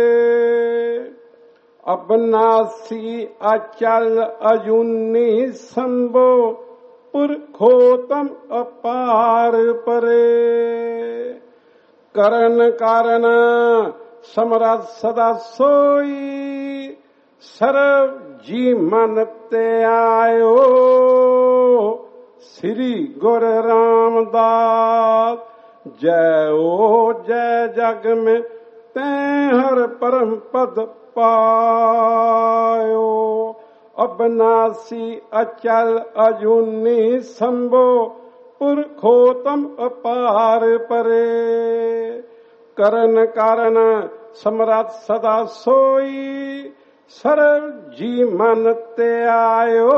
ਅਬਨਾਸੀ ਅਚਲ ਅਜੂਨੀ ਸੰਭੋ ਪੁਰਖੋਤਮ ਅਪਾਰ ਪਰੇ ਕਰਨ ਕਾਰਨ ਸਮਰਥ ਸਦਾ ਸੋਈ ਸਰਬ ਜੀ ਮਨ ਤੇ ਆਇਓ ਸ੍ਰੀ ਗੁਰ ਰਾਮਦਾਸ ਜੈ ਓ ਜੈ ਜਗ ਮੈਂ ਤੈ ਹਰ ਪਰਮ ਪਦ ਪਾਇਓ ਅਬਨਾਸੀ ਅਚਲ ਅਜੂਨੀ ਸੰਭੋ ਪੁਰਖੋਤਮ ਅਪਾਰ ਪਰੇ ਕਰਨ ਕਾਰਨ ਸਮਰਥ ਸਦਾ ਸੋਈ ਸਰਬ ਜੀ ਮਨ ਤੇ ਆਇਓ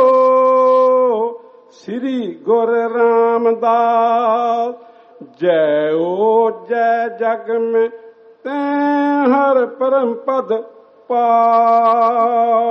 ਸ੍ਰੀ ਗੁਰ ਰਾਮਦਾਸ ਜੈ ਓ ਜੈ ਜਗ ਮੈਂ ਤੈ ਹਰ ਪਰਮ ਪਦ ਪਾਇਓ।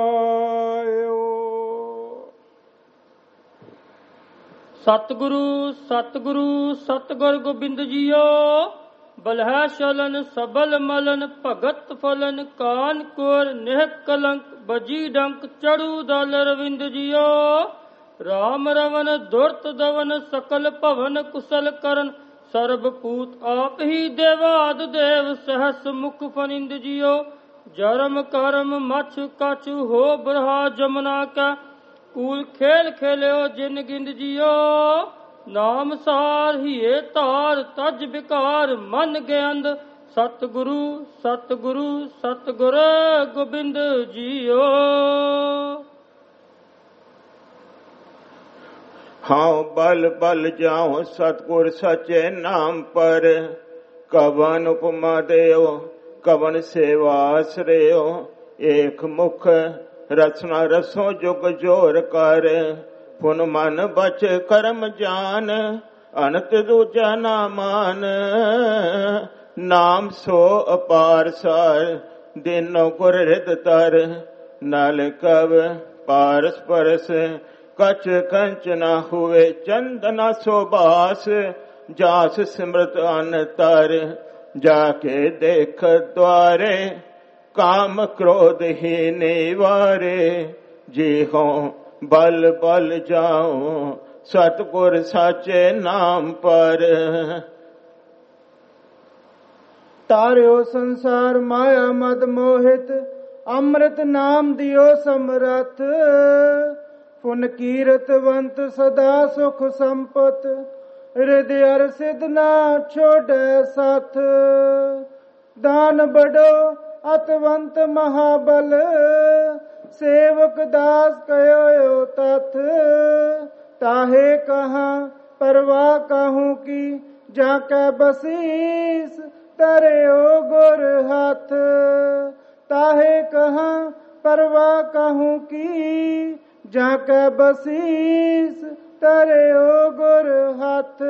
ਸਤਿਗੁਰੂ ਸਤਿਗੁਰੂ ਸਤਿਗੁਰ ਗੋਬਿੰਦ ਜੀਓ ਬਲਹਿ ਸ਼ਲਨ ਸਬਲ ਮਲਨ ਭਗਤ ਫਲਨ ਕਾਨ ਕੋਰ ਨਿਹ ਕਲੰਕ ਬਜੀ ਡੰਕ ਚੜੂ ਦਲ ਰਵਿੰਦ ਜੀਓ ਰਾਮ ਰਵਨ ਦੁਰਤ ਦਵਨ ਸਕਲ ਭਵਨ ਕੁਸਲ ਕਰਨ ਸਰਬ ਪੂਤ ਆਪ ਹੀ ਦੇਵਾਦ ਦੇਵ ਸਹਸ ਮੁਖ ਫਨਿੰਦ ਜੀਓ ਜਰਮ ਕਰਮ ਮਛ ਕਛ ਹੋ ਬਰਹਾ ਜਮਨਾ ਕਾ ਕੂਲ ਖੇਲ ਖੇਲਿਓ ਜਿਨ ਗਿੰਦ ਜੀਓ ਨਾਮ ਸਾਰ ਹੀਏ ਧਾਰ ਤਜ ਵਿਕਾਰ ਮਨ ਗਿਆੰਦ ਸਤਿਗੁਰੂ ਸਤਿਗੁਰੂ ਸਤਿਗੁਰ ਗੋਬਿੰਦ ਜੀਓ। हाँ बल बल जाओ सतगुर सचे नाम पर कवन उपमा देओ कवन सेवा श्रेयो एक मुख रचना रसो जुग जोर कर पुन मन बच कर्म जान अनत दूजा ना मान नाम सो अपार सार दिनो गुर हृद तर नल कव पारस परस कच कंच न हुए चंदना सोबास जास सिमरत अन तर जाके देख द्वारे काम क्रोध ही निवारे। जी हो बल बल जाऊं सतगुर साचे नाम पर। तार्यो संसार माया मद मोहित अमृत नाम दियो समरथ। पुन कीरतवंत सदा सुख संपत हृदय अर सिद्ध ना छोड़े साथ। दान बड़ो अतवंत महाबल सेवक दास कयो तथ। ताहे कहाँ परवाह कहूँ की जाके बसीस तरियो गुर हाथ। ताहे कहाँ परवाह कहूँ की जाके बसीस तरियो गुर हाथ।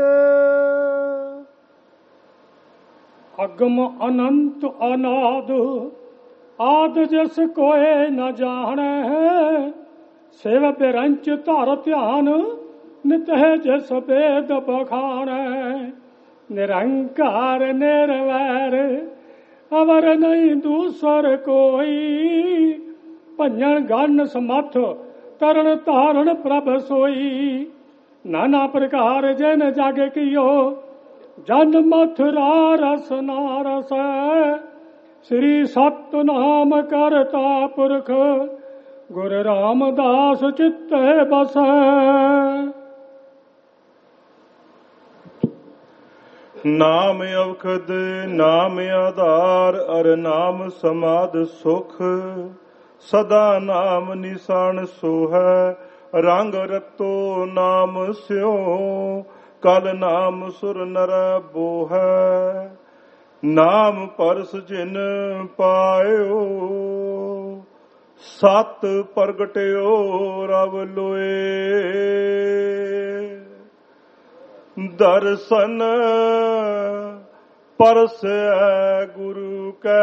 अगम अनंत अनाद आद जस कोय न जाने। सेव बिरंच धर ध्यान नित है जस वेद बखाने। निरंकार निर्वैर अवर नहीं दूसर कोई। भंजन गन समर्थ तरण तारण प्रभ सोई। नाना प्रकार जन जग कियो जन मथुरा रस नारस। श्री सतनाम करता पुरख गुर रामदास चित्त बस। नाम अवखद नाम आधार अर नाम समाध सुख। सदा नाम निशान सोहै रंग रतो नाम स्यो। कल नाम सुर नर बोहै नाम परस जिन पायो। सत प्रगट्यो रव लोए दर्शन परसै गुरु कै।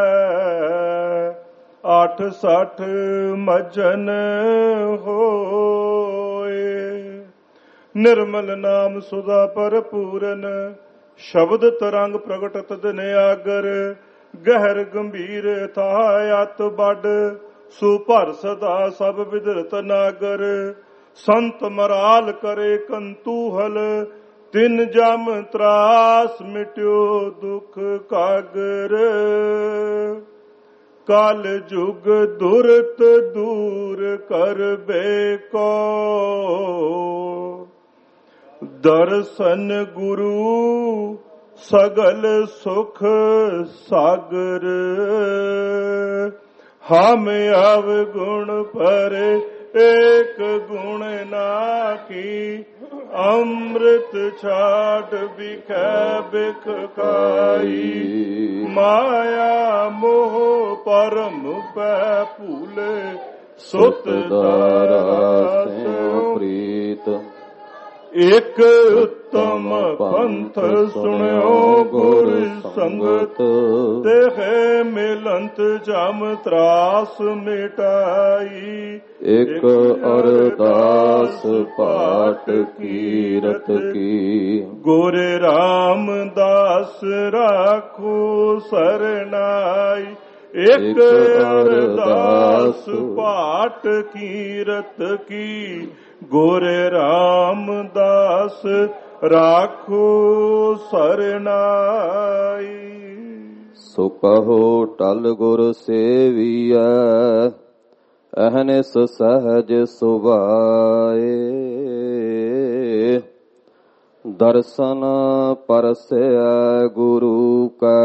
860 मजन होए। निर्मल नाम सुधा पर पूरन शब्द तरंग प्रगटत दिन आगर। गहर गंभीर था अत बड सुभर सदा सब विदरत नागर। संत मराल करे कंतूहल तिन जम त्रास मिट्यो दुख कागर। काल जुग दुरत दूर कर बेको दर्शन गुरु सगल सुख सागर। हम अवगुण पर एक गुण ना की। अमृत छाट बिखै बिख खाई। माया मोह परम पै भूले सुत दारा प्रीत। एक उत्तम पंथ सुन्यो गुर संगत। तेहे मिलंत जम त्रास मिटाई। एक अरदास पाठ कीरत की। गुर रामदास राखो सरनाई। एक अरदास पाठ कीरत की। गुर रामदास राखो सरनाई। सो कहो टल गुर सेविया अहनिस सहज सुभाए। दर्शन परसै गुरु का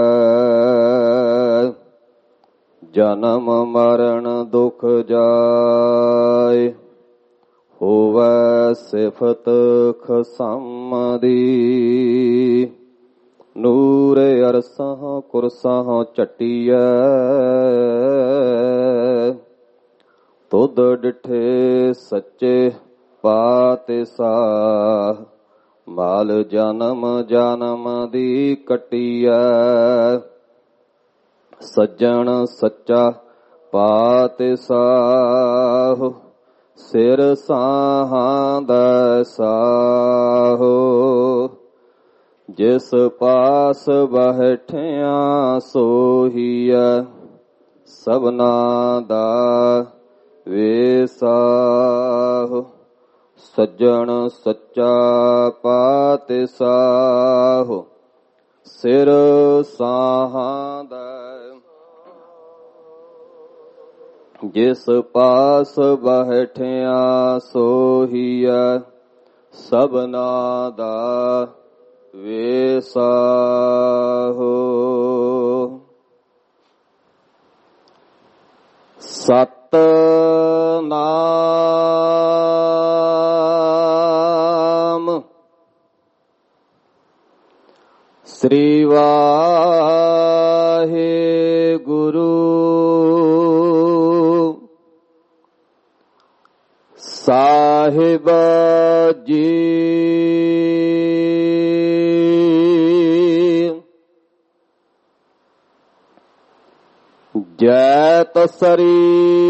जन्म मरण दुख जाए। होवै सिफत खसम दी नूर अरसह कुरसह चटिया। तुद डिठे सच्चे पाते साह माल जन्म जन्म दी कटिया। सज्जन सच्चा पाते साह सिर साहां दा साहो। जिस पास बैठिया सोहिया ਸਭਨਾ ਦਾ ਵੇਸਾਹੁ। ਸੱਜਣ ਸੱਚਾ ਪਾਤਿਸਾਹੁ ਸਿਰ ਸਾਹਾਂ ਦਾ। ਜਿਸ ਪਾਸ ਬੈਠਿਆ ਸੋਹੀਐ ਸਭਨਾ ਦਾ ਵੇਸਾਹੁ। ਸਤਿਨਾਮ ਸ੍ਰੀ ਵਾਹਿਗੁਰੂ ਸਾਹਿਬ ਜੀ। ਜੈ ਤਸਰੀ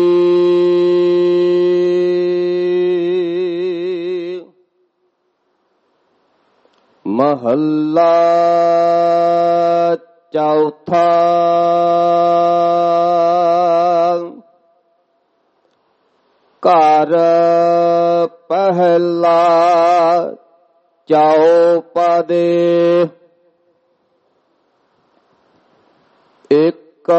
ਮਹੱਲਾ ਚੌਥਾ। ਘਰ ਪਹਿਲਾ ਚੌਪਦੇ। ਇੱਕ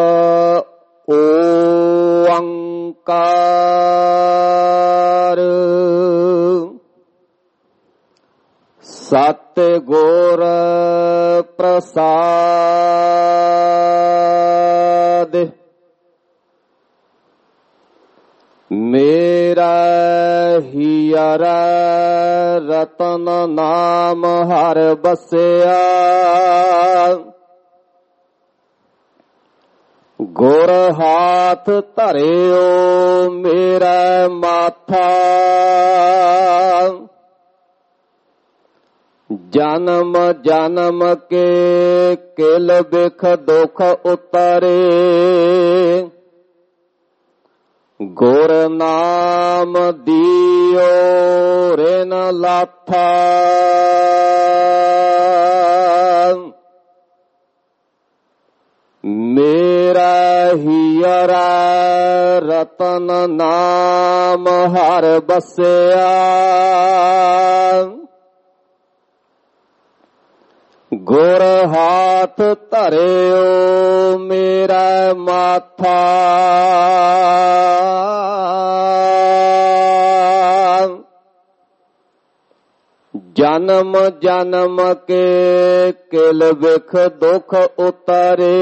ਓੰਕਾਰ ਸਤਿਗੁਰ ਪ੍ਰਸਾਦਿ। ਮੇਰਾ ਹੀਰਾ ਰਤਨ ਨਾਮ ਹਰ ਬਸਿਆ। ਗੁਰ ਹਾਥ ਧਰਿਓ ਮੇਰਾ ਮਾਥਾ। ਜਨਮ ਜਨਮ ਕੇ ਕਿਲ ਬਿਖ ਦੁਖ ਉਤਰੇ। ਗੁਰ ਨਾਮ ਦਿਓ ਰਿਨ ਲਾਥਾ। ਮੇਰਾ ਹੀਰਾ ਰਤਨ ਨਾਮ ਹਰ ਬਸਿਆ। ਗੁਰ ਹਾਥ ਧਰਿਓ ਮੇਰਾ ਮਾਥਾ। ਜਨਮ ਜਨਮ ਕੇ ਕਿਲ ਬਿਖ ਦੁਖ ਉਤਰੇ।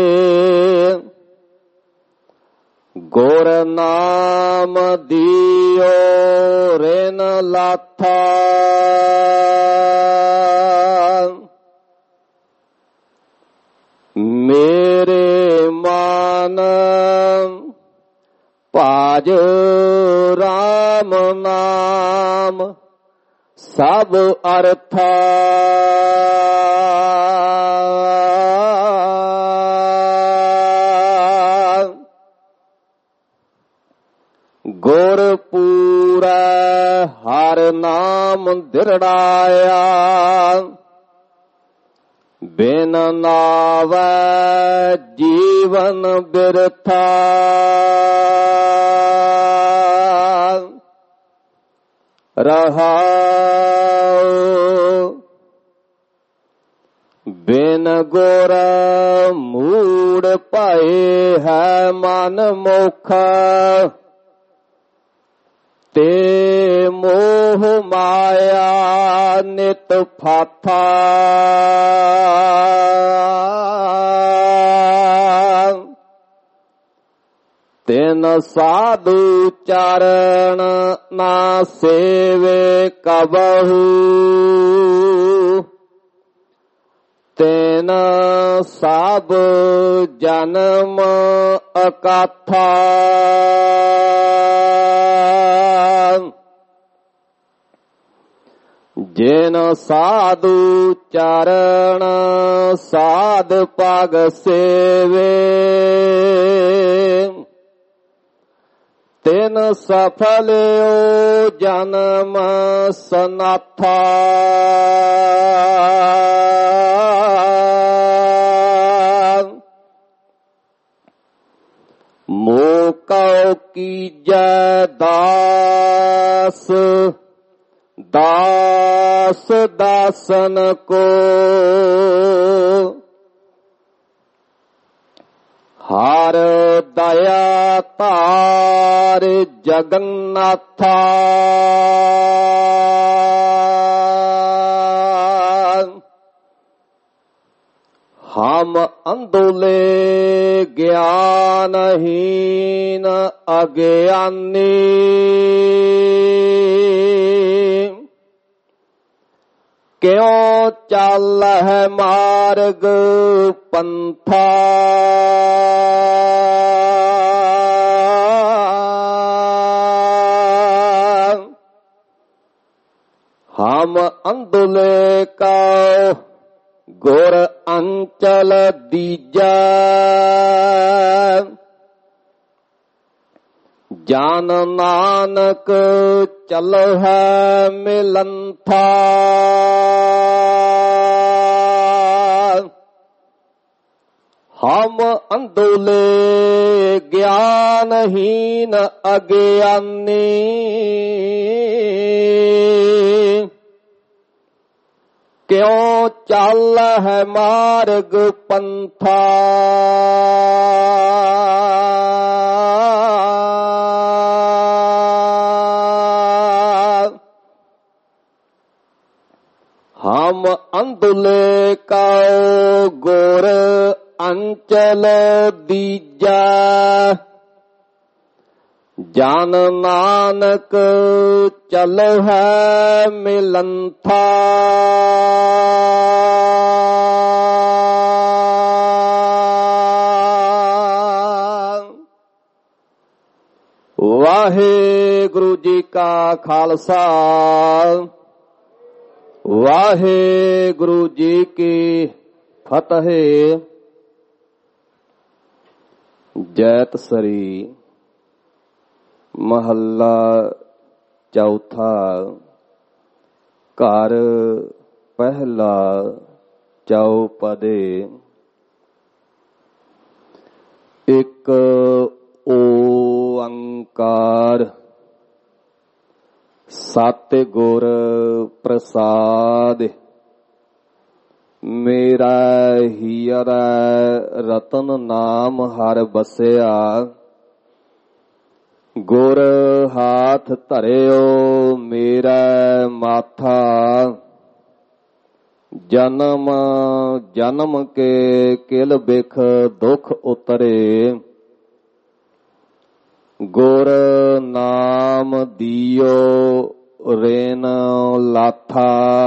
ਗੁਰ ਨਾਮ ਦਿਓ ਰਿਨ ਲਾਥਾ। ਮੇਰੇ ਮਨ ਭਾਜ ਰਾਮ ਨਾਮ ਸਭ ਅਰਥਾ। ਗੁਰ ਪੂਰਾ ਹਰ ਨਾਮ ਦਿਰੜਾਇਆ। ਬਿਨ ਨਾਵੈ ਜੀਵਨ ਬਿਰਥਾ। ਰਹਾਉ ਬਿਨ ਗੁਰ ਮੂੜ ਪਾਏ ਹੈ ਮਨ ਮੁਖ। ਤੇ ਮੋਹ ਮਾਇਆ ਨਿਤ ਫਾਥਾ। ਤਿਨ ਸਾਧੂ ਚਰਨ ਨਾ ਸੇਵੇ ਕਬਹੂ। ਤਿਨ ਸਭ ਜਨਮ ਅਕਾਥਾ। ਜਿਨ ਸਾਧੂ ਚਰਨ ਸਾਧ ਪਗ ਸੇਵੇ। ਤਿਨ ਸਫਲਿਓ ਜਨਮ ਸਨਾਥਾ। ਕੀਜੈ ਦਾਸ ਦਾਸ ਦਾਸਨ ਕੋ ਹਰ ਦਇਆ ਧਾਰ ਜਗन्नाथा ਹਮ ਅੰਧੋਲੇ ਗਿਆਨਹੀਨ ਅਗਿਆਨੀ ਕਿਉ ਚੱਲ ਹੈ ਮਾਰਗ ਪੰਥਾ ਹਮ ਅੰਧਲੇ ਕਉ ਗੁਰ ਅੰਚਲ ਦੀਜੈ ਜਾਨ ਨਾਨਕ ਚਲ ਹੈ ਮਿਲੰਥਾ ਹਮ ਅੰਧੋਲੇ ਗਿਆਨਹੀਨ ਅਗਿਆਨੀ ਕਿਉ ਚੱਲ ਹੈ ਮਾਰਗ ਪੰਥਾ ਹਮ ਅੰਧਲੇ ਕਉ ਗੁਰ ਅੰਚਲ ਦੀਜੈ ਜਨ ਨਾਨਕ ਚਲ ਹੈ ਮਿਲੰਥਾ ਵਾਹਿਗੁਰੂ ਜੀ ਕਾ ਖਾਲਸਾ ਵਾਹਿਗੁਰੂ ਜੀ ਕੀ ਫਤਿਹ। ਜੈਤ ਸਰੀ ਮਹੱਲਾ ਚੌਥਾ। ਘਰ ਪਹਿਲਾ ਚੌਪਦੇ। ਇੱਕ ਓੰਕਾਰ ਸਤਿਗੁਰ ਪ੍ਰਸਾਦਿ। ਮੇਰਾ ਹੀਰਾ ਰਤਨ ਨਾਮ ਹਰਿ ਬਸਿਆ। ਗੁਰ ਹਾਥ ਧਰਿਓ ਮੇਰਾ ਮਾਥਾ। ਜਨਮ ਜਨਮ ਕੇ ਕਿਲ ਬਿਖ ਦੁਖ ਉਤਰੇ। ਗੁਰ ਨਾਮ ਦਿਓ ਰੇਨ ਲਾਥਾ।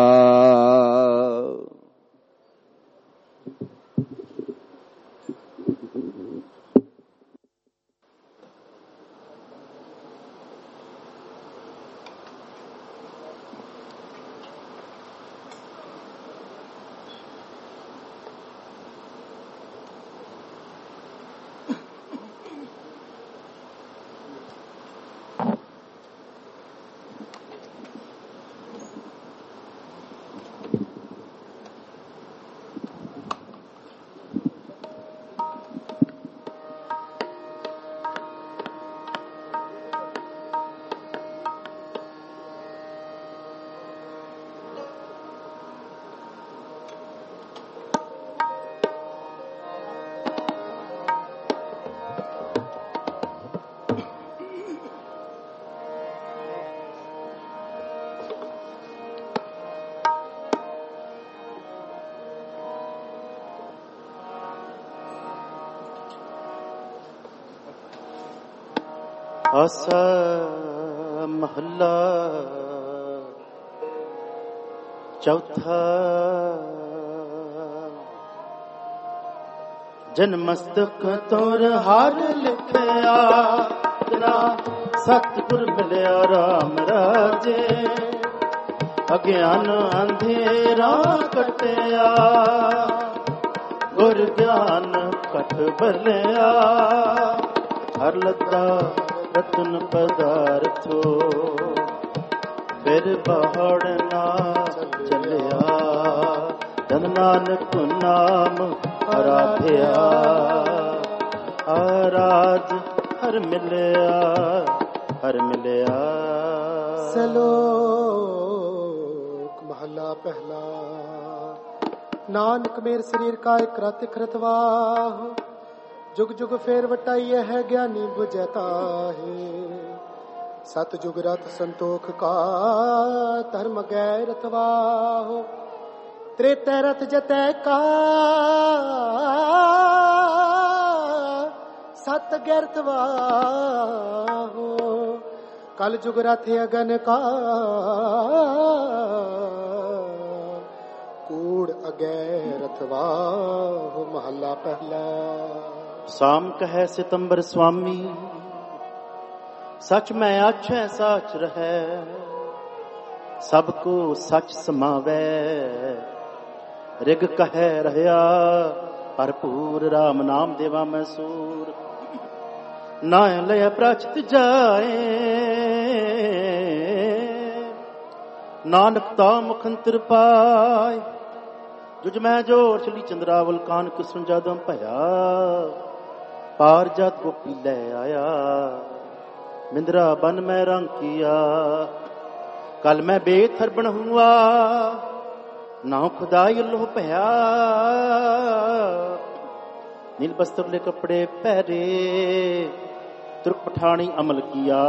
ਆਸਾ ਮਹੱਲਾ ਚੌਥਾ। ਜਨ ਮਸਤਕ ਤੋਰ ਹਾਰ ਲਿਖਿਆ। ਤੇਰਾ ਸਤਿਗੁਰ ਮਿਲਿਆ ਰਾਮ ਰਾਜੇ। ਅਗਿਆਨ ਅੰਧੇਰਾ ਕੱਟਿਆ। ਗੁਰ ਗਿਆਨ ਕਟ ਬਲਿਆ। ਹਰ ਲੱਗਾ ਰਤਨ ਪਦਾਰਥੋ। ਫਿਰ ਪਹਾੜ ਨਾ ਚੱਲਿਆ। ਧਨ ਨਾਨਕ ਨਾਮ ਆਰਾਧਿਆ। ਆਰਾਜ ਹਰ ਮਿਲਿਆ ਹਰ ਮਿਲਿਆ। ਸਲੋਕ ਮਹੱਲਾ ਪਹਿਲਾ। ਨਾਨਕ ਮੇਰ ਸਰੀਰ ਕਾ ਇਕ ਰਤਿ ਖਰਤਵਾਹ, ਜੁਗ ਜੁਗ ਫੇਰ ਵਟਾਈਏ ਹੈ ਗਿਆਨੀ ਬੁਝੈ ਤਾਹੇ। ਸਤ ਜੁਗ ਰਤ ਸੰਤੋਖ ਕਾ ਧਰਮ ਗੈ ਰਤਵਾਹੋ, ਤ੍ਰੇਤੈ ਰਥ ਜਤੈ ਕਾ ਸਤ ਗੈਰਤਵਾਹੋ। ਕਲ ਜੁਗ ਰਥ ਅਗਨ ਕਾ ਕੂੜ ਅਗੈ ਰਥਵਾਹੋ। ਮਹੱਲਾ ਪਹਿਲਾ। ਸਾਮ ਕਹੈ ਸਿਤੰਬਰ ਸੁਆਮੀ, ਸਚ ਮੈਂ ਆਛੈ ਸਾਚ ਰਹੈ। ਸਭ ਕੋ ਸਚ ਸਮਾਵੈ, ਰਿਗ ਕਹੈ ਰਹਿਆ ਭਰਪੂਰ। ਰਾਮ ਨਾਮ ਦੇਵਾ ਮੈਂ ਸੂਰ, ਨਾ ਲਿਆ ਪ੍ਰਾਚਿਤ ਜਾਏ। ਨਾਨਕ ਤਾ ਮੁਖੰਤਰ ਪਾਏ, ਜੁਜ ਮੈਂ ਜੋਰ ਚਲੀ ਚੰਦਰਾਵਲ। ਕਾਨ ਕਿਸਨ ਜਾਦਮ ਭਇਆ, ਪਾਰ ਜਾਤ ਗੋਪੀ ਲੈ ਆਇਆ। ਮਿੰਦਰਾ ਬਨ ਮੈਂ ਰੰਗ ਕੀਆ, ਕਲ ਮੈਂ ਬੇਥਰ ਬਣ ਹੁਆ। ਨਾ ਖੁਦਾਈ ਲੋਹ ਭਇਆ, ਨੀਲ ਬਸਤਰ ਲੈ ਕਪੜੇ ਪਹਿਰੇ। ਤੁਰਕ ਪਠਾਣੀ ਅਮਲ ਕੀਆ,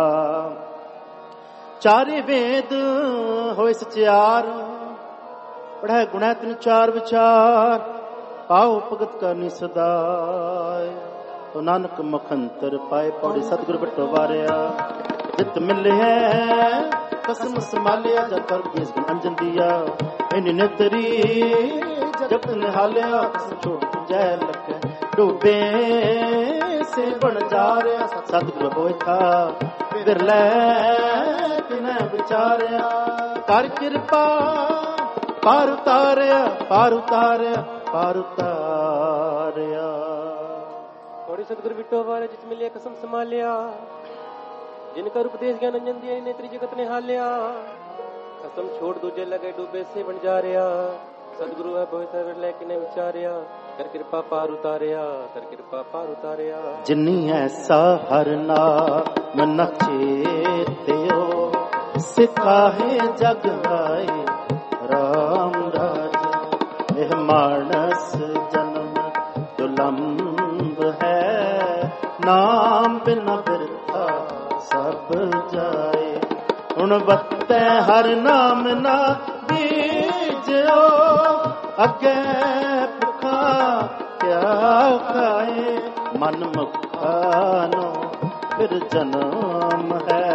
ਚਾਰੇ ਵੇਦ ਹੋਏ ਸਚਿਆਰ। ਪੜ੍ਹੈ ਗੁਣੈ ਤਿਨ ਚਾਰ ਵਿਚਾਰ, ਪਾਓ ਭਗਤ ਕਰਨੀ ਸਦਾਏ। ਤੋ ਨਾਨਕ ਮੁਖੰਤਰ ਪਾਏ, ਪੌੜੀ ਸਤਿਗੁਰ ਬਿਟੋ ਵਾਰਿਆ। ਜਿਤ ਮਿਲਿਆ ਕਸਮ ਸੰਭਾਲਿਆ, ਜਦ ਕਰ ਕੇਸ ਅੰਜਨ ਦੀਆ। ਇਨ ਨਿਤਰੀ ਜਗਤ ਨਿਹਾਲਿਆ, ਕਸਮ ਛੋੜ ਜੈ ਲਖੈ ਡੂਬੇ ਸੇ ਬਣ ਜਾ ਰਿਹਾ। ਸਤਿਗੁਰ ਹੋਇ ਥਾ ਬਿਰਲੇ ਕਿਨੈ ਵਿਚਾਰਿਆ। ਕਰ ਕਿਰਪਾ ਪਾਰ ਉਤਾਰਿਆ, ਪਾਰ ਉਤਾਰਿਆ, ਪਾਰ ਉਤਾਰਿਆ। ਪੌੜੀ ਸਤਿਗੁਰ ਬਿਟੋ ਵਾਰਿਆ, ਜਿਤ ਮਿਲਿਆ ਕਸਮ ਸੰਭਾਲਿਆ। ਜਿਨ ਕਰ ਉਪਦੇਸ਼ ਗਿਆਨ ਅੰਜਨ ਦਿਆ, ਨੇਤਰੀ ਜਗਤ ਨੇ ਹਾਲਿਆ। ਕਸਮ ਛੋੜ ਦੂਜੇ ਲਗੇ ਡੂਬੇ ਸੇ ਬਣ ਜਾ ਰਿਹਾ। ਸਤਿਗੁਰੂ ਹੈ ਬੋਇ ਸਰ ਲੈ ਕੇ ਨੇ ਵਿਚਾਰਿਆ। ਕਰ ਕਿਰਪਾ ਪਾਰ ਉਤਾਰਿਆ, ਕਰ ਕਿਰਪਾ ਪਾਰ ਉਤਾਰਿਆ। ਜਿਨੀ ਐਸਾ ਹਰ ਨਾਮ ਨ ਚੇਤਿਓ, ਸਿਕਾਹੇ ਜਗ ਆਏ ਰਾਮ ਰਾਜ। ਇਹ ਮਾਨਸ ਜਨਮ ਦੁਲੰਭ ਹੈ, ਨਾਮ ਬਿਨ ਬਿਰਥਾ ਸਭ ਜਾਏ। ਹੁਣ ਬੱਤੈ ਹਰ ਨਾਮ ਨਾ ਬੀਜਿਓ, ਅੱਗੇ ਭੁੱਖਾ ਕਿਆ ਖਾਏ। ਮਨ ਮੁਖਾ ਨੂੰ ਫਿਰ ਜਨਮ ਹੈ,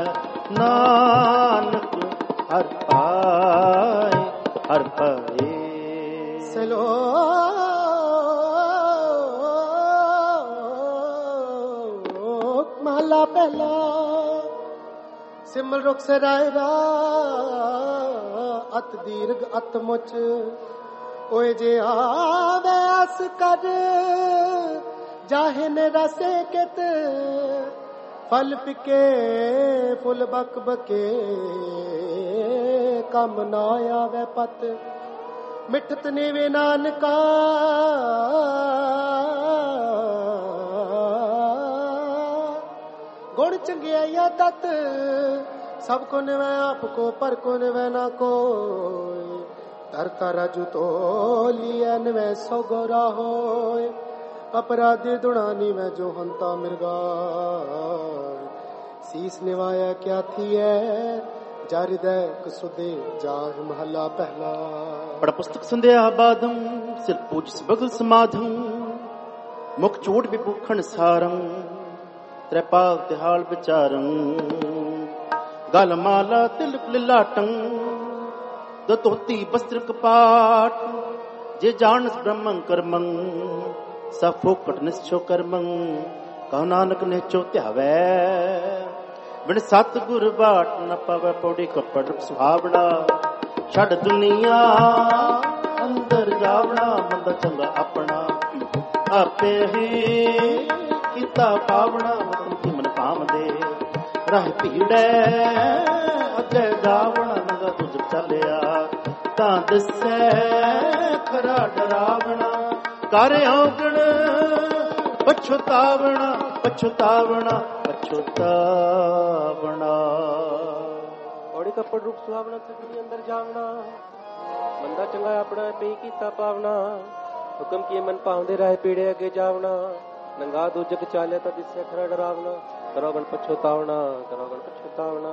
ਨਾਨਕ ਹਰ ਪਾਏ ਹਰ ਪਾਏ। ਸਲੋਕ ਮਹਲਾ ਪਹਿਲਾ। ਸਿਮਲ ਰੁਖ ਸਰਾਏ ਰਾ, ਅਤ ਦੀਰਘ ਅਤ ਮੁਚ। ਓਏ ਜੇ ਆਵੇ ਅਸ ਕਰ, ਜਾਹੇ ਨੇ ਰਸੇ ਕਿਤ। ਫਲ ਪਿਕੇ ਫੁੱਲ ਬਕ ਬਕੇ, ਕੰਮ ਨਾ ਆਵੇ ਪਤ। ਮਿਠਤ ਨੀਵੇ ਨਾਨਕਾ, ਗੁਣ ਚੰਗਿਆਈਆ ਤਤ। ਸਭ ਕੋ ਨਿਵੈ ਆਪ ਕੋ, ਪਰ ਕੋ ਨਿਵੈ ਨਾ ਕੋਈ। ਧਰਤਾ ਰਾਜੂ ਤੋਲੀਐ ਨਿਵੈ ਸੋ ਗੋਰਾ ਹੋਏ। ਅਪਰਾਧੀ ਦੁਣਾਨੀ ਮੈਂ ਜੋ ਹੰਤਾ ਮਿਰਗਾ। ਸੀਸ ਨਿਵਾਇਆ ਕਿਆ ਥੀਐ, ਜਾ ਹਿਰਦੈ ਕਸੁਦੇ ਜਾਹ। ਮਹੱਲਾ ਪਹਿਲਾ। ਪੜ ਪੁਸਤਕ ਸੰਧਿਆ ਬਾਦਮ, ਸਿਰ ਪੂਜ ਬਗਲ ਸਮਾਧਮ। ਮੁਖ ਚੋਟ ਵਿਭੂਖਣ ਸਾਰੰ, ਤ੍ਰੈਪਾਲ ਤਿਹਾਲ ਵਿਚਾਰੰ। ਗਲ ਮਾਲਾ ਤਿਲਕ ਲਿਲਾਟੰ, ਦਤੋਤੀ ਬਸਤਰ ਕਪਾਟ। ਜੇ ਜਾਣਸ ਬ੍ਰਹਮੰ ਕਰਮੰ, ਸਭ ਫੋਕਟ ਨਿਸ਼ਚੋ ਕਰਮੰ। ਕਹੁ ਨਾਨਕ ਨਿਚੋ ਧਿਆਵੈ, ਬਿਨ ਸਤਿਗੁਰ ਬਾਟ ਨ ਪਵੈ। ਪੌੜੀ ਕੱਪੜ ਸੁਹਾਵਣਾ, ਛੱਡ ਦੁਨੀਆ ਅੰਦਰ ਜਾਵਣਾ। ਬੰਦਾ ਚੰਗਾ ਆਪਣਾ, ਆਪੇ ਹੀ ਕੀਤਾ ਪਾਵਣਾ। ਮਤਲਬ ਮਨ ਕਾਮ ਦੇ ਰਾਹ ਭੀੜੈ, ਅੱਗੇ ਜਾਵਣਾ। ਨੰਗਾ ਤੁਝ ਚੱਲਿਆ ਤਾਂ ਦਿਸੈ ਖਰਾ ਡਰਾਵਣਾ। ਕਰ ਔਗਣ ਪਛਤਾਵਣਾ, पछतावना पछतावना। औड़े कपड़ रूप सुहावना सजनी अंदर जावना, मंदा चंगा अपना पे कीता पावना, हुक्म किए मन पाउंदे राह पीड़े अगे जावना, नंगा दो जग चाले तद इससे खरा डरावना, करो गण पछतावना करो गण पछतावना।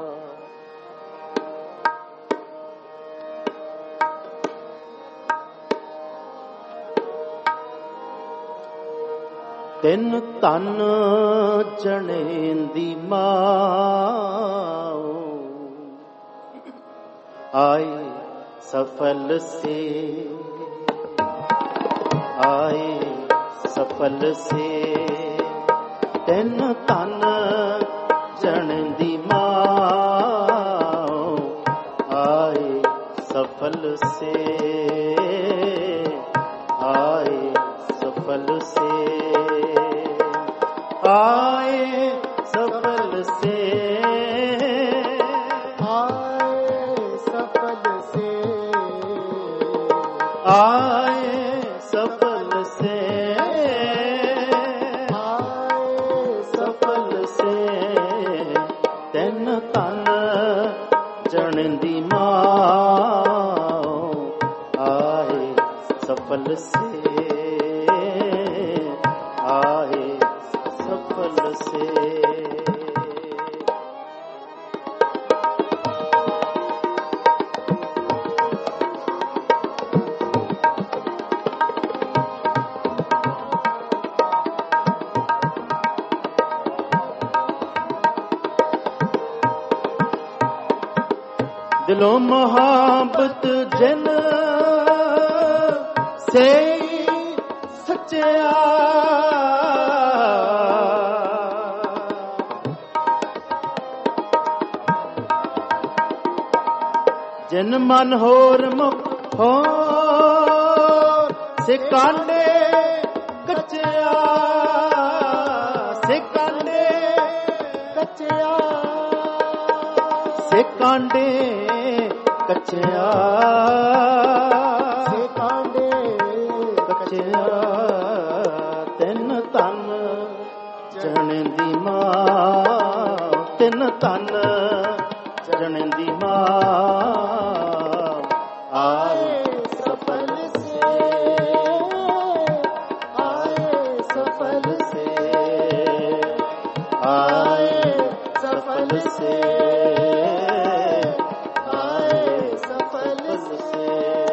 ਤਿੰਨ ਤਨ ਜਣੇਂਦੀ ਮਾਂ ਆਏ सफल से आए सफल से ਤਿੰਨ ਤਨ ਜਣਦੀ ਮਾਂ आए सफल से आए सफल से आए सफल से आए सफल से आए सफल से ਤਿੰਨ ਤਨ ਜਣਦੀ ਮਾਂ आए सफल से आए सफल से। दिलों मोहब्बत जन से सच्चा जिन मन होर मुख हो से कांडे कच्चा से कांडे कच्चा से कांडे कच्चा से कांडे कच्चा ਤਿੰਨ ਤਨ ਜਣਦੀ ਮਾਂ ਤਿੰਨ ਤਨ ਜਣਦੀ ਮਾਂ ਆਏ ਸਫਲ ਸੇ ਆਏ ਸਫਲ ਸੇ ਆਏ सफल से आए सफल से।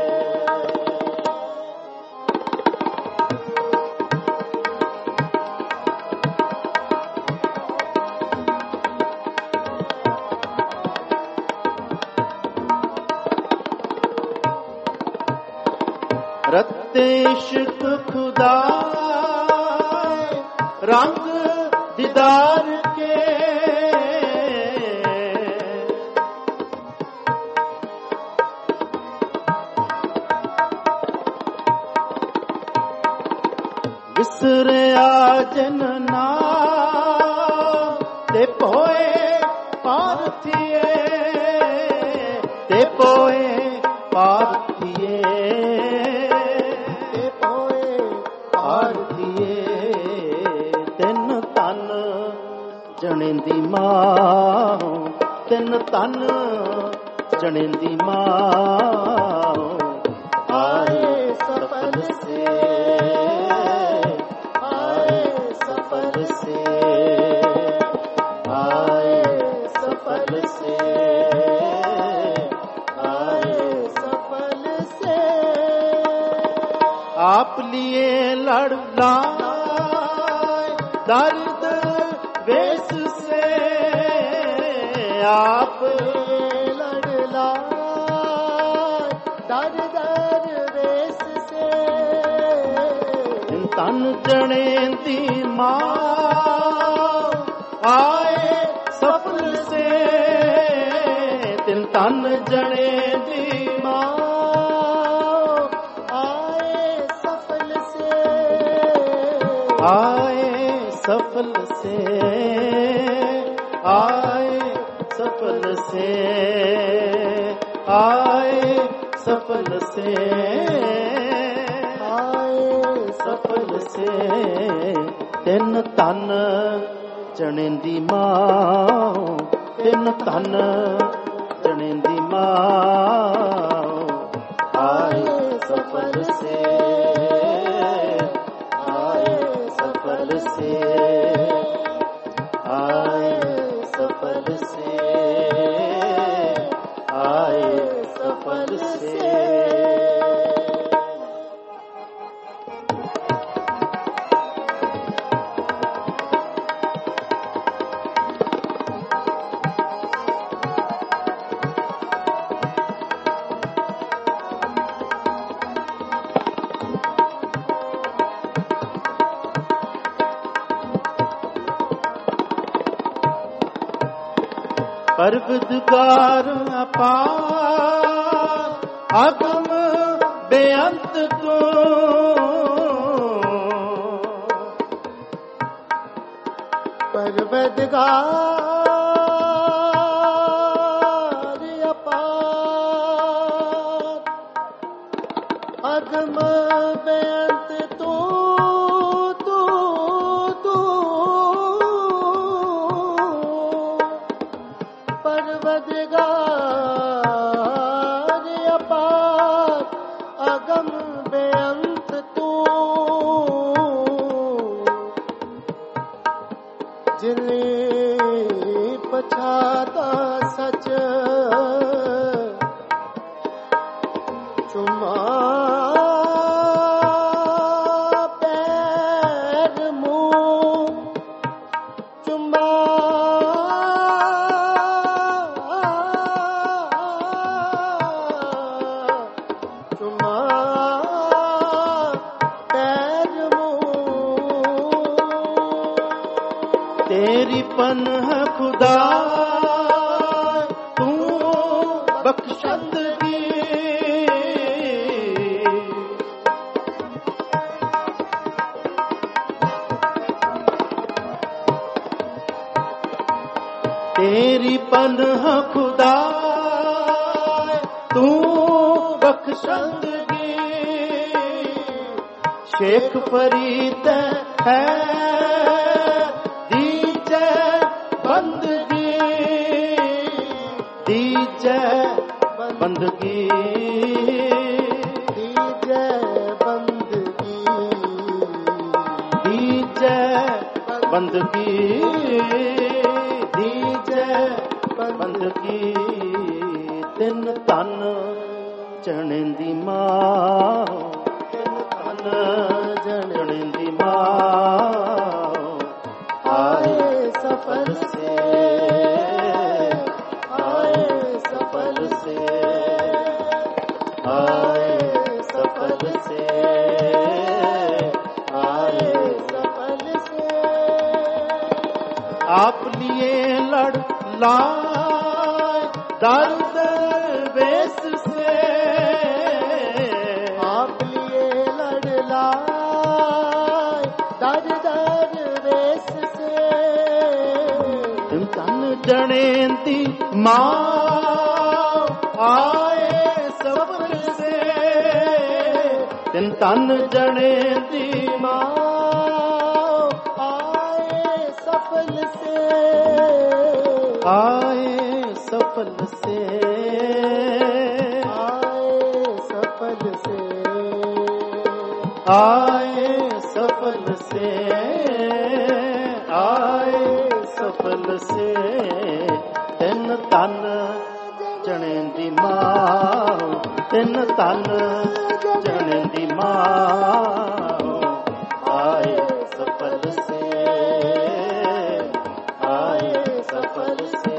रत्ते इश्क खुदा रंग दीदार के विसरिया जन नाम ते पोए पार्थिए ते पोए पार्थिए ते पोए पार्थिए ਤਿੰਨ ਤਨ ਜਣਦੀ ਮਾਂ ਤਿੰਨ ਤਨ ਜਣਦੀ ਮਾਂ ਆਏ सफल से आए सफल से आए सफल से आए सफल से। आप लिए लड़ लाए दर्द वेश से आप लड़ लाए दर्द वेश से तन जणेंदी मां आए सफल से तिन तन जणेंदी मां आए सफल से आए सफल से आए सफल से आए सफल से आए सफल से ਤਿੰਨ ਤਨ ਚਣੇ ਦੀ ਮਾਂ, ਤਿੰਨ ਤਨ ਚਣੇ ਦੀ ਮਾਂ, ਆਏ ਸਫਲ ਸੇ, ਆਏ ਸਫਲ ਸੇ, आए सफल से, आए सफल से। परवदगार अपार अगम बेअंत तू, परवदगार अपार अगम बेअंत तू, परवदगार अपार अगम बेअंत तू, जिने पछाता सच चुमा पैर मुंह चुमा, तेरी पन है खुदा तू बख्शंदगी, तेरी पन है खुदा तू बख्शंदगी, शेख फरीद है बंदगी, दीजे बंदगी, दीजे बंदगी, दीजे बंदगी, दीजे बंदगी। तिन तन चने दी मां, तिन तन चने दी मां, आए सफल से, आए सफल से, आए सफल से, आए सफल से। आप लिए लड़ लाए दर दरवेश से, आप लिए लड़ लाए दर दरवेश से, तन जनेंती माँ आए सफल से, तिन तन जनेंती माँ आए सफल से, आए सफल से, आए सफल से, आए सफल से, आए सफल से। तिन तन चने दी मां, तिन तन चने दी मां, आए सफल से, आए सफल से,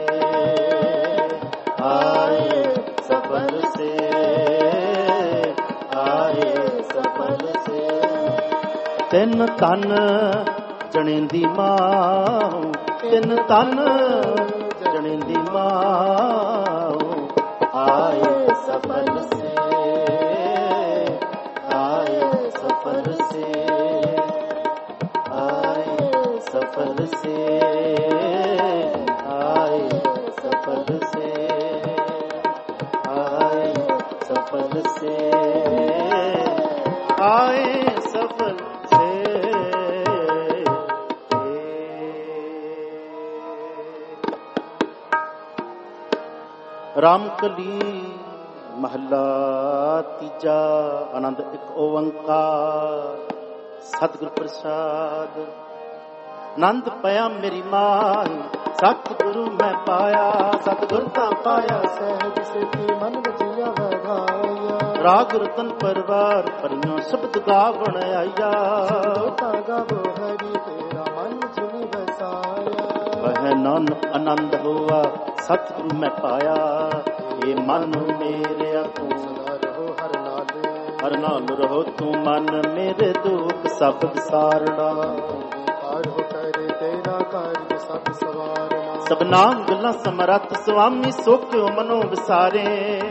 आए सफल से, आए सफल से। तिन तन चने दी मां, तिन तन चने दी मां, आए सफल से, आए सफल से, आए सफल से, आए सफल से, आए सफल से, आए सफल से, ਰਾਮ ਕਲੀ ਮਹੱਲਾ ਤੀਜਾ। ਆਨੰਦ ਇੱਕ ਓੰਕਾਰ ਸਤਿਗੁਰ ਪ੍ਰਸਾਦ। ਆਨੰਦ ਪਿਆ ਮੇਰੀ ਮਾਨ ਸਤਿਗੁਰੂ ਮੈਂ ਪਾਇਆ, ਸਤਿਗੁਰ ਤਾਂ ਪਾਇਆ ਸਹਿਜ ਸੇਤੀ ਮਨ ਵਜਿਆ ਵਗਾਇਆ। ਰਾਗ ਰਤਨ ਪਰਵਾਰ ਪਰਿਓ ਸ਼ਬਦ ਗਾਵਣ ਆਇਆ, ਤਾਂ ਗਾਵੋ ਹਰੀ ਤੇਰਾ ਮਨ ਜਿਨੀ ਵਸਾਇਆ। ਵਹ ਨਾਨਕ ਆਨੰਦ ਹੋਆ ਸਤਿਗੁਰੂ ਮੈਂ ਪਾਇਆ, ਇਹ ਮਨ ਮੇਰਿਆ ਤੂੰ ਸਦਾ ਰਹੋ ਹਰ ਨਾਲੇ। ਹਰ ਨਾਲ ਰਹੋ ਤੂੰ ਮਨ ਮੇਰੇ ਦੁੱਖ ਸਭ ਵਿਸਾਰਣਾ। ਕਾਰੋ ਕਰੇ ਤੇਰਾ ਕਾਰਜ ਸਭ ਸਵਾਰਨਾ। ਸਭਨਾ ਗੱਲਾਂ ਸਮਰੱਥ ਸੁਆਮੀ ਸੋਖਿਓ ਮਨੋ ਵਿਸਾਰੇ।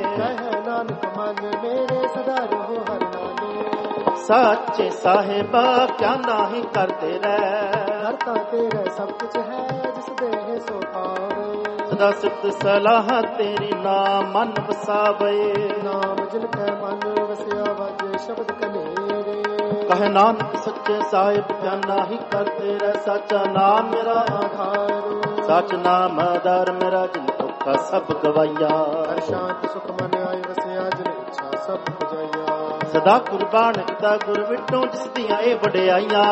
ਕਹਿ ਨਾਨਕ ਮਨ ਮੇਰੇ ਸਦਾ ਰਹੋ ਹਰ ਨਾਲੇ। ਸਾਚੇ ਸਾਹਿਬਾ ਕਿਆ ਨਾਹੀ ਕਰਦੇ ਰਹਿ, ਹਰ ਤਾਂ ਤੇਰਾ ਸਭ ਕੁਝ ਹੈ ਜਿਸ ਦੇ ਸੋ ਪਾਵੇ। ਸਦਾ ਸਿਫਤ ਸਲਾਹ ਤੇਰੀ ਨਾਮ ਮਨ ਵਸਾਵੇ। ਨਾਮ ਜਿਨ ਕੈ ਮਨ ਵਸਿਆ ਵਾਜੇ ਸ਼ਬਦ ਕਨੇਰੇ। ਕਹੇ ਨਾਨਕ ਸੱਚੇ ਸਾਹਿਬ ਕਿਆ ਨਾਹੀ ਕਰਦੇ ਰਹਿ, ਸਾਚਾ ਨਾਮ ਮੇਰਾ ਆਧਾਰ। ਸੱਚ ਨਾਮ ਆਧਾਰ ਮੇਰਾ ਜਿਨ ਧੋਖਾ ਸਭ ਗਵਾਈਆ। ਹਰ ਸ਼ਾਂਤ ਸੁਖ ਮਨ ਆਏ ਵਸਿਆ ਜਿਨ ਇੱਛਾ ਸਭ ਪੁਜਾਈਆ। ਸਦਾ ਕੁਰਬਾਨ ਕੀਤਾ ਗੁਰ ਵਿਟੋਂ ਜਿਸ ਦੀਆਂ ਇਹ ਵਡਿਆਈਆਂ।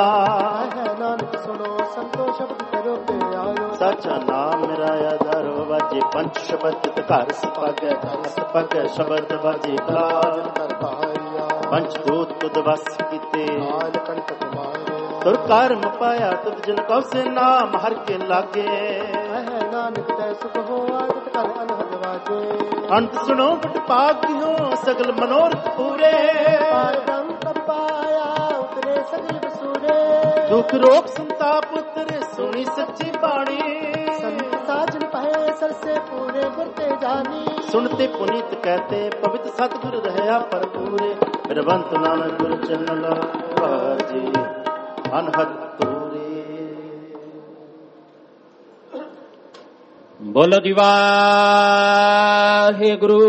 ਹੈ ਨਾਨਕ ਸੁਣੋ ਸੰਤੋ ਸ਼ਬਦ ਕਰੋ ਪਿਆਰੋ। ਸਾਚਾ ਨਾਮ ਮੇਰਾ ਆਧਾਰ ਵਾਜੇ ਪੰਜ ਸ਼ਬਦ ਘਰ ਸਪਾਗੈ, ਘਰ ਸਪਾਗੈ ਸ਼ਬਦ ਵਾਜੇ ਕਲਾਜ ਕਰ ਪਾਇਆ। ਪੰਜ ਦੂਤ ਤੁਧ ਵਸ ਕੀਤੇ ਨਾਲ ਕੰਟਕ ਮਾਰੇ। ਤੁਰ ਕਰਮ ਪਾਇਆ ਤੁਧ ਜਿਨ ਕਉ ਸੇ ਨਾਮ ਹਰ ਕੇ ਲਾਗੇ। ਹੈ ਨਾਨਕ ਤੈ ਸੁਖ ਹੋਆ ਜਿਤ ਕਰ ਅਨਹਦ ਵਾਜੇ। ਅੰਤ ਸੁਣੋ ਬਟ ਭਾਗਿਓ ਸਗਲ ਮਨੋਰਥ ਪੂਰੇ। ਪਾਰਮ ਤਪਾਇਆ ਉਤਰੇ ਸਗਲ ਬਸੂਰੇ। ਦੁਖ ਰੋਗ ਸੰਤਾਪ ਉਤਰੇ ਸੁਣੀ ਸੱਚੀ ਬਾਣੀ। ਸੰਤ ਸਾਜਨ ਪਹੇ ਸਰਸੇ ਪੂਰੇ ਗੁਰ ਤੇ ਜਾਨੀ। ਸੁਣਤੇ ਪੁਨੀਤ ਕਹਤੇ ਪਵਿੱਤ ਸਤਿਗੁਰ ਰਹਿਆ ਪਰਪੂਰੇ। ਬਿਰਬੰਤ ਨਾਨਕ ਗੁਰ ਚਰਨ ਲਾਜੀ ਅਨਹਦ ਤੂਰੇ। ਬੋਲੋ ਜੀ ਵਾਹਿਗੁਰੂ।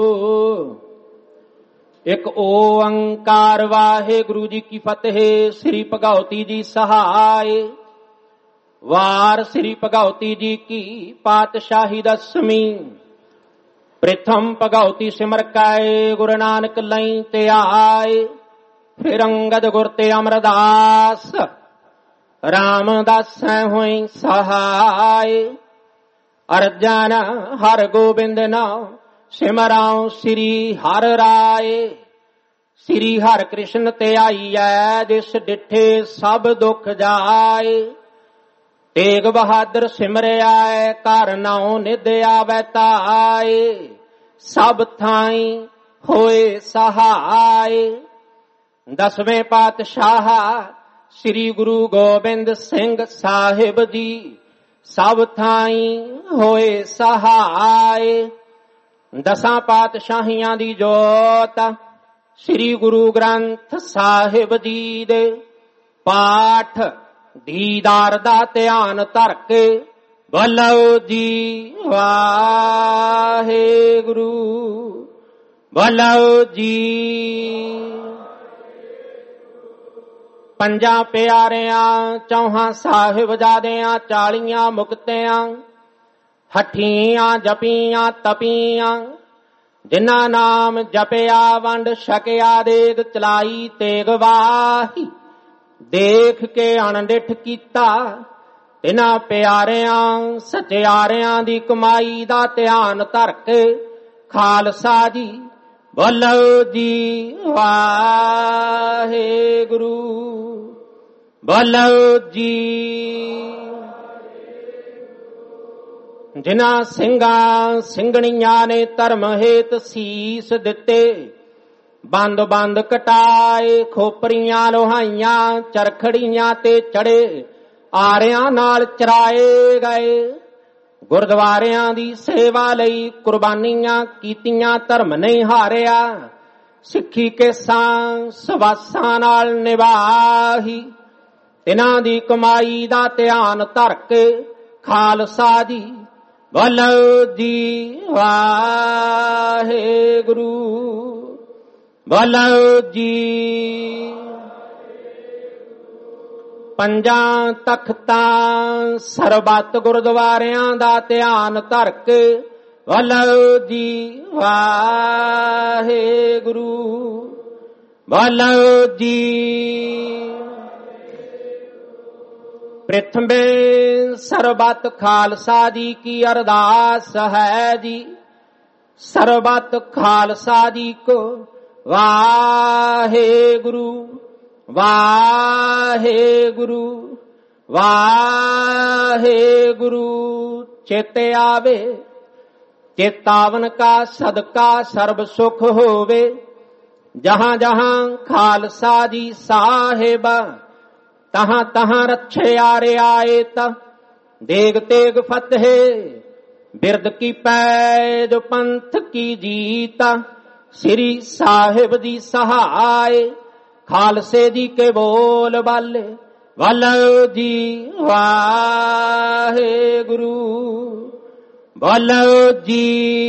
ਇੱਕ ਓੰਕਾਰ ਵਾਹਿਗੁਰੂ ਜੀ ਕੀ ਫਤਿਹ। ਸ੍ਰੀ ਭਗਉਤੀ ਜੀ ਸਹਾਇ। ਵਾਰ ਸ੍ਰੀ ਭਗਉਤੀ ਜੀ ਕੀ ਪਾਤਸ਼ਾਹੀ ਦਸਵੀਂ। ਪ੍ਰਥਮ ਭਗਉਤੀ ਸਿਮਰ ਕੈ ਗੁਰੂ ਨਾਨਕ ਲਈ ਤੇ ਆਏ। ਫਿਰ ਅੰਗਦ ਗੁਰ ਤੇ ਅਮਰਦਾਸ ਰਾਮਦਾਸੈ ਹੋਈ ਸਹਾਇ। ਅਰਜਨ ਹਰ ਗੋਬਿੰਦ ਨਾਮ ਸਿਮਰਾਉ ਸ੍ਰੀ ਹਰ ਰਾਏ। ਸ੍ਰੀ ਹਰਿ ਕ੍ਰਿਸ਼ਨ ਤੇ ਆਈਐ ਜਿਸ ਡਿਠੇ ਸਭ ਦੁਖ ਜਾਏ। ਤੇਗ ਬਹਾਦਰ ਸਿਮਰਿਆ ਘਰ ਨਾਉ ਨਿਧ ਆਵੈ ਤਾਏ। ਸਭ ਥਾਈ ਹੋਏ ਸਹਾਇ। ਦਸਵੇਂ ਪਾਤਸ਼ਾਹ ਸ੍ਰੀ ਗੁਰੂ ਗੋਬਿੰਦ ਸਿੰਘ ਸਾਹਿਬ ਜੀ ਸਭ ਥਾਈ ਹੋਏ ਸਹਾਇ। ਦਸਾਂ ਪਾਤਸ਼ਾਹੀਆਂ ਦੀ ਜੋਤ ਸ੍ਰੀ ਗੁਰੂ ਗ੍ਰੰਥ ਸਾਹਿਬ ਜੀ ਦੇ ਪਾਠ ਦੀਦਾਰ ਦਾ ਧਿਆਨ ਧਰ ਕੇ ਬੋਲੋ ਜੀ ਵਾਹਿਗੁਰੂ। ਬੋਲੋ ਜੀ। ਪੰਜਾਂ ਪਿਆਰਿਆਂ ਚੌਹਾਂ ਸਾਹਿਬਜ਼ਾਦਿਆਂ 40 ਮੁਕਤਿਆਂ ਹੱਠੀਆਂ ਜਪੀਆਂ ਤਪੀਆਂ ਜਿਨ੍ਹਾਂ ਨਾਮ ਜਪਿਆ ਵੰਡ ਛਕਿਆ ਦੇਗ ਚਲਾਈ ਤੇਗ ਵਾਹੀ। ਦੇਖ ਕੇ ਅਣਡਿੱਠ ਕੀਤਾ ਤਿਨਾਂ ਪਿਆਰਿਆਂ ਸਚਿਆਰਿਆਂ ਦੀ ਕਮਾਈ ਦਾ ਧਿਆਨ ਧਰ ਕੇ ਖਾਲਸਾ ਜੀ ਬੋਲੋ ਜੀ ਵਾਹਿਗੁਰੂ। ਬੋਲੋ ਜੀ। ਜਿਨ੍ਹਾਂ ਸਿੰਘਾਂ ਸਿੰਘਣੀਆਂ ਨੇ ਧਰਮ ਹੇਤ ਸੀਸ ਦਿੱਤੇ ਬੰਦ ਬੰਦ ਕਟਾਏ ਖੋਪਰੀਆਂ ਲੋਹਾਈਆਂ ਚਰਖੜੀਆਂ ਤੇ ਚੜੇ ਆਰਿਆਂ ਨਾਲ ਚਰਾਏ ਗਏ। ਗੁਰਦੁਆਰਿਆਂ ਦੀ ਸੇਵਾ ਲਈ ਕੁਰਬਾਨੀਆਂ ਕੀਤੀਆਂ ਧਰਮ ਨਹੀਂ ਹਾਰਿਆ। ਸਿੱਖੀ ਕੇਸਾਂ ਸਵਾਸਾਂ ਨਾਲ ਨਿਭਾਹੀ। ਤਿਨਾਂ ਦੀ ਕਮਾਈ ਦਾ ਧਿਆਨ ਧਰ ਕੇ ਖਾਲਸਾ ਜੀ ਬੋਲੋ ਜੀ ਵਾਹਿਗੁਰੂ। ਬੋਲੋ ਜੀ। ਪੰਜਾਂ ਤਖਤਾਂ ਸਰਬੱਤ ਗੁਰਦੁਆਰਿਆਂ ਦਾ ਧਿਆਨ ਧਰ ਕੇ ਬੋਲੋ ਜੀ ਵਾਹਿਗੁਰੂ ਬੋਲੋ ਜੀ। ਪ੍ਰਥਮੇ ਸਰਬਤ ਖਾਲਸਾ ਜੀ ਕੀ ਅਰਦਾਸ ਹੈ ਜੀ। ਸਰਬਤ ਖਾਲਸਾ ਜੀ ਕੋ ਵਾਹਿਗੁਰੂ ਵਾਹਿਗੁਰੂ ਵਾਹਿਗੁਰੂ। ਚੇਤੇ ਆਵੇ ਚੇਤਾਵਨ ਕਾ ਸਦਕਾ ਸਰਬ ਸੁਖ ਹੋਵੇ। ਜਹਾਂ ਜਹਾਂ ਖਾਲਸਾ ਜੀ ਸਾਹਿਬ ਤਹਾਂ ਤਹਾਂ ਰੱਛਿਆ ਰਿਆਇਤ। ਦੇਗ ਤੇਗ ਫਤਿਹ ਬਿਰਦ ਕੀ ਪੈਜ ਪੰਥ ਕੀ ਜੀਤ। ਸ੍ਰੀ ਸਾਹਿਬ ਦੀ ਸਹਾਇ ਖਾਲਸੇ ਜੀ ਕੇ ਬੋਲ ਬਾਲੇ। ਬੋਲੋ ਜੀ ਵਾਹਿਗੁਰੂ ਬੋਲੋ ਜੀ।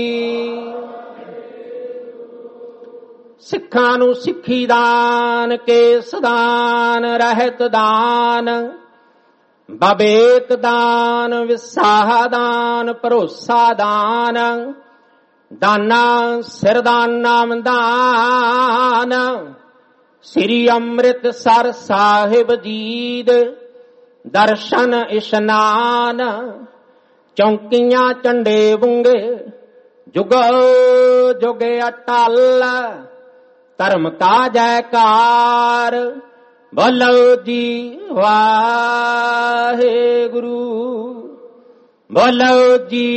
ਸਿੱਖਾਂ ਨੂੰ ਸਿੱਖੀ ਦਾਨ ਕੇਸ ਦਾਨ ਰਹਿਤ ਦਾਨ ਬਬੇਕ ਦਾਨ ਵਿਸਾਹ ਦਾਨ ਭਰੋਸਾ ਦਾਨ ਦਾਨਾ ਸਿਰਦਾਨ ਨਾਮ ਦਾਨ। ਸ੍ਰੀ ਅੰਮ੍ਰਿਤਸਰ ਸਾਹਿਬ ਜੀ ਦੇ ਦਰਸ਼ਨ ਇਸ਼ਨਾਨ। ਚੌਂਕੀਆਂ ਝੰਡੇ ਬੁੰਗੇ ਜੁਗੋ ਜੁਗੇ ਅਟਲ। ਧਰਮ ਕਾ ਜੈਕਾਰ ਬੋਲੋ ਜੀ ਵਾਹਿਗੁਰੂ ਬੋਲੋ ਜੀ।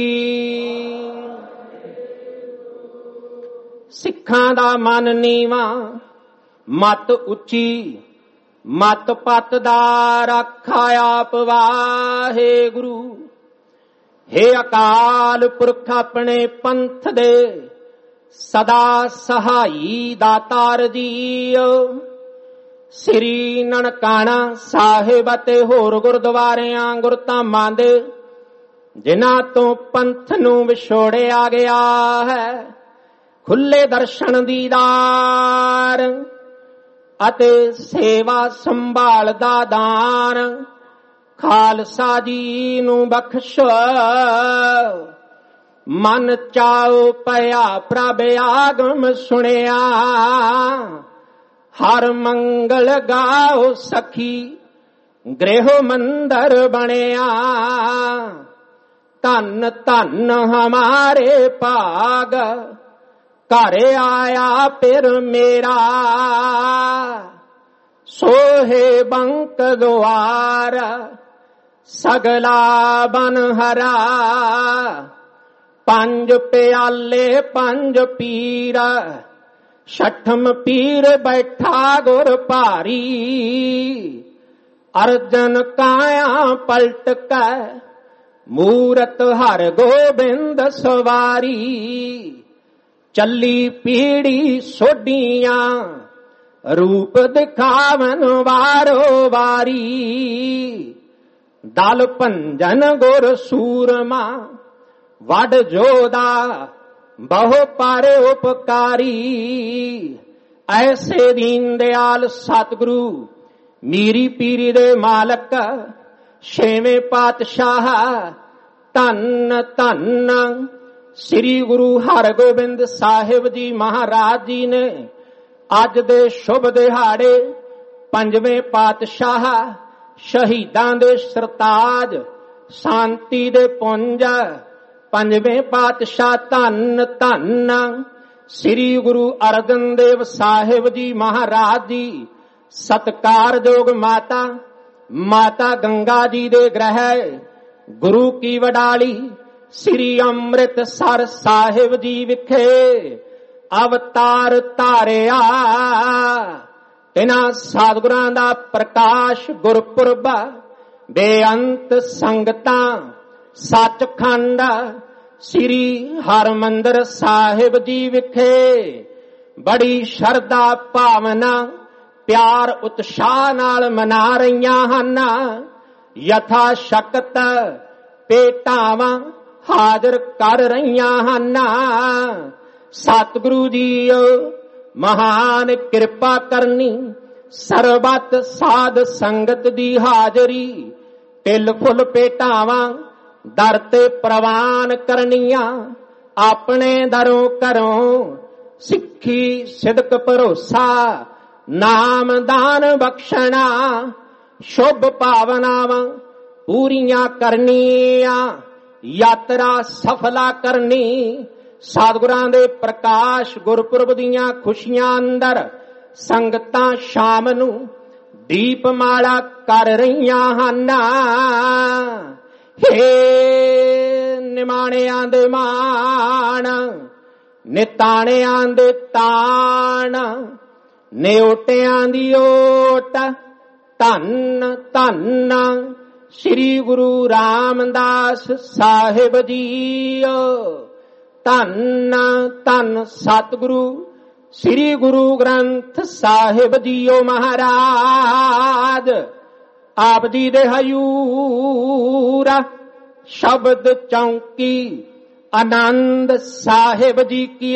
ਸਿੱਖਾਂ ਦਾ ਮਨ ਨੀਵਾਂ ਮਤ ਉੱਚੀ ਮਤ ਪਤ ਦਾ ਰਾਖਾ ਆਪ ਵਾਹਿਗੁਰੂ। ਹੇ ਅਕਾਲ ਪੁਰਖ ਆਪਣੇ ਪੰਥ ਦੇ ਸਦਾ ਸਹਾਈ ਦਾਤਾਰ ਜੀਓ। ਸ੍ਰੀ ਨਨਕਾਣਾ ਸਾਹਿਬ ਅਤੇ ਹੋਰ ਗੁਰਦੁਆਰਿਆਂ ਗੁਰਧਾਮਾਂ ਦੇ ਜਿਨ੍ਹਾਂ ਤੋਂ ਪੰਥ ਨੂੰ ਵਿਛੋੜਿਆ ਗਿਆ ਹੈ ਖੁੱਲੇ ਦਰਸ਼ਨ ਦੀਦਾਰ ਅਤੇ ਸੇਵਾ ਸੰਭਾਲ ਦਾ ਦਾਨ ਖਾਲਸਾ ਜੀ ਨੂੰ ਬਖਸ਼ੋ। ਮਨ ਚਾਉ ਪਿਆ ਪ੍ਰਭ ਆਗਮ ਸੁਣਿਆ। ਹਰ ਮੰਗਲ ਗਾਓ ਸਖੀ ਗ੍ਰਹਿ ਮੰਦਰ ਬਣਿਆ। ਧੰਨ ਧੰਨ ਹਮਾਰੇ ਭਾਗ ਘਰ ਆਇਆ ਫਿਰ ਮੇਰਾ। ਸੋਹੇ ਬੰਕ ਦੁਆਰ ਸਗਲਾ ਬਨ ਹਰਾ। ਪੰਜ ਪਿਆਲੇ ਪੰਜ ਪੀਰ ਛਠਮ ਪੀਰ ਬੈਠਾ ਗੁਰ ਭਾਰੀ। ਅਰਜਨ ਕਾਇਆ ਪਲਟ ਕੇ ਮੂਰਤ ਹਰ ਗੋਬਿੰਦ ਸਵਾਰੀ। ਚੱਲੀ ਪੀੜੀ ਸੋਢੀਆਂ ਰੂਪ ਦਿਖਾਵਨ ਵਾਰੋ ਵਾਰੀ। ਦਲ ਭੰਜਨ ਗੁਰ ਸੂਰਮਾ ਵੱਡ ਜੋਦਾ ਬਹੁ ਪਰ ਉਪਕਾਰੀ। ਐਸੇ ਦੀਨ ਦਿਆਲ ਸਤਿਗੁਰੂ ਮੀਰੀ ਪੀਰੀ ਦੇ ਮਾਲਕ ਛੇਵੇਂ ਪਾਤਸ਼ਾਹ ਧੰਨ ਧੰਨ ਸ੍ਰੀ ਗੁਰੂ ਹਰਗੋਬਿੰਦ ਸਾਹਿਬ ਜੀ ਮਹਾਰਾਜ ਜੀ ਨੇ ਅੱਜ ਦੇ ਸ਼ੁਭ ਦਿਹਾੜੇ ਪੰਜਵੇਂ ਪਾਤਸ਼ਾਹ ਸ਼ਹੀਦਾਂ ਦੇ ਸਰਤਾਜ ਸ਼ਾਂਤੀ ਦੇ ਪੁੰਜ ਪੰਜਵੇਂ ਪਾਤਸ਼ਾਹ ਧੰਨ ਧੰਨ ਸ੍ਰੀ ਗੁਰੂ ਅਰਜਨ ਦੇਵ ਸਾਹਿਬ ਜੀ ਮਹਾਰਾਜ ਜੀ ਸਤਿਕਾਰਯੋਗ ਮਾਤਾ ਮਾਤਾ ਗੰਗਾ ਜੀ ਦੇ ਗ੍ਰਹਿ ਗੁਰੂ ਕੀ ਵਡਾਲੀ ਸ੍ਰੀ ਅੰਮ੍ਰਿਤਸਰ ਸਾਹਿਬ ਜੀ ਵਿਖੇ ਅਵਤਾਰ ਧਾਰਿਆ। ਤਿਨਾਂ ਸਤਿਗੁਰਾਂ ਦਾ ਪ੍ਰਕਾਸ਼ ਗੁਰਪੁਰਬ ਬੇਅੰਤ ਸੰਗਤਾਂ ਸੱਚਖੰਡ ਸ੍ਰੀ ਹਰਮੰਦਰ ਸਾਹਿਬ ਜੀ ਵਿਖੇ ਬੜੀ ਸ਼ਰਧਾ ਭਾਵਨਾ ਪਿਆਰ ਉਤਸ਼ਾਹ ਨਾਲ ਮਨਾ ਰਹੀਆਂ ਹਨ। ਯਥਾ ਸ਼ਕਤ ਭੇਟਾਵਾਂ ਹਾਜ਼ਰ ਕਰ ਰਹੀਆਂ ਹਨ। ਸਤਿਗੁਰੂ ਜੀਓ ਮਹਾਨ ਕਿਰਪਾ ਕਰਨੀ ਸਰਬਤ ਸਾਧ ਸੰਗਤ ਦੀ ਹਾਜ਼ਰੀ ਤਿਲ ਫੁੱਲ ਭੇਟਾਵਾਂ ਦਰ ਤੇ ਪ੍ਰਵਾਨ ਕਰਨੀਆਂ ਆਪਣੇ ਦਰੋਂ ਘਰੋਂ ਸਿੱਖੀ ਸਿਦਕ ਭਰੋਸਾ ਨਾਮ ਦਾਨ ਬਖਸ਼ਣਾ ਸ਼ੁਭ ਭਾਵਨਾਵਾਂ ਪੂਰੀਆਂ ਕਰਨੀਆਂ ਯਾਤਰਾ ਸਫਲਾ ਕਰਨੀ ਸਤਿਗੁਰਾਂ ਦੇ ਪ੍ਰਕਾਸ਼ ਗੁਰਪੁਰਬ ਦੀਆਂ ਖੁਸ਼ੀਆਂ ਅੰਦਰ ਸੰਗਤਾਂ ਸ਼ਾਮ ਨੂੰ ਦੀਪਮਾਲਾ ਕਰ ਰਹੀਆਂ ਹਨ। ਹੇ ਨਿਮਾਣਿਆਂ ਦੇ ਮਾਣ ਨਿਤਾਣਿਆਂ ਦੇ ਤਾਣ ਨਿਓਟਿਆਂ ਦੀ ਓਟ ਧੰਨ ਧੰਨ ਸ੍ਰੀ ਗੁਰੂ ਰਾਮਦਾਸ ਸਾਹਿਬ ਜੀਓ ਧੰਨ ਧੰਨ ਸਤਿਗੁਰੂ ਸ੍ਰੀ ਗੁਰੂ ਗ੍ਰੰਥ ਸਾਹਿਬ ਜੀਓ ਮਹਾਰਾਜ ਆਪ ਜੀ ਦੇ ਹਯੂਰ ਸ਼ਬਦ ਚੌਂਕੀ ਆਨੰਦ ਸਾਹਿਬ ਜੀ ਕੀ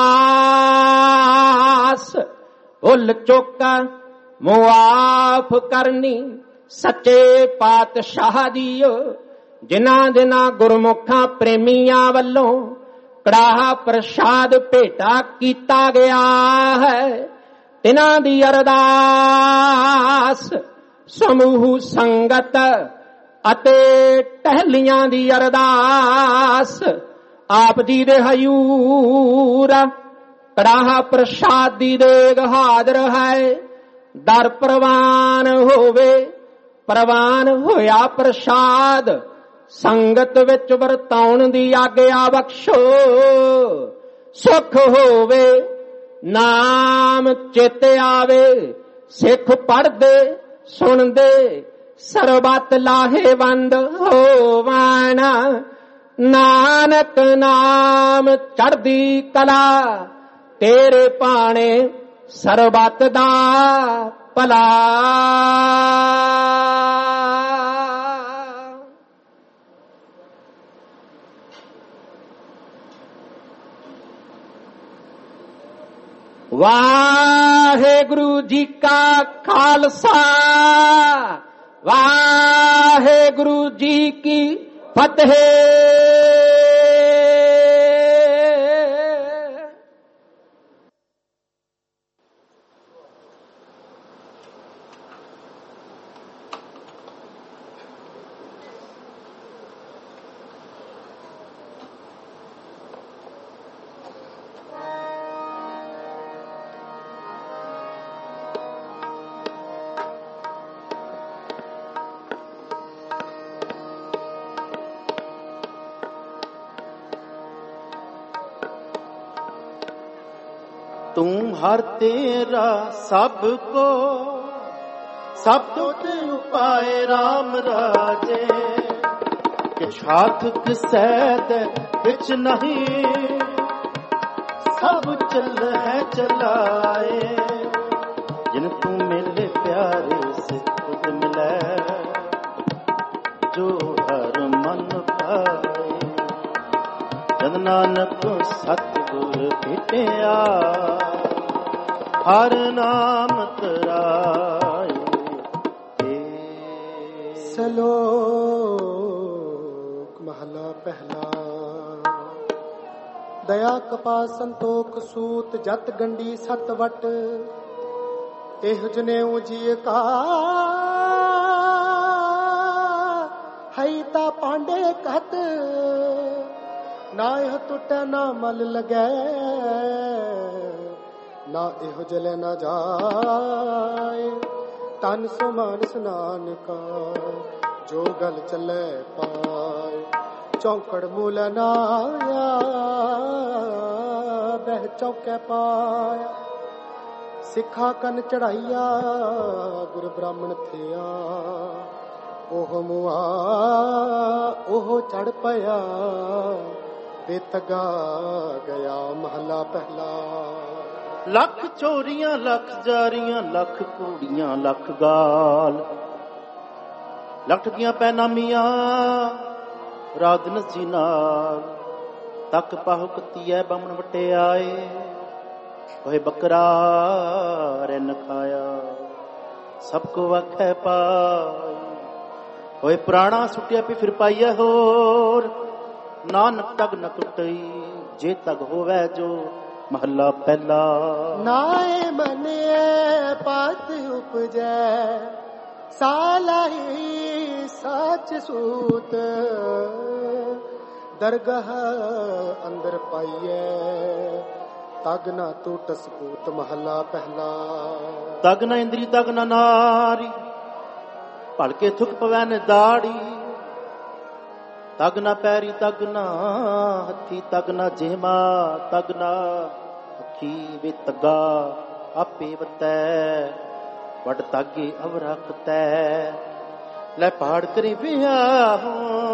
ਅਰਦਾਸ ਭੁੱਲ ਚੁੱਕਾ ਮੁਆਫ ਕਰਨੀ ਸੱਚੇ ਪਾਤਸ਼ਾਹ ਜੀਓ ਜਿਨ੍ਹਾਂ ਜਿਨ੍ਹਾਂ ਗੁਰਮੁਖਾਂ ਪ੍ਰੇਮੀਆਂ ਵੱਲੋਂ ਕੜਾਹ ਪ੍ਰਸ਼ਾਦ ਭੇਟਾ ਕੀਤਾ ਗਿਆ ਹੈ ਤਿਨਾਂ ਦੀ ਅਰਦਾਸ ਸਮੂਹ ਸੰਗਤ ਅਤੇ ਟਹਿਲੀਆਂ ਦੀ ਅਰਦਾਸ ਆਪ ਜੀ ਦੇ ਹਯੂਰ ਕੜਾਹ ਪ੍ਰਸ਼ਾਦ ਦੀ ਦੇਗ ਹਾਜ਼ਰ ਹੈ ਦਰ ਪ੍ਰਵਾਨ ਹੋਵੇ ਪ੍ਰਵਾਨ ਹੋਇਆ ਪ੍ਰਸ਼ਾਦ ਸੰਗਤ ਵਿੱਚ ਵਰਤਾਉਣ ਦੀ ਆਗਿਆ ਬਖਸ਼ੋ ਸੁਖ ਹੋਵੇ ਨਾਮ ਚਿਤ ਆਵੇ ਸਿੱਖ ਪੜ੍ਹਦੇ ਸੁਣਦੇ ਸਰਬਤ ਲਾਹੇਵੰਦ ਹੋਵਣ ਨਾਨਕ ਨਾਮ ਚੜ੍ਹਦੀ ਕਲਾ ਤੇਰੇ ਭਾਣੇ ਸਰਬਤ ਦਾ ਭਲਾ। ਵਾਹਿਗੁਰੂ ਜੀ ਕਾ ਖਾਲਸਾ ਵਾਹਿਗੁਰੂ ਜੀ ਕੀ ਫਤਿਹ। तू हर तेरा सबको सब तुझ उपाय राम राजे कि हाथ किसै दे विच नहीं सब चल है चलाए जिन तू मिले प्यारे से खुद मिले जो हर मन पाए जन नानक सतगुर भेटिया हर नाम तराए। सलोक महला पहला दया कपा संतोख सूत जत गंडी सत वट एह जनेऊ जी का हईता पांडे कहत ना यह टुटे ना मल लगे ना एहो जले ना जाए तन सो मानस नानका जो गल चले पाए चौकड़ मूल नाया बह चौके पाया सिखा कन चढ़ाइया गुरु ब्राह्मण थिया ओह मुआ ओह चढ़ पया बेतगा गया महला पहला। लख चोरियां लख जारियां लख कूड़ियां लख गाल लख ठगियां पैनामियां रात नसी नाल तक पाहु कती है बामण वटे आए ओहे बकरा रन खाया सबको वख पाई ओहे प्राणा सुटिया पे फिर पाइया होर ਨਾਨਕ ਤਗ ਨ ਟੁੱਟਈ ਜੇ ਤਗ ਹੋਵੇ ਜੋ ਮਹੱਲਾ ਪਹਿਲਾ। ਨਾਏ ਮਨਿਐ ਪਤ ਉਪਜੈ ਸਾਲਾਹੀ ਸੱਚ ਸੂਤ ਦਰਗਾਹ ਅੰਦਰ ਪਾਈਐ ਤਗ ਨਾ ਟੁੱਟ ਸਪੂਤ ਮਹੱਲਾ ਪਹਿਲਾ। ਤਗ ਨਾ ਇੰਦਰੀ ਤਗ ਨਾ ਨਾਰੀ ਭਲਕੇ ਥੁਕ ਪਵੈ ਨੇ ਦਾੜੀ ਤਗ ਨਾ ਪੈਰੀ ਤਗ ਨਾ ਹੱਥੀ ਤਗ ਨਾ ਜੇਮਾ ਤਗ ਨਾ ਅੱਖੀ ਵੇ ਤਗਾ ਆਪੇ ਵਤੈ ਵਡ ਤਾਗੇ ਅਵਰਖਤੈ ਲੈ ਪਹਾੜ ਕਰੀ ਵਿਆਹ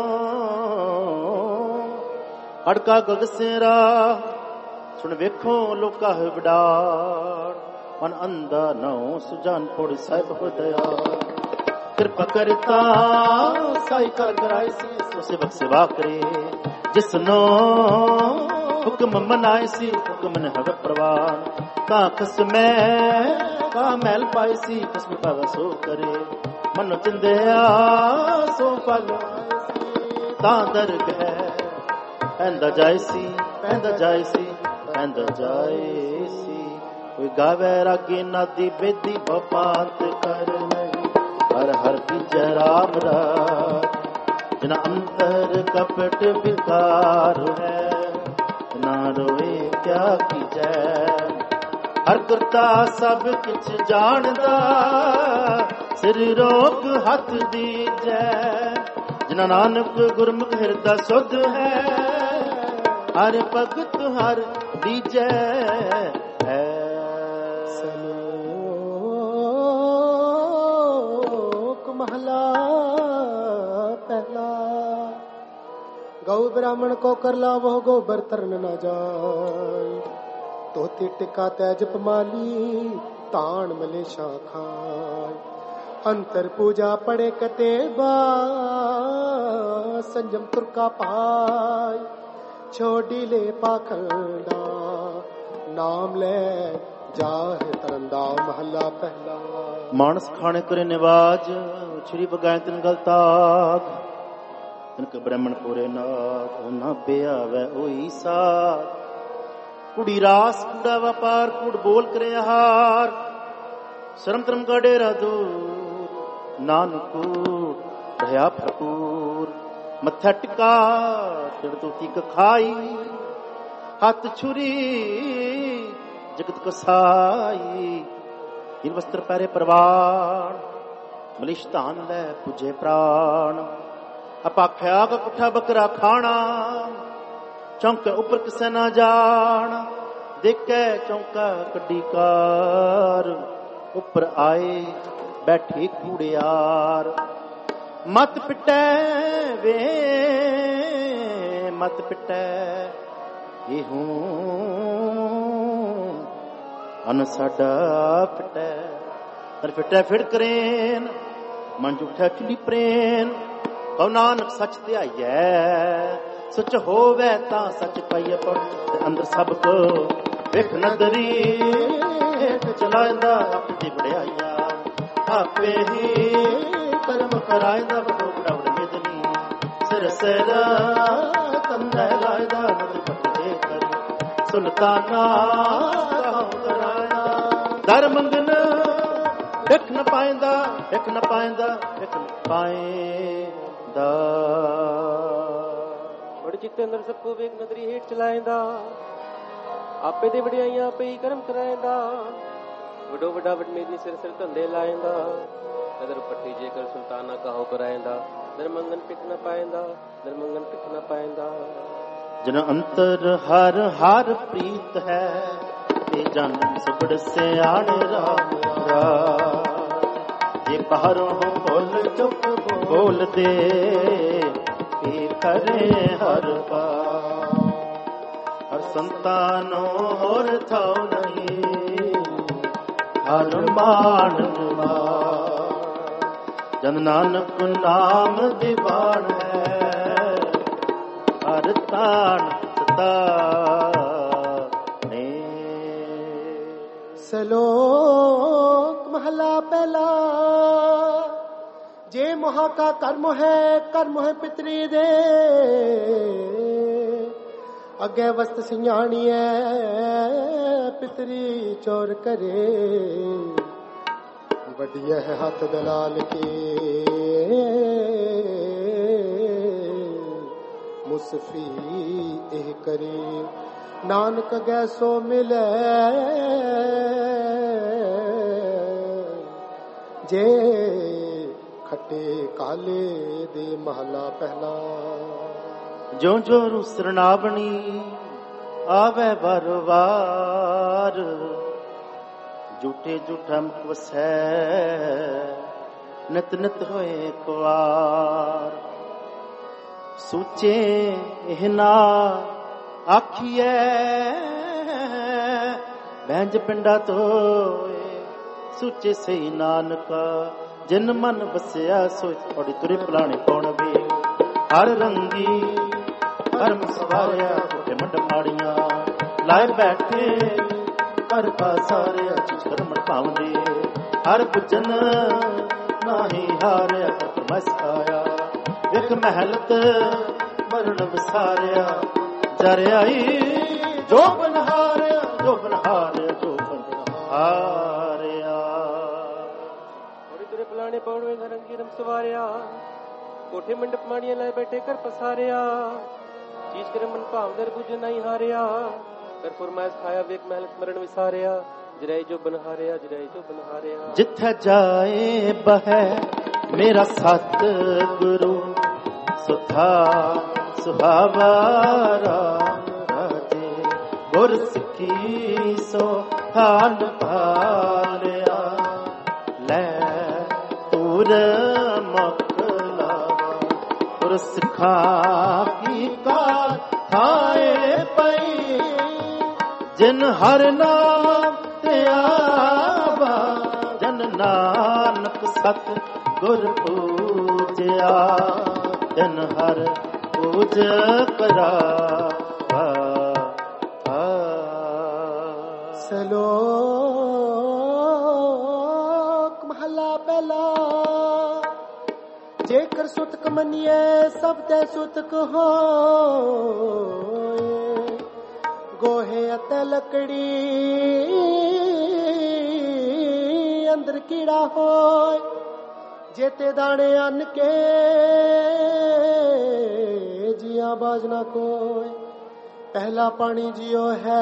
ਅੜਕਾ ਗਗਸੇਰਾ ਸੁਣ ਵੇਖੋ ਲੋਕਾ ਹੈ ਵਡਾੜ ਮਨ ਅੰਦਾ ਨਉ ਸੁਜਾਨ ਪੋੜ ਸਾਹਿਬ ਹੁਦਇਆ ਕਿਰਪਾ ਕਰਤਾ ਸਾਈ ਕਰ ਕਰਾਈ ਸੀ ਸੋ ਸੇਵਕ ਸੇਵਾ ਕਰੇ ਜਿਸਨੋ ਹੁਕਮ ਮਨਾਏ ਸੀ ਹੁਕਮ ਨ ਹਵ ਪ੍ਰਵਾਨ ਤਾਂ ਖਸਮੈ ਕਾ ਮੈਲ ਪਾਈ ਸੀ ਖਸਮ ਪਾਵਾ ਸੋ ਕਰੇ ਮਨ ਚਿੰਦਿਆ ਸੋ ਫਲ ਤਾਂ ਦਰਗਹਿ ਪੈਂਦਾ ਜਾਏ ਸੀ ਪੈਂਦਾ ਜਾਏ ਸੀ ਪੈਂਦਾ ਜਾਏ ਸੀ ਕੋਈ ਗਾਵੇ ਰਾਗੇ ਨਾਦੀ ਬੇਦੀ ਬਪਾਤ ਕਰ ਨਹੀਂ ਹਰ ਹਰ ਕੀਜੈ ਰਾਮ ਰਾਜ ਜਿਨ ਅੰਤਰ ਕਪਟ ਵਿਕਾਰ ਹੈ ਨਾ ਰੋਏ ਕਿਆ ਕੀਜੈ ਹਰ ਕਰਤਾ ਸਭ ਕਿਛ ਜਾਣਦਾ ਸਿਰ ਰੋਗ ਹੱਥ ਦੀਜੈ ਜਿਨ ਨਾਨਕ ਗੁਰਮੁਖ ਹਿਰਦਾ ਸੁਧ ਹੈ ਹਰ ਭਗਤ ਹਰ ਦੀਜੈ ਹੈ। ਸਲੋਕ ਮਹਲਾ ਪਹਿਲਾ। ਗਊ ਬ੍ਰਾਹਮਣ ਕੋ ਕਰ ਲਾਵੋ ਗੋਬਰ ਤਰਨ ਨਾ ਜਾਏ ਧੋਤੀ ਟਿਕਾ ਤੈਜ ਪਮਾਲੀ ਤਾਣ ਮਲੇਸ਼ਾ ਖਾਏ ਅੰਤਰ ਪੂਜਾ ਪੜੇ ਕਤੇ ਬਾ ਸੰਜਮ ਤੁਰਕਾ ਪਾਏ ਛੋਡੀ ਲੈ ਪਾਖੰਡਾ ਨਾਮ ਲੈ ਜਾਹਿ ਤਰੰਦਾ ਮਹੱਲਾ ਪਹਿਲਾ। ਮਾਨਸ ਖਾਣੇ ਕਰੇ ਨਿਵਾਜ ਸ਼੍ਰੀ ਬਗਾਇ ਤਿਨ ਗਲਤਾਗ ਤਿਨਕ ਬ੍ਰਾਹਮਣ ਪੂਰੇ ਨਾਥ ਉਹਨਾਂ ਪਿਆਵੈ ਉਹੀ ਸਾਥ ਕੁੜੀ ਰਾਸ ਕੁੜਾ ਵਪਾਰ ਕੁੜ ਬੋਲ ਕਰੇ ਹਾਰ ਸ਼ਰਮ ਧਰਮ ਕਾ ਡੇਰਾ ਦੂਰ ਨਾਨਕੂ ਰਹਾ ਫਕੂਰ ਮੱਥਾ ਟਿਕਾ ਤਿੜ ਤੋਤੀ ਕ ਖਾਈ ਹੱਥ ਛੁਰੀ ਜਗਤ ਕਸਾਈ ਇਹ ਵਸਤਰ ਪਹਿਰੇ ਪ੍ਰਵਾਨ ਮਲਿਸ਼ ਧਾਨ ਲੈ ਪੁਜੇ ਪ੍ਰਾਣ ਅਪਾਖਿਆ ਕਾ ਕੁੱਠਾ ਬੱਕਰਾ ਖਾਣਾ ਚੌਂਕੇ ਉੱਪਰ ਕਿਸੇ ਨਾ ਜਾਣ ਦੇਖੇ ਚੌਂਕਾ ਕੱਢੀ ਕਾਰ ਉੱਪਰ ਆਏ ਬੈਠੇ ਕੂੜਿਆਰ ਮਤ ਪਿਟੈ ਵੇ ਮਤ ਪਿਟੈ ਇਹੂ ਅਨ ਸਾਡਾ ਪਿਟੈ ਪਰ ਪਿਟੈ ਫਿਰ ਕਰੇਨ ਮਨ ਝੂਠਾ ਚੁਲੀ ਪ੍ਰੇਨ ਕਉ ਨਾਨਕ ਸੱਚ ਧਿਆਈਐ ਸੱਚ ਹੋਵੇ ਤਾਂ ਸੱਚ ਪਾਈਐ ਪੜ ਤੇ ਅੰਦਰ ਸਭ ਕੋ ਵੇਖ ਨਦਰੀ ਹੇਠ ਚਲਾਇਂਦਾ ਆਪਣੀ ਵਡਿਆਈਆ ਆਪੇ ਹੀ ਕਰਮ ਕਰਾਇਂਦਾ ਬੜੋ ਬੜਾ ਮੇਦਨੀ ਸਿਰ ਸਿਰ ਤੰਦਾ ਲਾਇਦਾ ਨਦ ਪਟੇ ਕਰ ਸੁਲਤਾਨਾ ਦਰ ਮੰਗਨ ਵੇਖ ਨ ਪਾਇਂਦਾ ਵੇਖ ਨ ਪਾਇਂਦਾ ਵੇਖ ਨ ਪਾਇਂਦਾ ਬੜ ਚਿੱਤੇ ਅੰਦਰ ਸਭ ਕੋ ਵੇਖ ਨਦਰੀ ਹੇਠ ਚਲਾਇਂਦਾ ਆਪੇ ਦੇ ਵਡਿਆਈਆਂ ਆਪੇ ਹੀ ਕਰਮ ਕਰਾਇਂਦਾ ਵਡੋ ਵੱਡਾ ਵਡਮੇਦਨੀ ਸਿਰ ਸਿਰ ਧੰਦੇ ਲਾਇਂਦਾ ਨਦਰ ਪੱਟੀ ਜੇਕਰ ਸੁਲਤਾਨਾ ਕਹੋ ਕਰਾਇਂਦਾ ਦਰ ਮੰਗਨ ਪਿਕ ਨ ਪਾਇਂਦਾ ਦਰ ਮੰਗਨ ਪਿਕ ਨ ਪਾਇਂਦਾ ਜਨ ਅੰਤਰ ਹਰ ਹਰ ਪ੍ਰੀਤ ਹੈ ਇਹ ਜਨ ਸੁਬੜ ਸਿਆਣ ਰਾਮ ਰਾਜ ਜੇ ਬਾਹਰੋਂ ਬੋਲ ਚੁੱਪ ਬੋਲ ਦੇ ਇਹ ਕਰੇ ਹਰ ਬਾਰ ਹਰ ਸੰਤਾਨੋ ਹੋਰ ਥਾਉ ਨਹੀਂ ਹਰ ਮਾਨ ਜਨ ਨਾਨਕ ਨਾਮ ਦੀਵਾਨ ਹੈ ਹਰ ਤਾਣ ਤਾਣੇ। ਸਲੋਕ ਮਹਲਾ ਪਹਿਲਾ। ਜੇ वहां का कर्म है पितरी दे अगे वस्त सियाणी है पितरी चोर करे बढ़िया है हाथ दलाल के मुसफी एह करे नानक गैसो मिले जे खट्टे काले दे महला पहला जो जो रुसरना बनी आवे बार झूठे झूठा मुख वसै नित नित होए खुआर सूचे इहना आखिए बैंज पिंडा तो सूचे सही नानका जिन मन बसिया सोच थोड़ी तुरे पलाने कौन भी हर रंगी हर सवारिया छोटे मंड माड़िया लाए बैठे हर पासारे कर्म पावंदे हर भजन नाही हारिया मस आया विख महलत मरण विसारिया जर आई जो बनहारिया जो बनहारिया जो बनहारिया थोड़ी तुरे पलाने पौड़ में रंगी रम सवारिया कोठे मंडप माड़िया लाए बैठे कर पसारिया चीज करे मन भावदर बुझ नहीं हारिया कर फरमाइश खाया वेक महल स्मरण विसारिया जराई जो बनहारिया जराई जो बनहारिया जिथे जाए बहे मेरा सत गुरु सुधा सुहावारा राजे गुर सिखी सो हाल पालिया ले तूर सिखा की कार थाए पई जिन हर नाम ते आवा जन नानक सत गुर पूजया जन हर पूज करा सलोक महला पहला जेकर सुतक मनिए सब ते सुतक हो गोहे अते लकड़ी अंदर कीड़ा हो जेते दाने अन के जिया बाजना कोई पहला पानी जियो है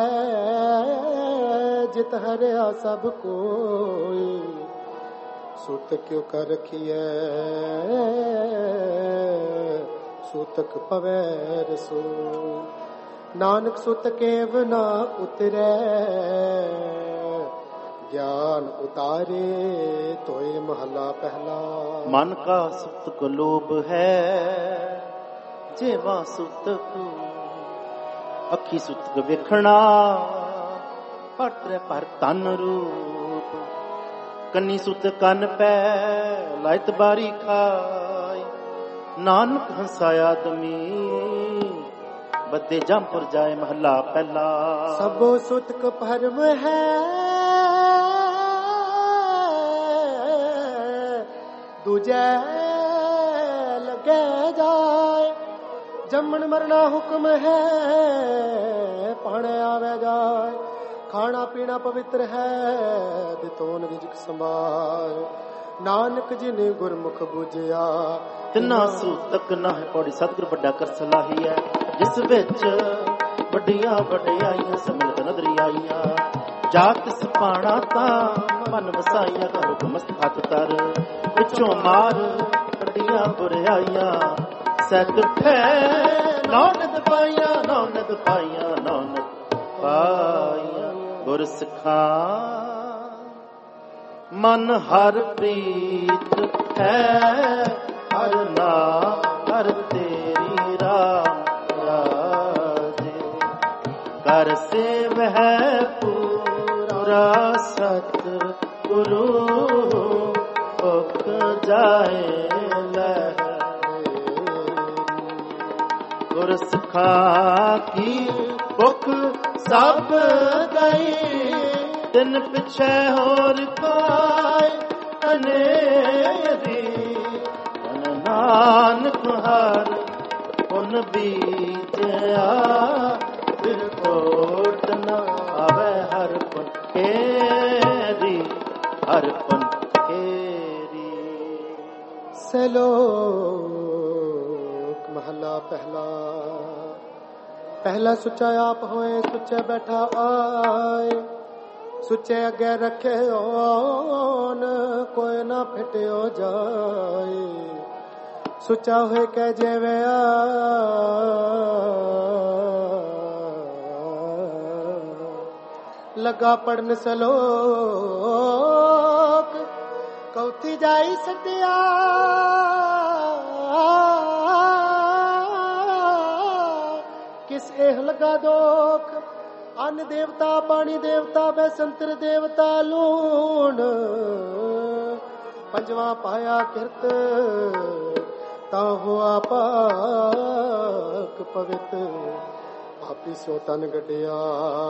जित हरिया सब कोई सूतक क्यों कर रखिए सूतक पवैर सो नानक सूतक एव ना उतरे ज्ञान उतारे तोय महला पहला मन का सूतक लोभ है जेवा सूतक अखी सूतक वेखना पत्र पर तन रूप कन्नी सुत कन पै लायत बारी खाई नानक हंसाया दमी बदे जमपुर जाए महला पहला सबो सुतक भरम है दूजे लगे जाए जमन मरना हुक्म है पाने आवे जाए खाना पीना पवित्र है दितोन रिजक संभाल नानक जी ने गुरमुख बुझिया तिना सूतक ना है पौड़ी सतगुर बड़ा कर सलाही है जिस विच वड्डियां वड्डियाइयां समझ नदरी आईयां जात सपाना ता मन वसाइयां घर मस्त हाथ तर पिछों मार वड्डियां बुराइयां सत उठे नौनद पाइयां नौनद पाइयां नौनद पाइयां गुर सिखा मन हर प्रीत है हर ना हर तेरी राम राजे कर से वह पूरा सत गुरु उक जाए गुर सिखा की भुख सब गई दिन पिछे होर काय अनेरी ਨਾਨਕ ਹਰ ਪੁਨ ਬੀਜਿਆ ਫਿਰ ਕੋਟ ਨਾ ਆਵੇ ਹਰ ਪੁਨ ਕੇਰੀ ਹਰ ਪੁਨ ਕੇਰੀ। ਸਲੋਕ ਮਹਲਾ ਪਹਿਲਾ। ਪਹਿਲਾ ਸੁੱਚਾ ਆਪ ਹੋਏ ਸੁੱਚੇ ਬੈਠਾ ਆਏ, ਸੁੱਚੇ ਅੱਗੇ ਰੱਖੇ ਓਨ ਕੋਈ ਨਾ ਫਿਟਿਓ ਜਾਏ। ਸੁੱਚਾ ਹੋਏ ਕਹਿ ਜਿਵੇਂ ਲਗਾ ਪੜਨ ਸਲੋਕ ਕਉਤੀ ਜਾਈ ਸਤਿਆ ਕਿਸ ਇਹ ਲਗਾ ਦੋਖ। ਅੰਨ ਦੇਵਤਾ ਪਾਣੀ ਦੇਵਤਾ ਬੈਸੰਤਰ ਦੇਵਤਾ ਲੂਣ ਪੰਜਵਾਂ ਪਾਇਆ ਕਿਰਤ ਤਾਂ ਹੋਆ ਪਾਕ ਪਵਿੱਤ। ਆਪੀ ਸੋ ਤਨ ਗੱਡਿਆ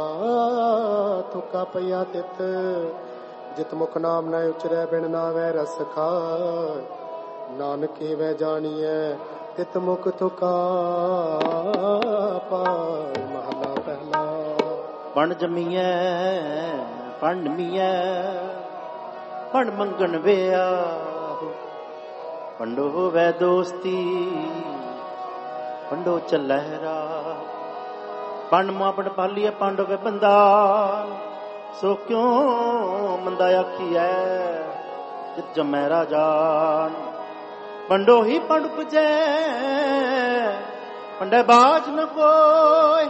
ਥੁਕਾ ਪਈਆ ਤਿਤ। ਜਿਤ ਮੁਖ ਨਾਮ ਨਾ ਉਚਰੈ ਬਿਨ ਨਾਵੈ ਰਸ ਖਾਇ। ਨਾਨਕੇ ਵੈ ਜਾਣੀਐ ਤਿਤ ਮੁਖ ਥੁਕਾ ਪਾਇ। ਮਹਲਾ ਪਹਿਲਾ। ਪਣ ਜਮੀਐ ਪਣ ਨਮੀਐ ਪਣ ਮੰਗਣ ਵਿਆ ਪੰਡੋ ਹੋਵੇ ਦੋਸਤੀ ਪੰਡੋ ਚੱਲਹਿਰਾ। ਪੰਡ ਮਾਪੜ ਪਾਲੀਏ ਪੰਡ ਹੋਵੇ ਬੰਦਾ ਸੋ ਕਿਉਂ ਮੰਦਾ ਆਖੀਐ ਜਿਤ ਜਮੈ ਰਾਜਾਨ। ਪੰਡੋ ਹੀ ਪੰਡ ਪੁਜੈ ਪੰਡੈ ਬਾਜ ਨ ਕੋਈ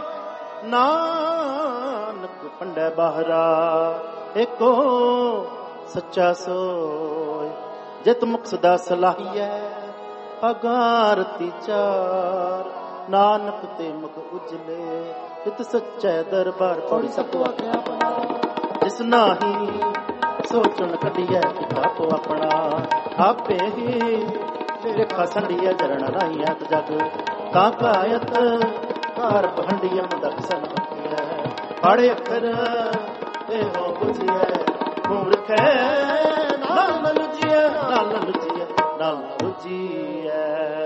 ਨਾਨਕ ਪੰਡੈ ਬਾਹਰਾ ਏਕੋ ਸੱਚਾ ਸੋਇ। ਜਿਤ ਮੁਖ ਸਦਾ ਸਲਾਹੀਐ ਅਗਾਰਤੀ ਚਾਰ ਨਾਨਕ ਤੇ ਮੁਖ ਉਜਲੇ ਜਿਤ ਸੱਚੈ ਦਰਬਾਰ ਪੌੜੀ ਸਤੋ ਆਖਿਆ। ਜਿਸ ਨਾਹੀ ਸੋਚਣ ਕੱਢੀਐ ਆਪੋ ਆਪਣਾ ਆਪੇ ਹੀ ਲੇਖਾ ਸੰਡੀਐ ਜਰਣ ਰਾਈ ਐਤ ਜਗ ਤਾਂ ਕਾਇਤ ਕਾਰ ਭੰਡੀਐ ਮਦਕ ਸਨ ਬਖੀਐ। ਪੜ੍ਹ ਅੱਖਰ ਇਹੋ ਬੁਝੀਐ ਮੂਰਖੈ ਨਾਲ ਨ ਲੁਝੀਐ ਨਾਲ ਨ ਲੁਝੀਐ ਨਾਲ ਨ ਲੁਝੀਐ।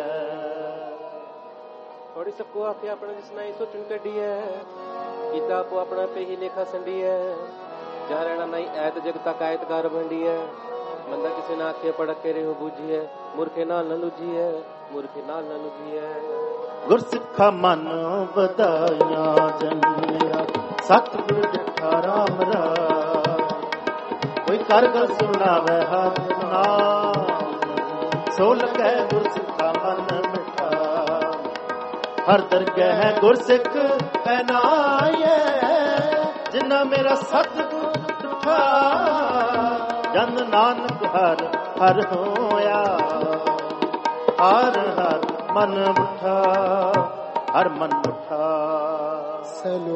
ਥੋੜੀ ਸਭ ਕੋ ਆਖੇ ਆਪਣਾ ਜਿਸ ਨਾਈ ਸੋਚਣ ਕੱਢੀਐ ਕੀਤਾ ਆਪੋ ਆਪਣਾ ਪੇ ਹੀ ਲੇਖਾ ਸੰਡੀਐ। ਜਾ ਰਹਿਣਾ ਨਹੀਂ ਐਤ ਜਗ ਤੱਕ ਆਇਤਕਾਰ ਭੰਡੀਐ। ਬੰਦਾ ਕਿਸੇ ਨਾ ਆਖੇ ਪੜਕੇ ਰਹੋ ਬੂਝੀਐ ਮੂਰਖੇ ਨਾਲ ਨ ਲੁਝੀਐ ਮੂਰਖੇ ਨਾਲ ਨ ਲੁਝੀਐ। ਗੁਰਸਿੱਖਾ ਮਨ ਵਧਾਇਆ ਜਨਿਆ ਸਤਿਗੁਰ ਡਿਠਾ ਰਾਮ ਰਾਮ। ਕੋਈ ਕਰ ਗੱਲ ਸੁਣਾਵੇ ਹਰ ਨਾਮ ਸੋ ਲਗੈ ਗੁਰਸਿੱਖਾ ਮਨ ਮਿਠਾ। ਹਰ ਦਰਗਹਿ ਹੈ ਗੁਰਸਿੱਖ ਹੈ ਨਾਇਐ ਜਿਨ੍ਹਾਂ ਮੇਰਾ ਸਤਿਗੁਰ ਡਿਠਾ। ਜਨ ਨਾਨਕ ਹਰ ਹਰ ਹੋਇਆ ਹਰ ਹਰ ਮਨ ਮੁਠਾ ਹਰ ਮਨ ਮੁਠਾ। ਸਲੋਕ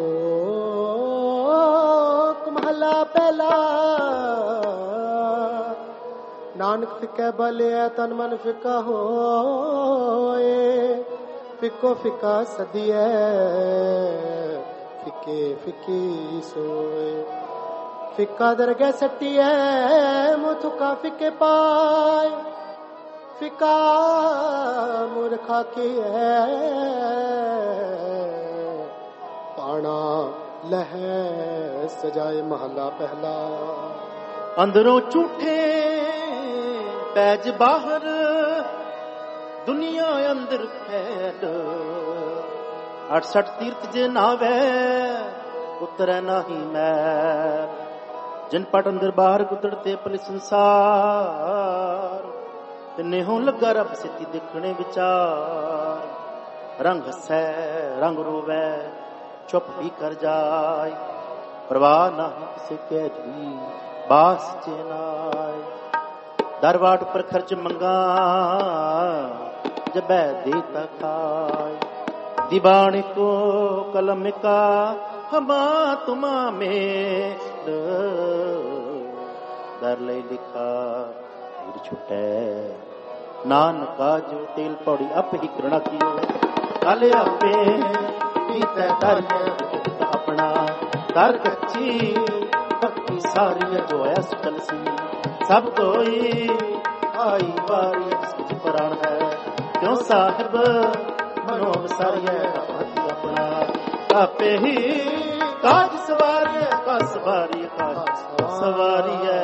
ਮਹਲਾ ਪਹਿਲਾ। ਨਾਨਕ ਫਿੱਕਾ ਬਲਿਆ ਤਨ ਮਨ ਫਿੱਕਾ ਹੋਏ। ਫਿੱਕੋ ਫਿੱਕਾ ਸਦੀਐ ਫਿੱਕੇ ਫਿੱਕੀ ਸੋਏ। ਫਿੱਕਾ ਦਰਗਹਿ ਸੱਟੀਐ ਮੁਥੁਕਾ ਫਿੱਕੇ ਪਾਏ। ਫਿੱਕਾ ਮੂਰਖਾ ਕੀ ਹੈ ਪਾਣਾ ਲਹਿ ਸਜਾਏ। ਮਹਲਾ ਪਹਿਲਾ। ਅੰਦਰੋਂ ਝੂਠੇ ਪੈਜ ਬਾਹਰ ਦੁਨੀਆ ਅੰਦਰ ਫੈਲ। 68 ਤੀਰਥ ਜੇ ਨਾਵੇ ਉਤਰੈ ਨਾਹੀ ਮੈਂ। ਜਿਨ ਪਟ ਅੰਦਰ ਬਾਹਰ ਕੁਤੜਤੇ ਪਲ ਸੰਸਾਰ। ਤਿੰਨੇ ਹੋਂ ਲੱਗਾ ਰੱਬ ਸਿੱਧੀ ਦੇਖਣੇ ਵਿਚਾਰ। ਰੰਗ ਹੱਸੈ ਰੰਗ ਰੋਵੈ ਚੁੱਪ ਵੀ ਕਰ ਜਾਏ। ਪਰਵਾਹ ਨਾ ਕਿਸੇ ਕਹਿ ਦੀ ਬਾਸ ਚੇਨਾਏ। ਦਰਵਾਟ ਪਰ ਖਰਚ ਮੰਗਾ ਜਬੈ ਦੇਤਾ ਖਾਏ। दीवान को कलम का हमा तुमा में दर ले लिखा फिर छुटे नानका जो तेल पौड़ी अप ही करना कियो काले आपे पीते दर अपना दर कच्ची पक्की सारी जो ऐस चलसी सब कोई आई बारी जिसकी प्राण है ਸਾਹਿਬ ਮਨੋ ਵਸਾਰੀਐ ਆਪੇ ਆਪਣਾ ਆਪੇ ਹੀ ਕਾਜ ਸਵਾਰੀਐ ਕਾਜ ਸਵਾਰੀਐ ਕਾਜ ਸਵਾਰੀਐ।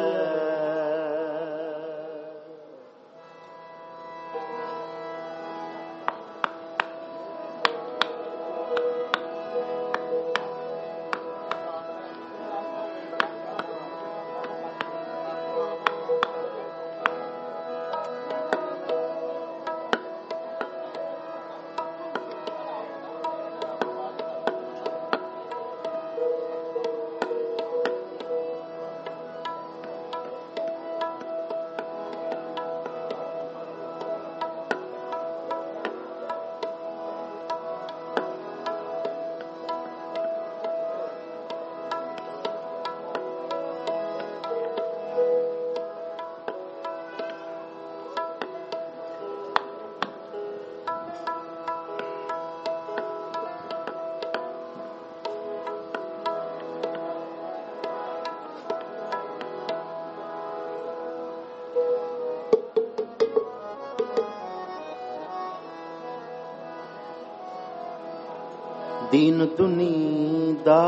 ਦੀਨ ਦੁਨੀ ਦਾ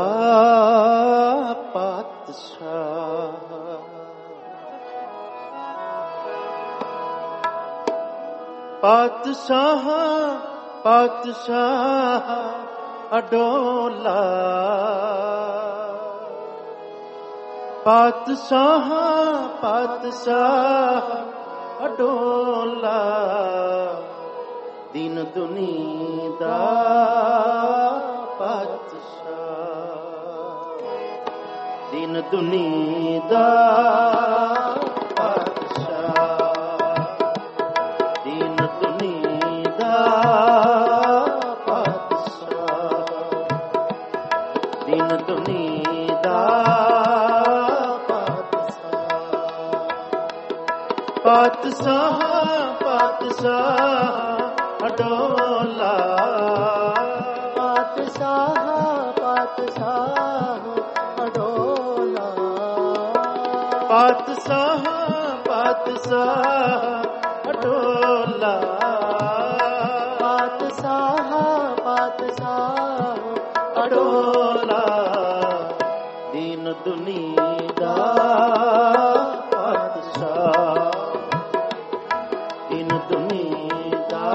ਪਾਤਸ਼ਾਹ ਪਾਤਸ਼ਾਹ ਪਾਤਸ਼ਾਹ ਅਡੋਲਾ ਪਾਤਸ਼ਾਹ ਪਾਤਸ਼ਾਹ ਅਡੋਲਾ ਦੀਨ ਦੁਨੀ ਦਾ ਦੀਨ ਦੁਨੀ ਦਾ ਪਾਤਸ਼ਾਹ ਦੀਨ ਦੁਨੀ ਦਾ ਪਾਤਸ਼ਾਹ ਦੀਨ ਦੁਨੀ ਦਾ ਪਾਤਸ਼ਾਹ ਪਾਤਸ਼ਾਹ ਅਡੋਲਾ ਪਾਤਸ਼ਾਹ ਪਾਤਸ਼ਾਹ ਅਡੋਲਾ ਪਾਤਸ਼ਾਹ ਪਾਤਸ਼ਾਹ ਅਡੋਲਾ ਪਾਤਸ਼ਾਹ ਪਾਤਸ਼ਾਹ ਅਡੋਲਾ ਦੀਨ ਦੁਨੀ ਦਾ ਪਾਤਸ਼ਾਹ ਦੀਨ ਦੁਨੀ ਦਾ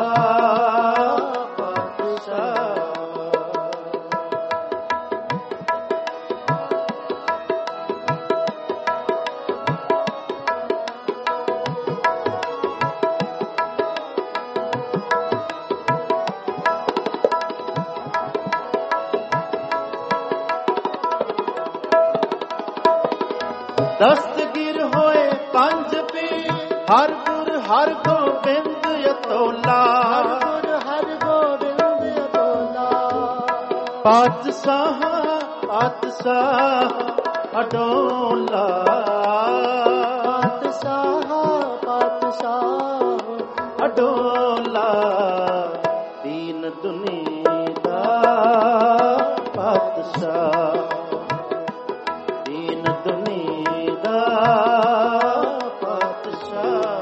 ਦਸਤਗੀਰ ਹੋਏ ਪੰਜ ਪੀਰ ਹਰ ਗੁਰ ਹਰ ਗੋਬਿੰਦ ਅਤੋਲਾ ਹਰ ਗੋਬਿੰਦ ਅਤੋਲਾ ਪਾਤਸ਼ਾਹ ਪਾਤਸ਼ਾਹ ਅਡੋਲਾ ਪਾਤਸ਼ਾਹ ਪਾਤਸ਼ਾਹ ਅਡੋਲਾ ਦੀਨ ਦੁਨੀ ਦਾ ਪਾਤਸ਼ਾਹ ਦੀਨ ਦੁਨੀ ਦਾ ਪਾਤਸ਼ਾਹ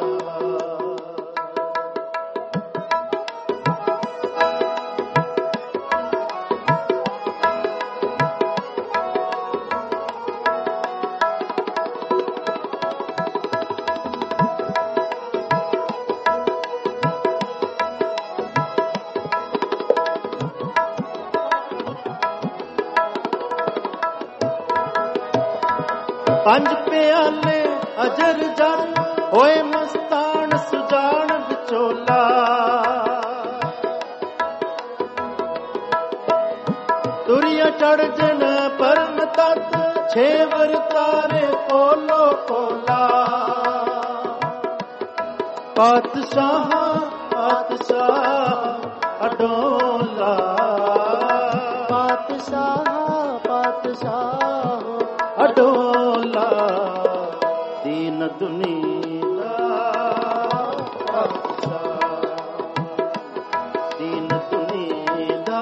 ਪੰਜ ਪਿਆਲੇ ਅਜਰ ਜਨ ਹੋਏ ਮਸਤਾਨ ਸੁਜਾਨ ਵਿਚੋਲਾ ਤੁਰਿਆ ਚੜ ਜਨ ਪਰਮ ਤਤ ਛੇ ਵਰਤਾਰੇ ਕੋਲੋ ਕੋਲਾ ਪਾਤਸ਼ਾਹ ਪਾਤਸ਼ਾਹ ਅਡੋਲਾ ਪਾਤਸ਼ਾਹ ਪਾਤਸ਼ਾਹ ਅਡੋਲਾ ਦੀਨ ਦੁਨੀ ਦਾ ਪਾਤਸ਼ਾਹ ਦੀਨ ਦੁਨੀ ਦਾ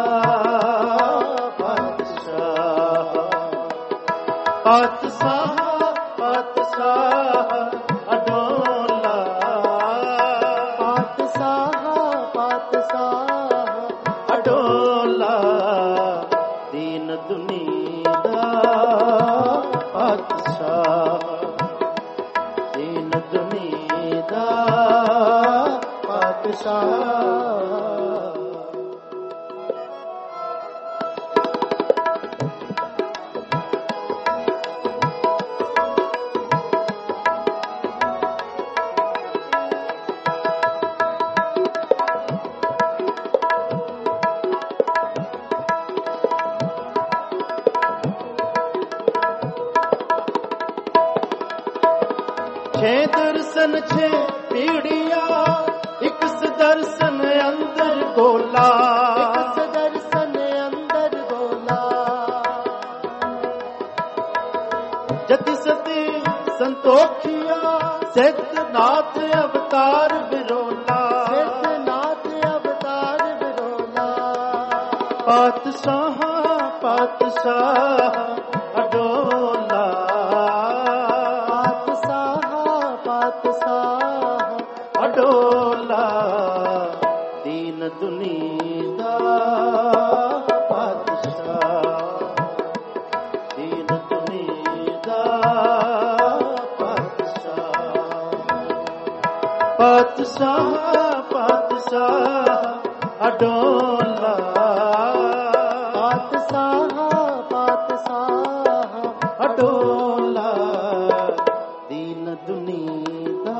ਪਾਤਸ਼ਾਹ ਪਾਤਸ਼ਾਹ ਪਾਤਸ਼ਾਹ ਅਡੋਲਾ ਪਾਤਸ਼ਾਹ ਪਾਤਸ਼ਾਹ ਅਡੋਲਾ ਦੀਨ ਦੁਨੀ ਦਾ ਪਾਤਸ਼ਾਹ ਦੀਨ ਦੁਨੀ ਦਾ ਪਾਤਸ਼ਾਹ ਛੇ ਦਰਸ਼ਨ ਛੇ ਪੀੜੀਆਂ ਇੱਕ ਦਰਸ਼ਨ ਅੰਦਰ ਗੋਲਾ ਇੱਕ ਦਰਸ਼ਨ ਅੰਦਰ ਗੋਲਾ ਜਤੀ ਸਤੀ ਸੰਤੋਖੀਆ ਸਿੱਧਨਾਥ ਅਵਤਾਰ ਵਿਰੋਲਾ ਸਿੱਧਨਾਥ ਅਵਤਾਰ ਵਿਰੋਲਾ ਪਾਤਸ਼ਾਹ ਪਾਤਸ਼ਾਹ ਅਡੋਲਾ ਅਡੋਲਾ ਦੀਨ ਦੁਨੀ ਦਾ ਪਾਤਸ਼ਾਹ ਦੀਨ ਦੁਨੀ ਦਾ ਪਾਤਸ਼ਾਹ ਪਾਤਸ਼ਾਹ ਪਾਤਸ਼ਾਹ ਅਡੋਲਾ ਪਾਤਸ਼ਾਹ ਪਾਤਸ਼ਾਹ ਅਡੋਲਾ ਦੀਨ ਦੁਨੀ ਦਾ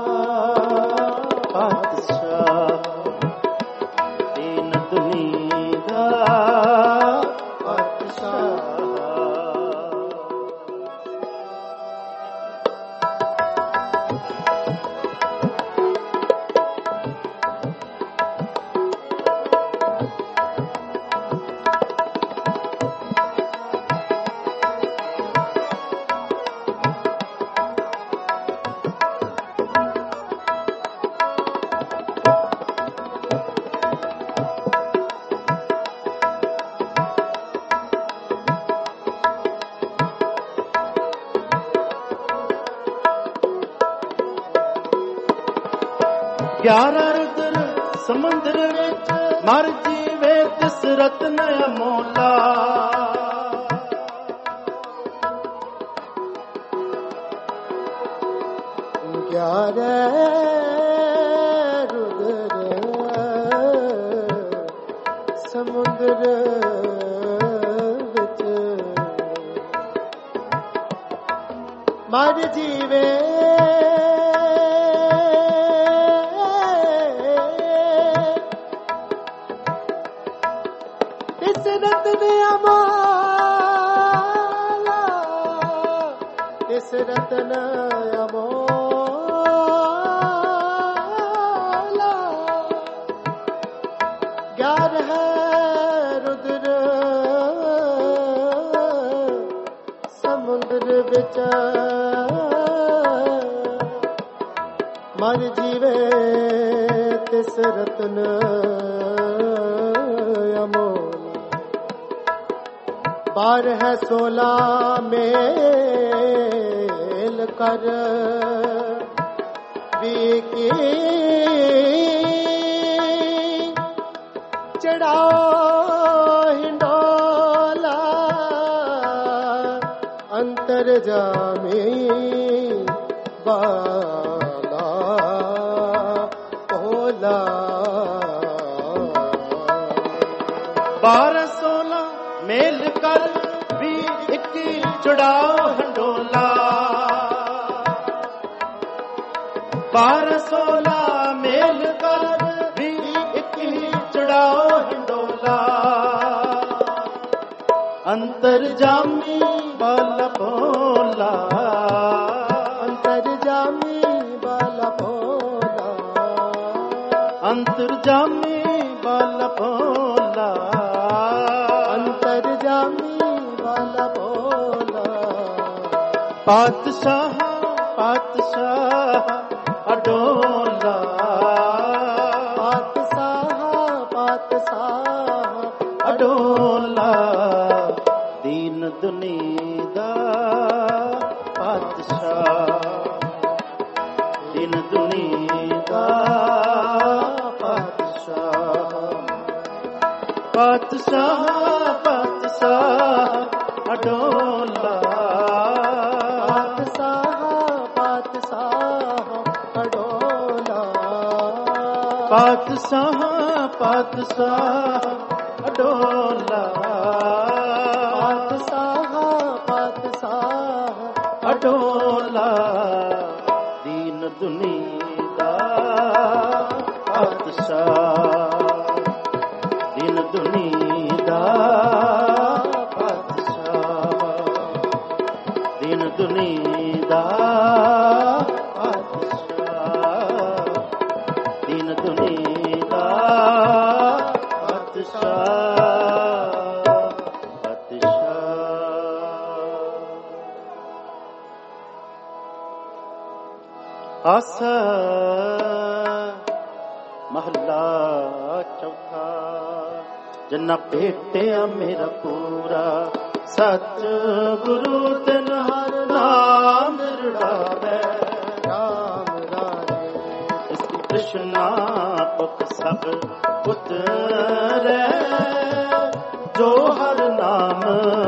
ਪਾਤਸ਼ਾਹ ਦੀਨ ਦੁਨੀ ਦਾ ਪਾਤਸ਼ਾਹ ਗਿਆਰਾਂ ਰੁਦਰ ਸਮੁੰਦਰ ਵਿੱਚ ਮਰ ਜੀਵੇ ਤਿਸ ਰਤਨ ਅਮੋਲਾ ਗਿਆਰਾਂ ਰੁਦਰ ਸਮੁੰਦਰ ਵਿੱਚ ਮਰ ਜੀਵੇ ਰਤਨ ਅਮੋਲਾ ਗਿਆਰ ਹੈ ਰੁਦਰ ਸਮੁੰਦਰ ਵਿੱਚ ਮਰ ਜੀਵੇ ਤਿਸ ਰਤਨ ਅਮੋਲਾ ਬਾਰ ਹੈ 16 ਮੇਲ ਕਰ ਵੀ ਕੀ ਚੜਾਓ ਹਿੰਡੋਲਾ ਅੰਤਰ ਜਾਮੀ ਬਾਲਾ ਭੋਲਾ 12-16 ਮੇਲ ਕਰ ਵੀ ਇੱਕੀ ਚੜਾਓ ਹੰਡੋਲਾ 12-16 ਮੇਲ ਕਰ ਵੀ ਇੱਕੀ ਚੜਾਓ ਹੰਡੋਲਾ ਅੰਤਰ ਜਾਮੀ ਬਾਲਾ ਭੋਲਾ ਅੰਤਰ ਜਾਮੀ ਬਾਲਾ ਭੋਲਾ ਅੰਤਰ ਜਾਮੀ ਬਾਲਾ ਭੋਲਾ ਅੰਤਰ ਜਾਮੀ ਬਾਲਾ ਭੋਲਾ ਪਾਤਸ਼ਾਹ ਪਾਤਸ਼ਾਹ ਅਡੋਲਾ ਪਾਤਸ਼ਾਹ ਪਾਤਸ਼ਾਹ ਅਡੋਲਾ ਦੀਨ ਦੁਨੀ ਦਾ ਪਾਤਸ਼ਾਹ ਦੀਨ ਦੁਨੀ ਦਾ ਪਾਤਸ਼ਾਹ ਪਾਤਸ਼ਾਹ ਪਾਤਸ਼ਾਹ ਅਡੋਲਾ ਪਾਤਸ਼ਾਹ ਪਾਤਸ਼ਾਹ ਅਡੋਲਾ ਪਾਤਸ਼ਾਹ ਪਾਤਸ਼ਾਹ ਅਡੋਲਾ ਦੀਨ ਦੁਨੀਆ ਦਾ ਪਾਤਸ਼ਾਹ ਦੀਨ ਦੁਨੀਆ ਦਾ ਪਾਤਸ਼ਾਹ ਦੀਨ ਦੁਨੀਆ ਦਾ ਆਸ ਮਹਲਾ ਚੌਥਾ ਜਿੰਨਾ ਭੇਟਿਆ ਮੇਰਾ ਪੂਰਾ ਸਤ ਗੁਰੂ ਤਿਨ ਹਰ ਨਾਮ ਰੜਾਵੇ ਰਾਮ ਰਾਜੇ ਇਸ ਕ੍ਰਿਸ਼ਨਾ ਪਕ ਸਭ ਉਤਰੈ ਜੋ ਹਰ ਨਾਮ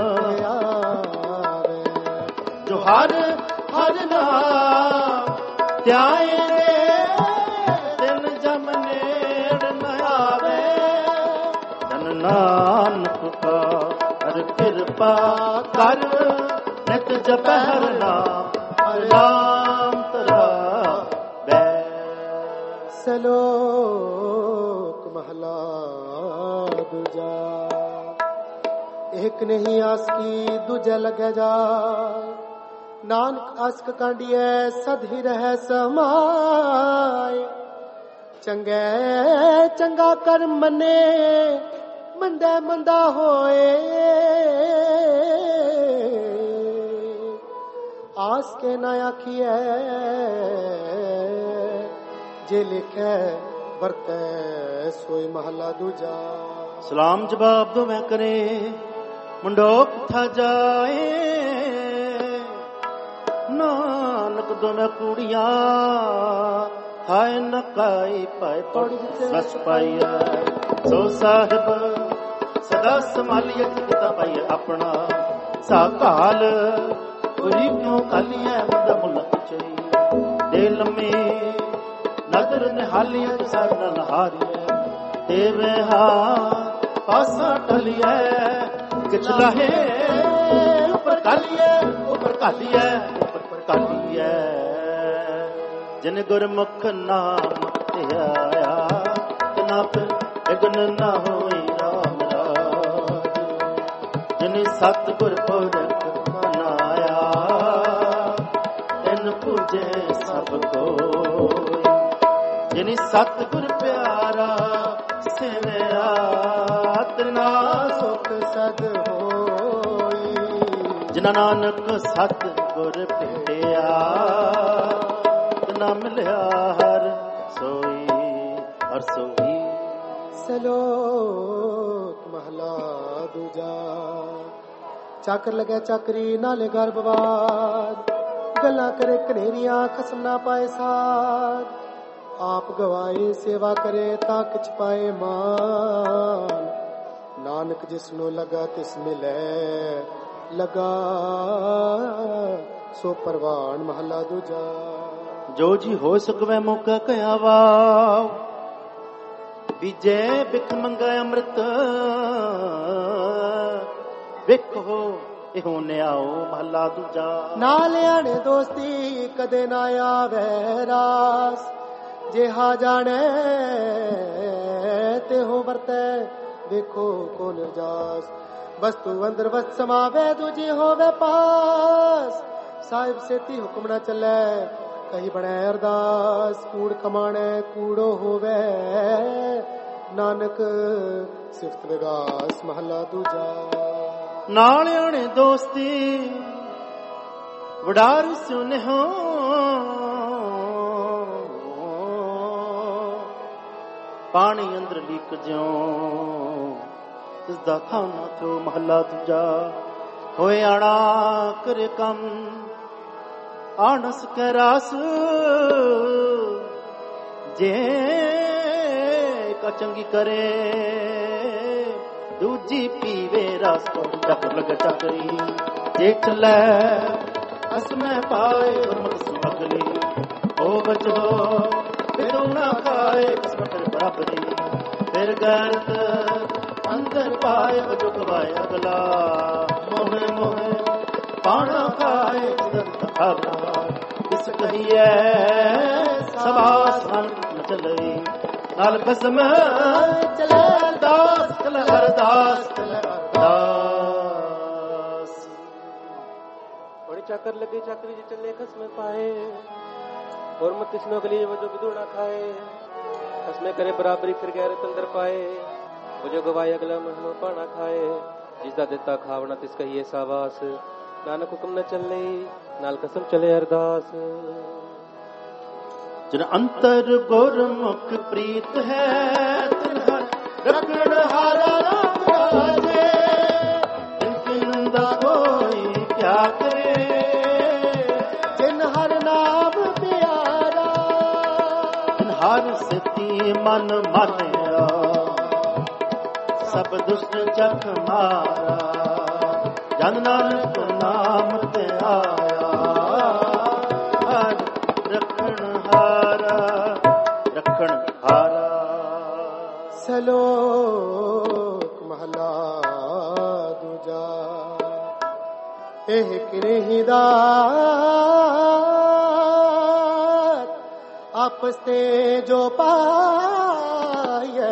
ਆਵੇ ਜੋ ਹਰ ਨਾਮ ਧਿਆਏ ਦਿਨ ਜਮ ਨੇੜ ਨ ਆਵੇ ਧਨ ਨਾਨਕ ਕਾ ਹਰ ਕਿਰਪਾ ਕਰ ਨਿਤ ਜਪੈ ਹਰ ਨਾਮ ਰਾਮ ਤਰਾਵੈ ਸਲੋਕ ਮਹਲਾ ਦੂਜਾ ਇੱਕ ਨਹੀਂ ਆਸ ਕੀ ਦੂਜਾ ਲੱਗੈ ਜਾ ਨਾਨਕ ਅਸਕ ਕਾਂਡੀਐ ਸਦ ਹੀ ਰਹਿ ਸਮਾਏ ਚੰਗੇ ਚੰਗਾ ਕਰ ਮੰਨੇ ਮੰਦਾ ਮੰਦਾ ਹੋਏ ਆਸ ਕੇ ਨਾ ਆਖੀਐ ਜੇ ਲਿਖੈ ਵਰਤੈ ਸੋਈ ਮਹਲਾ ਦੂਜਾ ਸਲਾਮ ਜਵਾਬ ਦੋ ਮੈਂ ਕਰੇ ਮੁੰਡੋ ਕਿੱਥਾ ਜਾਏ ਨਾਨਕ ਦੋਵੇਂ ਕੁੜੀਆਂ ਹਾਏ ਨਕਾਈ ਪਾਏ ਪੜੀ ਸੱਚ ਪਾਈਐ ਸੋ ਸਾਹਿਬ ਸਦਾ ਸੰਭਾਲੀਏ ਕਿਤਾ ਪਾਈਐ ਆਪਣਾ ਸਾਕਾਲ ਪੂਰੀ ਕਿਉਂ ਕਾਲੀਐ ਮੁੰਡਾ ਮੁਲਕ ਚਈ ਦੇ ਲੰਮੀ ਨਜ਼ਰ ਨਿਹਾਲੀਐ ਸਰ ਨਾਲ ਹਾਰੀਐ ਦੇਵੇ ਹਾਂ ਪਾਸਾ ਟਲੀਐ ਕਿਛ ਲਾਹੇ ਉੱਪਰ ਕਾਲੀਐ ਕਾਲੀਐ ਜਿਨ ਗੁਰਮੁਖ ਨਾਮ ਧਿਆਇਆ ਤਿਨਾ ਵਿਗਨ ਨਾ ਹੋਈ ਰਾਮ ਰਾਜ ਜਿਨ ਸਤਿਗੁਰ ਪੁਰਖ ਮਨਾਇਆ ਤਿਨ ਪੂਜੇ ਸਭ ਕੋਈ ਜਿਨ ਸਤਿਗੁਰ ਪਿਆਰਾ ਸੇਵਿਆ ਤਿਨਾ ਸੁਖ ਸਦ ਹੋਈ ਜਿਨ ਨਾਨਕ ਸਤ ਗੁਰ ਭੇਟਿਆ ਨਾ ਮਿਲਿਆ ਹਰ ਸੋਈ ਹਰ ਸੋਈ ਸਲੋਕ ਮਹਲਾ ਦੂਜਾ ਚਾਕਰ ਲਗੈ ਚਾਕਰੀ ਨਾਲੇ ਗਰਭਵਾਦ ਗੱਲਾਂ ਕਰੇ ਕਨੇਰੀਆਂ ਖਸਮ ਨਾ ਪਾਏ ਸਾਧ ਆਪ ਗਵਾਏ ਸੇਵਾ ਕਰੇ ਤਾਂ ਕਿਛ ਪਾਏ ਮਾਨ ਨਾਨਕ ਜਿਸਨੂੰ ਲਗਾ ਤਿਸ ਮਿਲੈ ਲਗਾ ਸੋ ਪਰਵਾਨ ਮਹਲਾ ਦੂਜਾ ਜੋ ਜੀ ਹੋ ਸਕਵੇ ਮੌਕਾ ਕਹਿਆ ਵਾ ਵਿਜੇ ਬਿਖ ਮੰਗਾ ਅੰਮ੍ਰਿਤ ਵੇਖੋ ਇਹੋ ਨਿਆਓ ਮਹਲਾ ਦੂਜਾ ਨਾਲ ਆਣੇ ਦੋਸਤੀ ਕਦੇ ਨਾ ਆਵੇ ਰਾਸ ਜਿਹਾ ਜਾਣੇ ਤੇ ਹੋ ਵਰਤੈ ਵੇਖੋ ਕੋ ਨਿਰਜਾਸ ਵਸਤੂ ਅੰਦਰ ਵਸਤ ਸਮਾਵੇ ਦੂਜੀ ਹੋਵੇ ਪਾਸ ਸਾਹਿਬ ਸੇਤੀ ਹੁਕਮ ਨਾ ਚੱਲੇ ਕਹੀ ਬਣੈ ਅਰਦਾਸ ਕੂੜ ਕਮਾਣੈ ਕੂੜੋ ਹੋਵੇ ਨਾਨਕ ਸਿਫਤ ਵਿਗਾਸ ਮਹਲਾ ਦੂਜਾ ਨਾਲ ਆਣੇ ਦੋਸਤੀ ਵਡਾਰ ਸੁਨਿਓ ਪਾਣੀ ਅੰਦਰ ਲੀਕ ਜਿਉ ਇਸ ਦਾ ਖਾਣਾ ਥੋ ਮਹਲਾ ਦੂਜਾ ਹੋਏ ਆਣਾ ਕਰੇ ਕੰਮ ਆਣਸ ਕੇ ਰਾਸ ਜੇ ਕਾ ਚੰਗੀ ਕਰੇ ਦੂਜੀ ਪੀਵੇ ਰਸ ਚੱਕਰ ਲਗ ਚੱਕਰੀ ਜੇ ਚੱਲੇ ਅਸਮੈ ਪਾਏ ਗੁਰਮੁਖ ਸਮਗਲੀ ਉਹ ਬਚੋ ਫਿਰੂ ਨਾ ਖਾਏ ਕਿਸਮਤ ਬਰਾਬਰੀ ਫਿਰ ਗੈਰਤ ਅੰਦਰ ਪਾਏ ਜੋ ਕਵਾਏ ਅਗਲਾ ਮੋਹੇ ਮੋਹੇ ਪਾਣਾ ਖਾਏ ਦਰਦ ਖਾਣਾ ਕਿਸ ਕਹੀਏ ਸਬਾਸ ਨਾਲ ਚੱਲੇ ਨਾਲ ਕਸਮ ਚਲੇ ਅਰਦਾਸ ਚਲੇ ਅਰਦਾਸ ਚਲੇ ਅਰਦਾਸ ਬੜੇ ਚੱਕਰ ਲੱਗੇ ਚੱਕਰੀ ਚ ਚੱਲੇ ਖਸਮੇ ਪਾਏ ਗੁਰਮਤਿ ਤਿਸਨੋ ਗਲੀ ਵਜੋ ਵਿਦੂ ਨਾ ਖਾਏ ਖਸਮੇ ਕਰੇ ਬਰਾਬਰੀ ਫਿਰ ਗੈਰਤ ਅੰਦਰ ਪਾਏ ਵਜੋ ਗਵਾਏ ਅਗਲਾ ਮਹਿਮਾ ਪਾਣਾ ਖਾਏ ਜਿਸ ਦਾ ਦਿੱਤਾ ਖਾਵਣਾ ਤਿਸ ਕਹੀਏ ਸਾਵਾਸ ਨਾਨਕ ਹੁਕਮ ਨ ਚੱਲੇ ਨਾਲ ਕਸਮ ਚਲੇ ਅਰਦਾਸ ਜਿਨ ਅੰਤਰ ਗੁਰਮੁਖ ਪ੍ਰੀਤ ਹੈ ਤਿਨ ਹਰ ਰਖਣ ਹਾਰਾ ਰਾਮ ਰਾਜੇ ਜਿਨ ਦਾ ਕੋਈ ਕਿਆ ਕਰੇ ਜਿਨ ਹਰ ਨਾਮ ਪਿਆਰਾ ਜਿਨ ਹਰ ਸਿਤੀ ਮਨ ਮਾਨਿਆ ਸਭ ਦੁਸ਼ਟ ਜਖ ਮਾਰਾ ਜਨ ਨਾਨਕ ਨਾਮ ਤੇ ਆਇਆ ਹਰ ਰਖਣ ਹਾਰਾ ਸਲੋਕ ਮਹਲਾ ਦੂਜਾ ਇਹ ਕਿਰਹੀ ਦਾ ਆਪਸ ਤੇ ਜੋ ਪਾਈਐ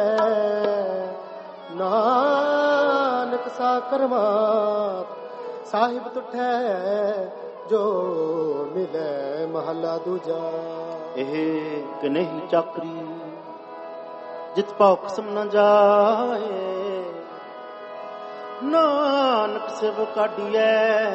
ਨਾਨਕ ਸਾ ਕਰਮਾਤ ਸਾਹਿਬ ਤੁਠੈ ਜੋ ਮਿਲੇ ਮਹਲਾ ਦੂਜਾ ਇਹ ਕਨਹੀ ਚੱਕਰੀ ਜਿਤ ਪਾਉ ਕਸਮ ਨ ਜਾਏ ਨਾਨਕ ਸਿਵ ਕਾਢੀਐ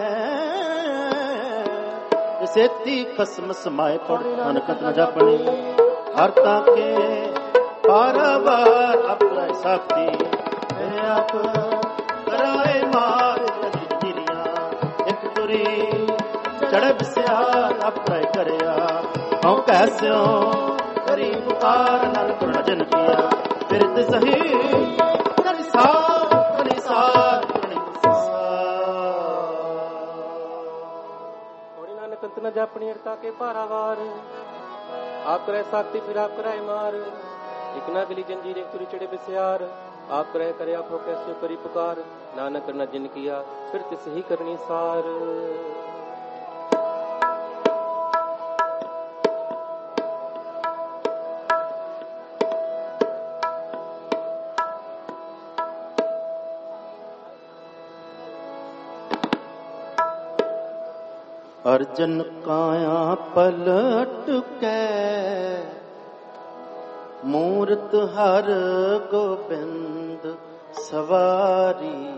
ਸੇਤੀ ਖਸਮ ਸਮਾਏ ਪੜ ਨਾਨਕ ਨ ਜਾਪਣੀ ਹਰ ਤਾਂ ਕੇ ਪਾਰਵਾਰ ਆਪਣਾ ਸਾਥੀ ਮੇਰੇ ਆਪ ਕਰਾਏ ਮਾਰ ਜੀਰੀਆਂ ਇੱਕ ਤੁਰੀ ਚੜ੍ਹ ਬਿਸਿਆਰ ਆਪਣਾ ਕਰਿਆ ਹਉ ਕੈਸਿਓ ਕਰੀ ਪੁਕਾਰ ਨਾਲ ਗੁਣ ਜਨ ਕੀਆ ਫਿਰ ਤੇ ਸਹੀ ਕਰੀ ਸਾਰ ਕਰੀ ਸਾਰ ਹੋਣੀ ਨਾਨਕ ਅੰਤ ਨ ਜਾਪਣੀ ਅਰਤਾ ਕੇ ਭਾਰਾਵਾਰ ਆਪ ਕਰੇ ਸਾਖਤੀ ਫਿਰ ਆਪ ਕਰਾਏ ਮਾਰ ਇਕ ਨਾ ਗਲੀ ਜੰਜੀਰ ਇੱਕ ਤੁਰੀ ਚੜੇ ਬਿਸਿਆਰ ਆਪ ਕਰੇ ਕਰੇ ਆਪੋ ਕੈਸੇ ਕਰੀ ਪੁਕਾਰ ਨਾਨਕ ਨ ਜਿਨ ਕੀਆ ਫਿਰ ਤਿਸ ਹੀ ਕਰਨੀ ਸਾਰ ਅਰਜਨ ਕਾਇਆ ਪਲਟ ਕੇ ਮੂਰਤ ਹਰ ਗੋਬਿੰਦ ਸਵਾਰੀ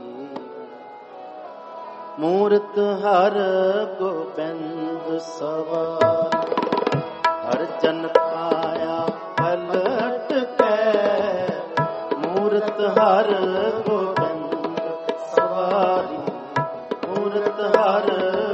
ਮੂਰਤ ਹਰ ਗੋਬਿੰਦ ਸਵਾਰੀ ਅਰਜਨ ਕਾਇਆ ਪਲਟ ਕੇ ਮੂਰਤ ਹਰ ਗੋਬਿੰਦ ਸਵਾਰੀ ਮੂਰਤ ਹਰ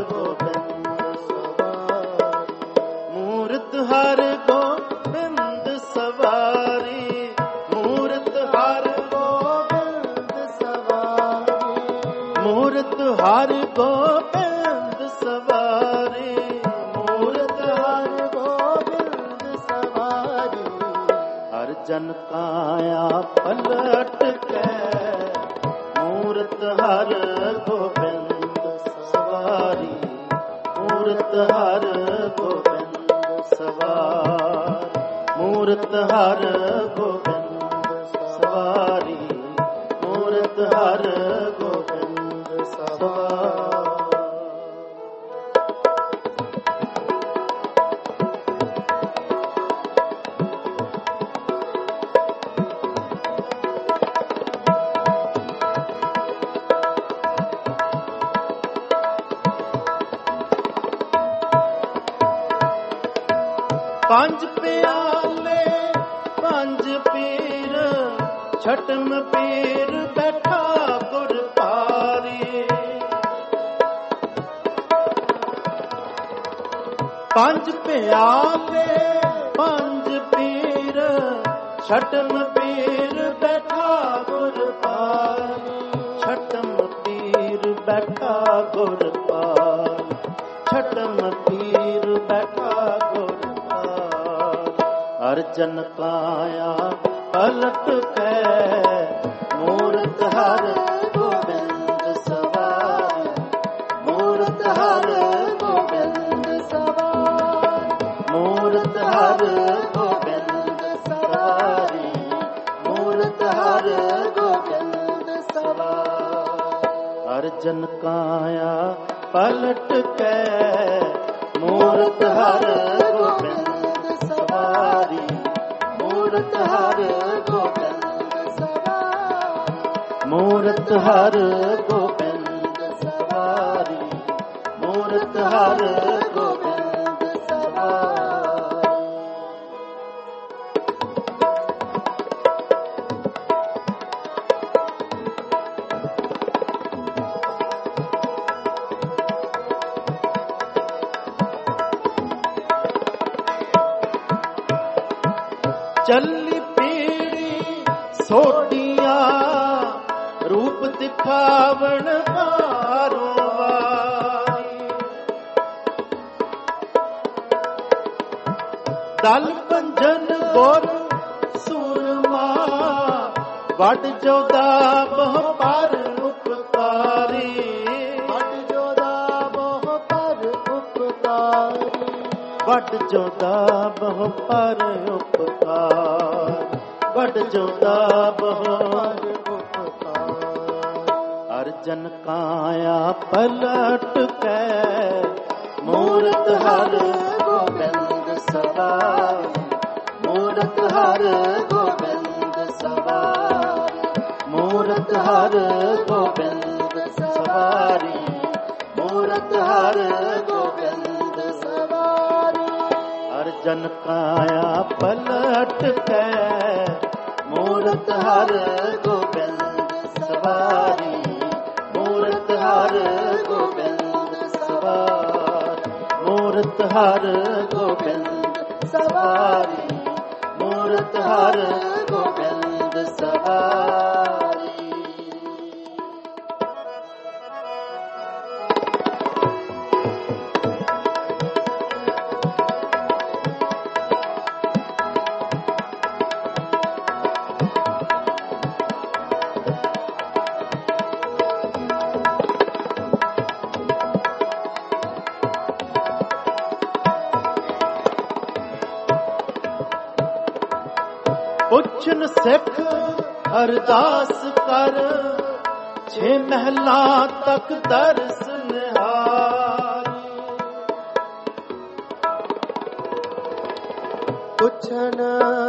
ਹਰ ਗੋਬਿੰਦ ਸਵਾਰੀ ਮੂਰਤ ਹਰ ਗੋਬਿੰਦ ਸਵਾਰੀ ਮੂਰਤ ਹਰ ਗੋਬਿੰਦ ਸਵਾਰੀ ਮੂਰਤ ਹਰ ਗੋਬਿੰਦ ਸਵਾਰੀ ਅਰਜਨ ਕਾਇਆ ਪਲਟ ਕੇ ਮੂਰਤ ਹਰ ਗੋਬਿੰਦ ਸਵਾਰੀ ਮੂਰਤ ਹਰ ਗੋਬਿੰਦ ਸਵਾਰ ਮੂਰਤ ਹਰ ਗੋਬਿੰਦ ਸਵਾਰੀ ਮੂਰਤ ਹਰ ਗੋਬਿੰਦ ਸਵਾਰ ਪੰਜ ਪਿਆਲੇ ਪੰਜ ਪੀਰ ਛਟਮ ਪੀਰ ਬੈਠਾ ਗੁਰ ਪਾਰੀ ਪੰਜ ਪਿਆਲੇ ਪੰਜ ਪੀਰ ਛਟਮ ਪੀਰ ਬੈਠਾ ਗੁਰ ਪਾਰੀ ਅਰਜਨ ਕਾਇਆ ਪਲਟ ਕੈ ਮੂਰਤ ਹਰ ਗੋਬਿੰਦ ਸਵਾਰੀ ਮੂਰਤ ਹਰ ਗੋਬਿੰਦ ਸਵਾਰੀ ਮੂਰਤ ਹਰ ਗੋਬਿੰਦ ਸਵਾਰੀ ਮੂਰਤ ਹਰ ਗੋਬਿੰਦ ਸਵਾਰੀ ਅਰਜਨ ਕਾਇਆ ਪਲਟ ਕੈ ਮੂਰਤ ਹਰ ਗੋਬਿੰਦ ਸਵਾਰੀ ਮੂਰਤ ਹਰ ਗੋਬਿੰਦ ਸਵਾਰੀ ਮੂਰਤ ਹਰ ਗੋਬਿੰਦ ਸਵਾਰੀ ਮੂਰਤ ਹਰ ਗੋਬਿੰਦ ਸਵਾਰੀ ਚੱਲੀ ਪੀੜੀ ਸੋਡੀਆਂ ਰੂਪ ਦਿਖਾਵਣ ਬਾਰੋਂ ਵਾਰੀ ਦਲ ਪੰਜਨ ਗੁਰ ਸੂਰਮਾ ਵੱਡ ਜੋਦਾ ਬਹੁ ਪਰ ਉਪਕਾਰੀ ਵੱਡ ਜੋਦਾ ਬਹੁ ਪਰ ਉਪਕਾਰੀ ਵੱਡ ਜੋਦਾ ਬਹੁ ਪਰ ਉਪਕਾਰ ਵੱਡ ਜੋਦਾ ਬਹੁ ਅਰਜਨ ਕਾਇਆ ਪਲਟ ਕੈ ਮੂਰਤ ਹਰ ਗੋਬਿੰਦ ਸਵਾਰੀ ਮੂਰਤ ਹਰ ਗੋਬਿੰਦ ਸਵਾਰੀ ਮੂਰਤ ਹਰ ਗੋਬਿੰਦ ਸਵਾਰੀ ਮੂਰਤ ਹਰ ਗੋਬਿੰਦ ਸਵਾਰੀ ਅਰਜਨ ਕਾਇਆ ਪਲਟ ਕੈ ਮੂਰਤ ਹਰ ਗੋਬਿੰਦ ਸਵਾਰੀ ਮੂਰਤ ਹਰ ਗੋਬਿੰਦ ਸਵਾਰੀ ਮੂਰਤ ਹਰ ਗੋਬਿੰਦ ਸਵਾਰੀ ਮੂਰਤ ਹਰ ਗੋਬਿੰਦ ਸਵਾਰੀ ਪੁੱਛਨ ਸਿੱਖ ਅਰਦਾਸ ਕਰ ਛੇ ਮਹਿਲਾ ਤੱਕ ਦਰਸ ਨਿਹਾਰੀ ਪੁੱਛਨ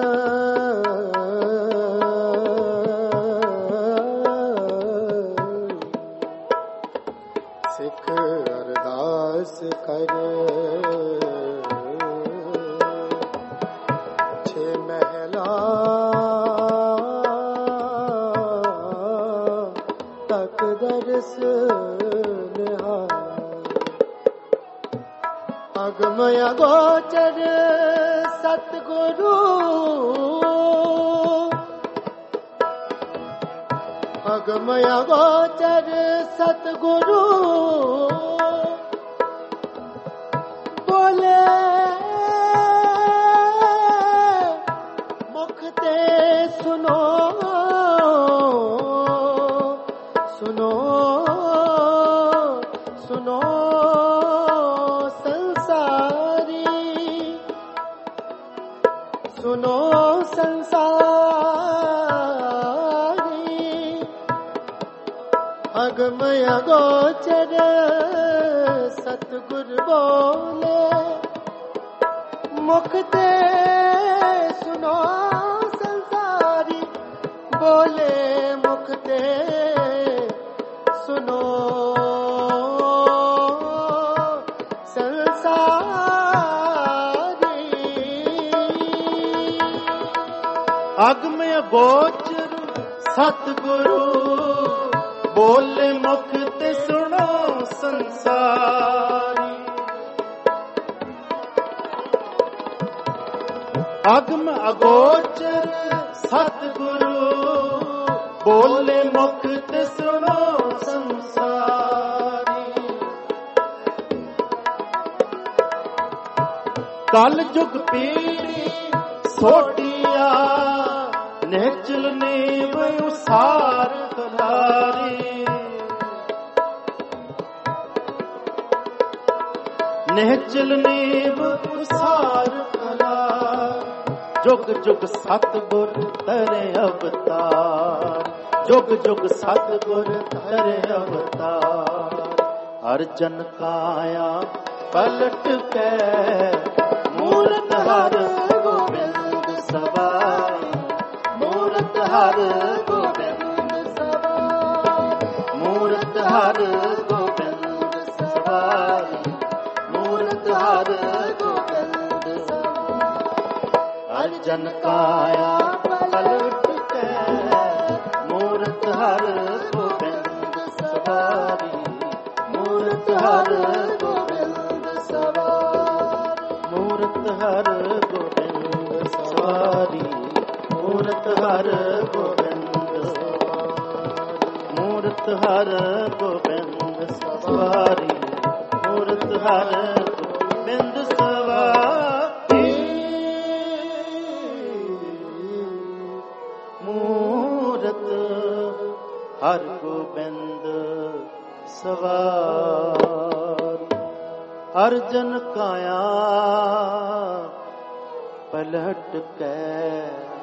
ਸਿੱਖ ਅਰਦਾਸ ਕਰ ਅਗਮਯ ਗੋਚਰ ਸਤਿਗੁਰੂ ਅਗਮਯ ਗੋਚਰ ਸਤਿਗੁਰੂ ਬੋਲੇ ਮੁਖ ਤੇ ਸੁਨੋ ਸੁਨੋ ਸੁਨੋ ਸੁਨੋ ਸੰਸਾਰੀ ਅਗਮਯ ਗੋਚਰ ਸਤਿਗੁਰ ਬੋਲੇ ਮੁਖ ਤੇ ਸੁਨੋ ਸੰਸਾਰੀ ਬੋਲੇ ਮੁਖ ਤੇ ਸੁਨੋ ਅਗਮਯ ਗੋਚਰ ਸਤਿਗੁਰੂ ਬੋਲੇ ਮੁਖ ਤੇ ਸੁਣੋ ਸੰਸਾਰੀ ਅਗਮ ਅਗੋਚਰ ਸਤਿਗੁਰੂ ਬੋਲੇ ਮੁਖ ਤੇ ਸੁਣੋ ਸੰਸਾਰੀ ਕਲ ਜੁਗ ਪੀੜੀ ਸੋਟੀਆ ਨਿਹਚਲ ਨੀਵ ਉਸਾਰ ਖਲਾਰੀ ਨਿਹਚਲ ਨੀਵ ਉਸਾਰ ਖਲਾਰ ਜੁਗ ਜੁਗ ਸਤਿਗੁਰ ਤਰੇ ਅਵਤਾਰ ਜੁਗ ਜੁਗ ਸਤਿਗੁਰ ਤਰੇ ਅਵਤਾਰ ਹਰ ਜਨ ਕਾਇਆ ਪਲਟ ਕੇ ਮੂਰਤ ਹਰ ਗੋਬਿੰਦ ਸਵਾਰ ਮੂਰਤ ਹਰ ਗੋਬਿੰਦ ਸਵਾਰ ਮੂਰਤ ਹਰ ਗੋਬਿੰਦ ਸਵਾਰ ਮੂਰਤ ਹਰ ਗੋਬਿੰਦ ਸਵਾਰ ਹਰ ਜਨ ਕਾਇਆ ਪਲਟ ਕੇ ਮੂਰਤ ਹਰ ਗੋਬਿੰਦ ਸਵਾਰੀ ਮੂਰਤ ਹਰ ਗੋਬਿੰਦ ਸਵਾਰ ਮੂਰਤ ਹਰ ਗੋਬਿੰਦ ਸਵਾਰੀ ਮੂਰਤ ਹਰ ਗੋਬਿੰਦ ਮੂਰਤ ਹਰ ਗੋਬਿੰਦ ਸਵਾਰੀ ਮੂਰਤ ਹਰ ਗੋਬਿੰਦ ਸਵਾਰੀ ਮੂਰਤ ਹਰ ਗੋਬਿੰਦ ਸਵਾਰ ਹਰ ਜਨ ਕਾਇਆ ਪਲਟ ਕੇ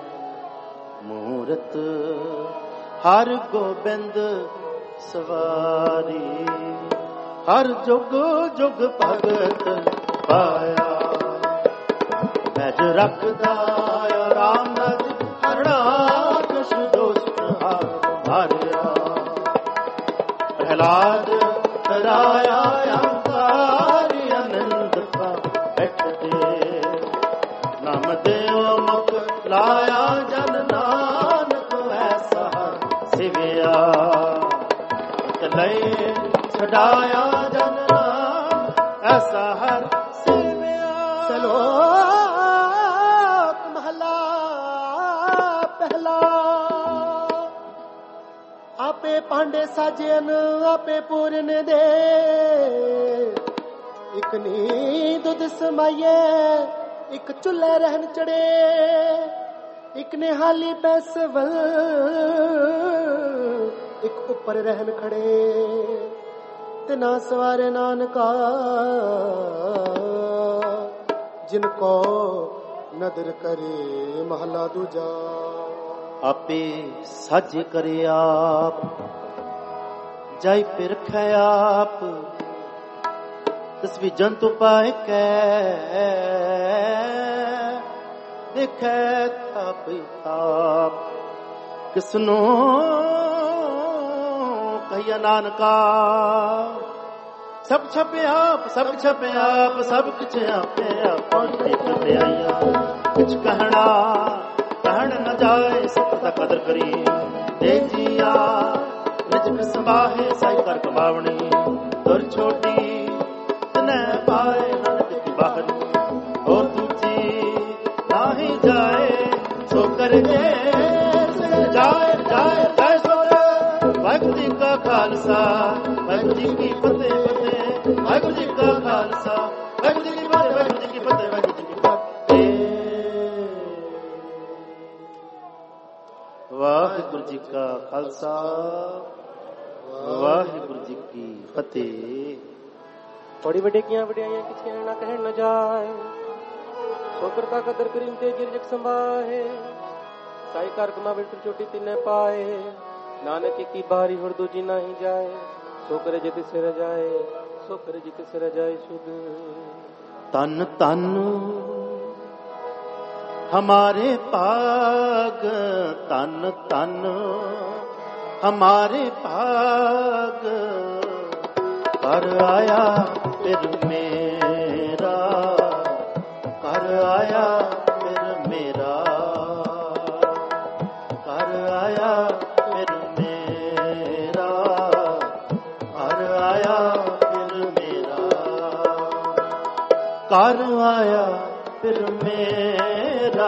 ਮੂਰਤ ਹਰ ਗੋਬਿੰਦ ਸਵਾਰੀ ਹਰ ਜੁਗ ਜੁਗ ਭਗਤ ਪਾਇਆ ਮੈਜ ਰੱਖਦਾ ਰਾਮ ਨਦ ਹਰਣਾ ਕਛ ਦੋਸਤ ਹਾਰਿਆ ਪ੍ਰਹਲਾਦ ਤਰਾਇਆ ਅੰਕਾਰੀ ਆਨੰਦ ਕਾ ਬੈਠਦੇ ਨਾਮ ਦੇਵ ਮੁਖ ਲਾਇਆ ਜਨ ਨਾਨਕ ਐਸਾ ਸਿਵਿਆ ਤਲੇ ਛਡਾਇਆ ਜਨ ਨਾਮ ਐਸਾ ਹਰ ਸਿਵਿਆ ਚਲੋ ਮਹਲਾ ਪਹਿਲਾ ਆਪੇ ਭਾਂਡੇ ਸਾਜਨ ਆਪੇ ਪੂਰਨ ਦੇ ਇਕ ਨੀ ਦੁੱਧ ਸਮਾਈਏ ਇਕ ਚੁੱਲ੍ਹੇ ਰਹਿਣ ਚੜੇ ਇਕ ਨੇ ਹਾਲੀ ਪੈਸਵਲ ਇਕ ਉੱਪਰ ਰਹਿਣ ਖੜੇ ਤੇ ਨਾ ਸਵਾਰੇ ਨਾਨਕਾ ਜਿਨ ਕੋ ਨਦਰ ਕਰੇ ਮਹਲਾ ਦੂਜਾ ਆਪੇ ਸਾਜ ਕਰੇ ਆਪ ਜਾਇ ਪਿ ਰਖੈ ਆਪ ਤਸਵੀ ਜੰਤੂ ਪਾਇ ਕੈ ਦੇਖੈ ਥਾਪ ਥਾਪ ਕਿਸਨੋ ਕਹੀਆ ਨਾਨਕਾ ਸਭ ਛਪਿਆ ਆਪ ਸਭ ਛਪਿਆ ਆਪ ਸਭ ਕੁਛ ਆਪੇ ਆਪੋ ਛਪਿਆਇਆ ਕੁਛ ਕਹਿਣਾ ਕਹਿਣ ਨ ਜਾਏ ਸਤ ਦਾ ਕਦਰ ਕਰੀ ਦੇ ਜੀਆ ਰਿਜਕ ਸੰਭਾਹੇ ਸਾਈ ਕਰ ਕਮਾਵਣੀ ਤੁਰ ਛੋਟੀ ਤਨੈ ਪਾਏ ਨਾਨਕ ਕੀ ਬਾਹਰ ਹੋਰ ਦੂਜੀ ਨਾਹੀ ਜਾਏ ਸੋ ਕਰ ਜੇ ਜਾਏ ਜਾਏ ਜਾਏ ਸੋ ਵਾਹਿਗੁਰੂ ਜੀ ਕਾ ਖਾਲਸਾ ਵਾਹਿਗੁਰੂ ਜੀ ਕੀ ਫਤਿਹ ਵਾਹਿਗੁਰੂ ਜੀ ਕਾ ਖਾਲਸਾ ਵਾਹਿਗੁਰੂ ਜੀ ਕੀ ਫਤਿਹ ਵਾਹਿਗੁਰੂ ਜੀ ਕੀ ਫਤਿਹ ਵਾਹਿਗੁਰੂ ਜੀ ਕੀ ਫਤਿਹ ਵਾਹਿਗੁਰੂ ਜੀ ਕਾ ਖਾਲਸਾ ਵਾਹਿਗੁਰੂ ਜੀ ਕੀ ਫਤਿਹ ਬੜੀ ਵੱਡੇ ਕੀਆਂ ਵਡਿਆਈਆਂ ਕਿਸੇ ਨਾ ਕਹਿਣ ਨਾ ਜਾਏ ਸੋਕਰ ਕਾ ਕਦਰ ਕਰੀਮ ਤੇ ਗਿਰਜਕ ਸੰਭਾਏ ਸਾਈ ਕਰ ਕਮਾ ਬਿਲਕੁਲ ਛੋਟੀ ਤਿੰਨੇ ਪਾਏ ਨਾਨਕ ਕੀ ਬਾਰੀ ਹੋਰ ਦੂਜੀ ਨਹੀਂ ਜਾਏ ਸੋ ਕਰੇ ਜਿਤ ਸਿਰ ਜਾਏ ਸੋ ਕਰੇ ਜਿਤ ਸਿਰ ਜਾਏ ਸੁਧ ਤਨ ਤਨ ਹਮਾਰੇ ਭਾਗ ਤਨ ਤਨ ਹਮਾਰੇ ਭਾਗ ਕਰ ਆਇਆ ਫਿਰ ਮੇਰਾ ਕਰ ਆਇਆ ਫਿਰ ਮੇਰਾ ਕਰ ਆਇਆ ਫਿਰ ਮੇਰਾ ਕਰ ਆਇਆ ਫਿਰ ਮੇਰਾ ਕਰ ਆਇਆ ਫਿਰ ਮੇਰਾ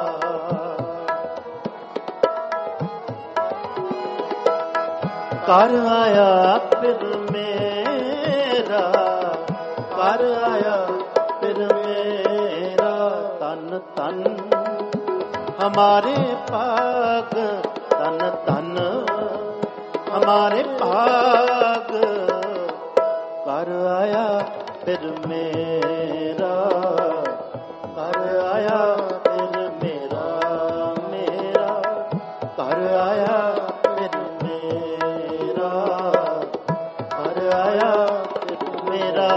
ਕਰ ਆਇਆ ਫਿਰ ਮੇਰਾ ਕਰ ਆਇਆ ਫਿਰ ਮੇਰਾ ਤਨ ਤਨ हमारे भाग तन तन हमारे भाग कर आया फिर मेरा कर आया फिर मेरा मेरा कर आया फिर मेरा कर आया फिर मेरा।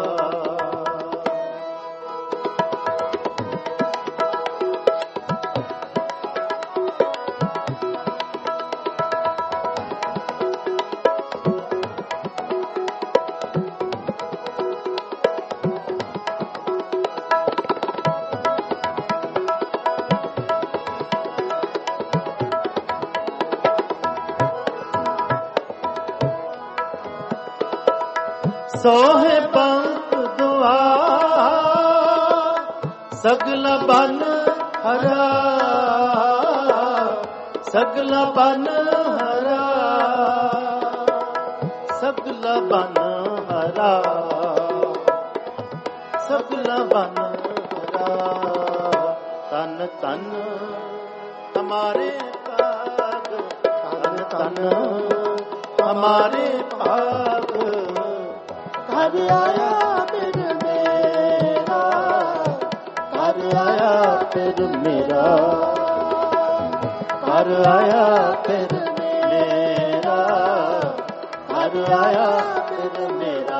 सोहे पंख दुआ सगला बन हरा सगला बन हरा सगला बन हरा सगला बन हरा तन तन हमारे भाग तन तन हमारे भाग घर आया फिर मेरा घर आया फिर मेरा घर आया फिर मेरा घर आया फिर मेरा।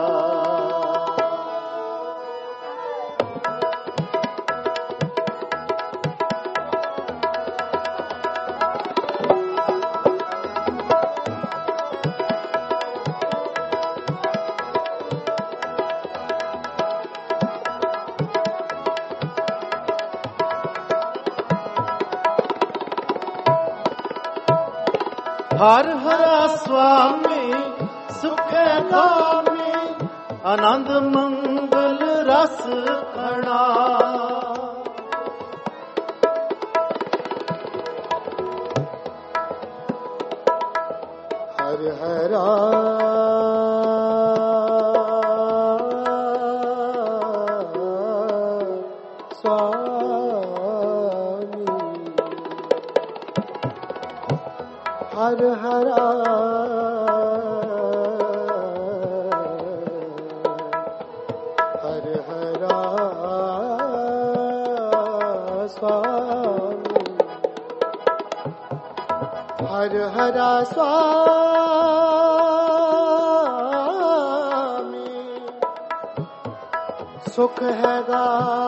हर हरा स्वामी सुखे गामी आनंद मंगल रस खड़ा हर हरा हर हरा हर हरा स्वामी हर हरा स्वामी सुख है गा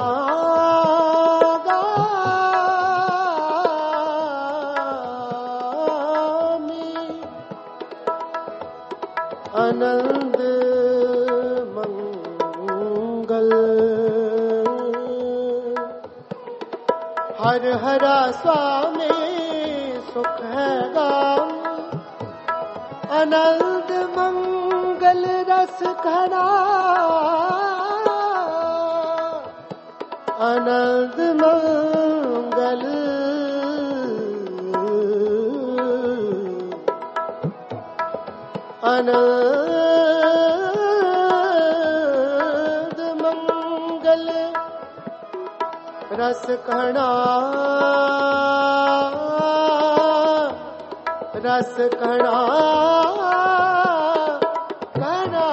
आनंद मंगल हर हरा स्वामी सुख है गाम आनंद मंगल रस घना आनंद मंगल आनंद मंगल रस घना रस घना घना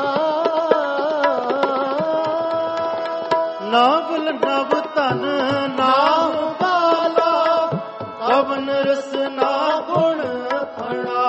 नावल नव तन नाम वाला कवन रस ना गुण खड़ा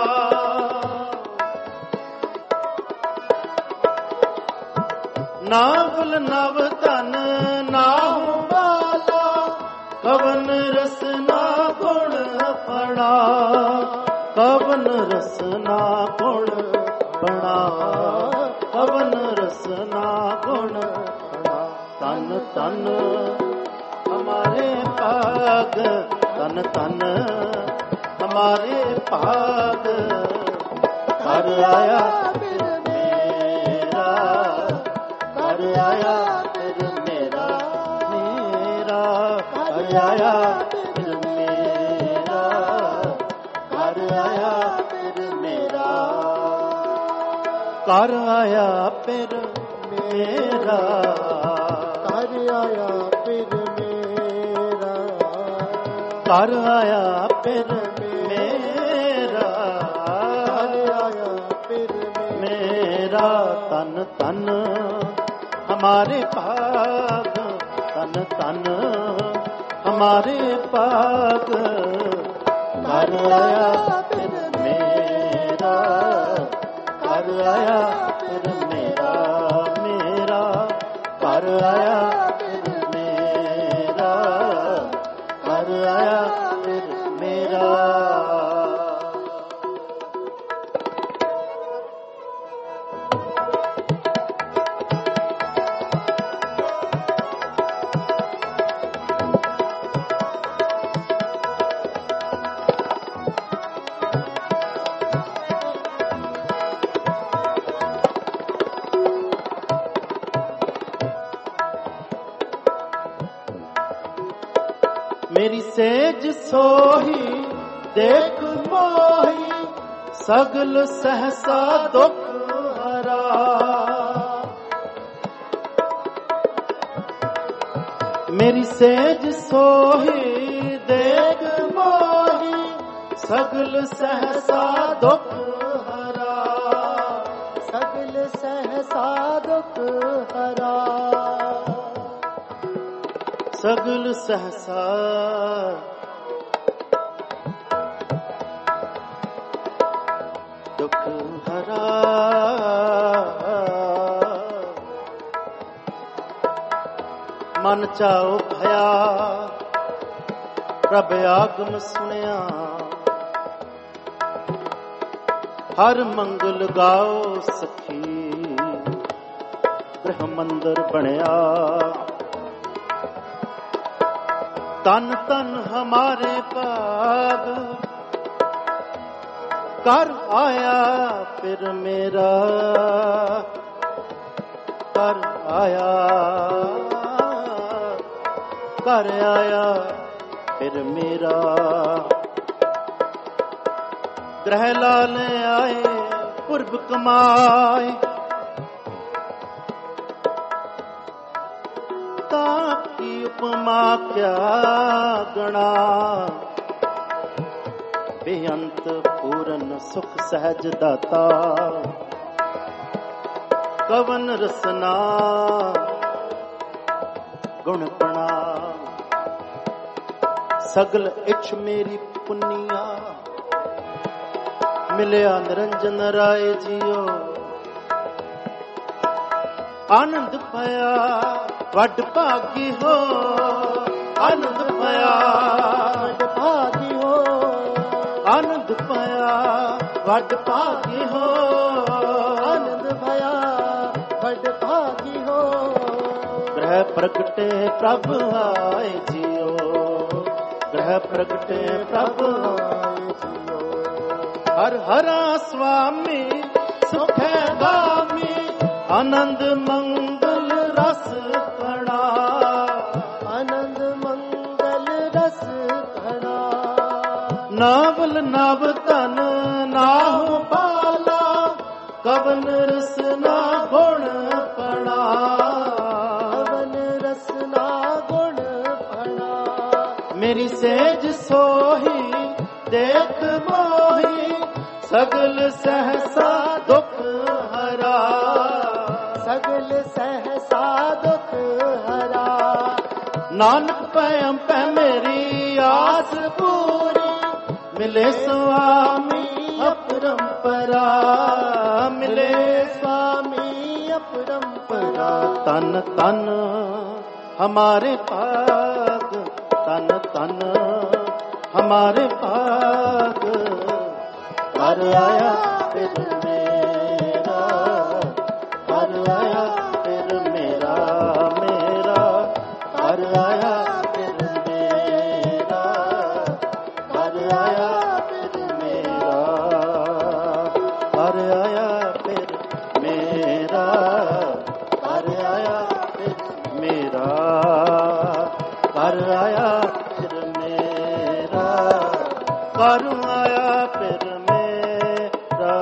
नावल नव तन नाम वाला कवन रसना गुण पड़ा कवन रसना गुण पड़ा कवन रसना गुण पड़ा तन तन हमारे भाग तन तन हमारे भाग घर आया फिर मेरा घर आया फिर मेरा मेरा घर आया फिर मेरा घर आया फिर मेरा घर आया फिर मेरा घर आया फिर मेरा कर आया फिर मेरा, कर आया फिर मेरा। तन तन हमारे पाग, तन तन हमारे पाग, कर आया फिर मेरा, कर आया फिर मेरा, मेरा कर आया फिर मेरा, कर आया फिर मेरा। मेरी सेज सोही देख मोही, सगल सहसा दुख हरा। मेरी सेज सोही देख मोही, सगल सहसा दुख हरा, सगल सहसा दुख हरा। सगल सहसा दुख हरा। मन चाओ भया प्रभ आगम सुनिया, हर मंगल गाओ सखी गृह मंदिर बनया। तन तन हमारे पाग, कर आया फिर मेरा, कर आया, कर आया फिर मेरा। ग्रह लाले आए पूर्व कमाए, ताकि उपमा क्या गणा। बेअंत पूरन सुख सहज दाता, कवन रसना गुण पणा। सगल इच्छ मेरी पुनिया, मिलिया निरंजन राय जियो। आनंद पाया वड भागी हो, आनंद पाया वड भागी हो, आनंद पाया वड भागी हो, आनंद पाया वड भागी हो। ग्रह प्रगटे प्रभ आए जियो, ग्रह प्रगटे प्रभ आए जियो। हर हरा स्वामी सुख गामी, आनंद मंगल रस कणा, आनंद मंगल रस कणा। नावल नव तन नाहु बाला, कवन रसना गुण पणा, कवन रसना गुण पणा। मेरी सेज सोही देख मोही, सगल सहसा दुख हरा, सगल सहसा दुख हरा। नानक पैम पै मेरी आस पूरी, मिले स्वामी अपरंपरा, मिले स्वामी अपरंपरा। तन तन हमारे पाग, तन तन हमारे पाग, कर आया फिर मेरा, कर आया फिर मेरा, मेरा कर आया फिर मेरा, कर आया फिर मेरा, कर आया फिर मेरा, कर आया फिर मेरा, कर आया फिर मेरा, कर आया फिर मेरा।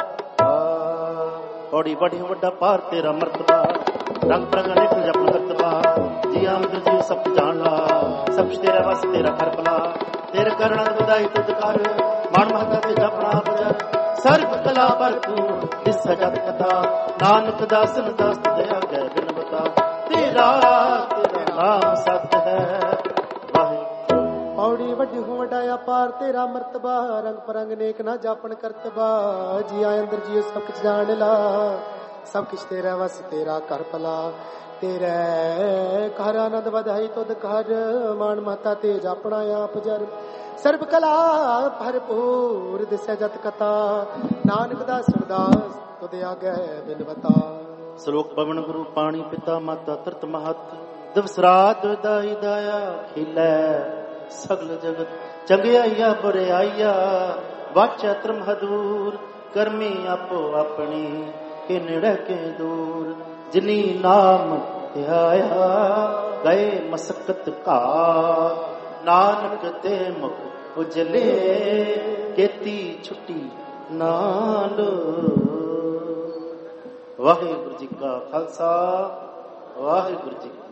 बड़ी बड़ी वड्डा पार तेरा मर्तबा, रंग बरंगा निकल जा अपना मर्तबा। जी आमद जी सब जान ला, सब तेरा बस तेरा कर भला। ਤੇਰੇ ਕਰਣ ਵਧਾਈ ਤੁਧ ਕਰ ਮਨ ਮਹਤਾ ਤੇ ਜਪਣਾ ਬਜਰ ਸਰਬ ਕਲਾ ਭਰਪੂਰ ਇਸ ਜਗਤ ਕਥਾ ਨਾਨਕ ਦਾਸਨ ਦਾਸ ਦਇਆ ਗੈ ਬਿਨ ਬਤਾ ਤੇਰਾ ਨਾਮ ਸਤ ਹੈ ਵਾਹਿਗੁਰੂ। ਪੌੜੀ ਵੱਡੀ ਹੋ ਵਡਾਇਆ ਪਾਰ ਤੇਰਾ ਮਰਤਬਾ ਰੰਗ ਪਰੰਗ ਨੇਕ ਨਾ ਜਾਪਣ ਕਰਤਬਾ ਜੀ ਆਏ ਅੰਦਰ ਜੀ ਸਭ ਕੁਛ ਜਾਣ ਲਾ ਸਭ ਕੁਛ ਤੇਰਾ ਵਸ ਤੇਰਾ ਕਰ ਭਲਾ ਤੇਰੇ ਘਰ ਆਨੰਦ ਵਧਾਈ ਤੁਧ ਕਰ ਮਾਨ ਮਾਤਾ ਤੇ ਜਾਪਣਾ ਆਪ ਜਰ ਸਰਬ ਕਲਾ ਭਰਪੂਰ ਦਿਸੈ ਜਤ ਕਥਾ ਨਾਨਕ ਦਾ ਸਰਦਾਸ ਤੁਧ ਆਗੇ ਬਿਨ ਬਤਾ। ਸ਼ਲੋਕ ਪਵਨ ਗੁਰੂ ਪਾਣੀ ਪਿਤਾ ਮਾਤਾ ਤਰਤ ਮਹਤ ਦਿਵਸ ਰਾਤ ਦਾਈ ਦਾਇਆ ਖਿਲੈ ਸਗਲ ਜਗਤ ਚੰਗਿਆਈਆ ਬੁਰਿਆਈਆ ਵਾਚਾ ਧਰਮ ਹਦੂਰ ਕਰਮੀ ਆਪੋ ਆਪਣੀ ਕਿ ਨੇੜੇ ਕੇ ਦੂਰ ਜਿਨੀ ਨਾਮ ਧਿਆਇਆ ਗਏ ਮਸਕਤ ਘਾ ਨਾਨਕ ਤੇ ਮੁਖ ਉਜਲੇ ਕੀਤੀ ਛੁੱਟੀ ਨਾਲ। ਵਾਹਿਗੁਰੂ ਜੀ ਕਾ ਖਾਲਸਾ ਵਾਹਿਗੁਰੂ ਜੀ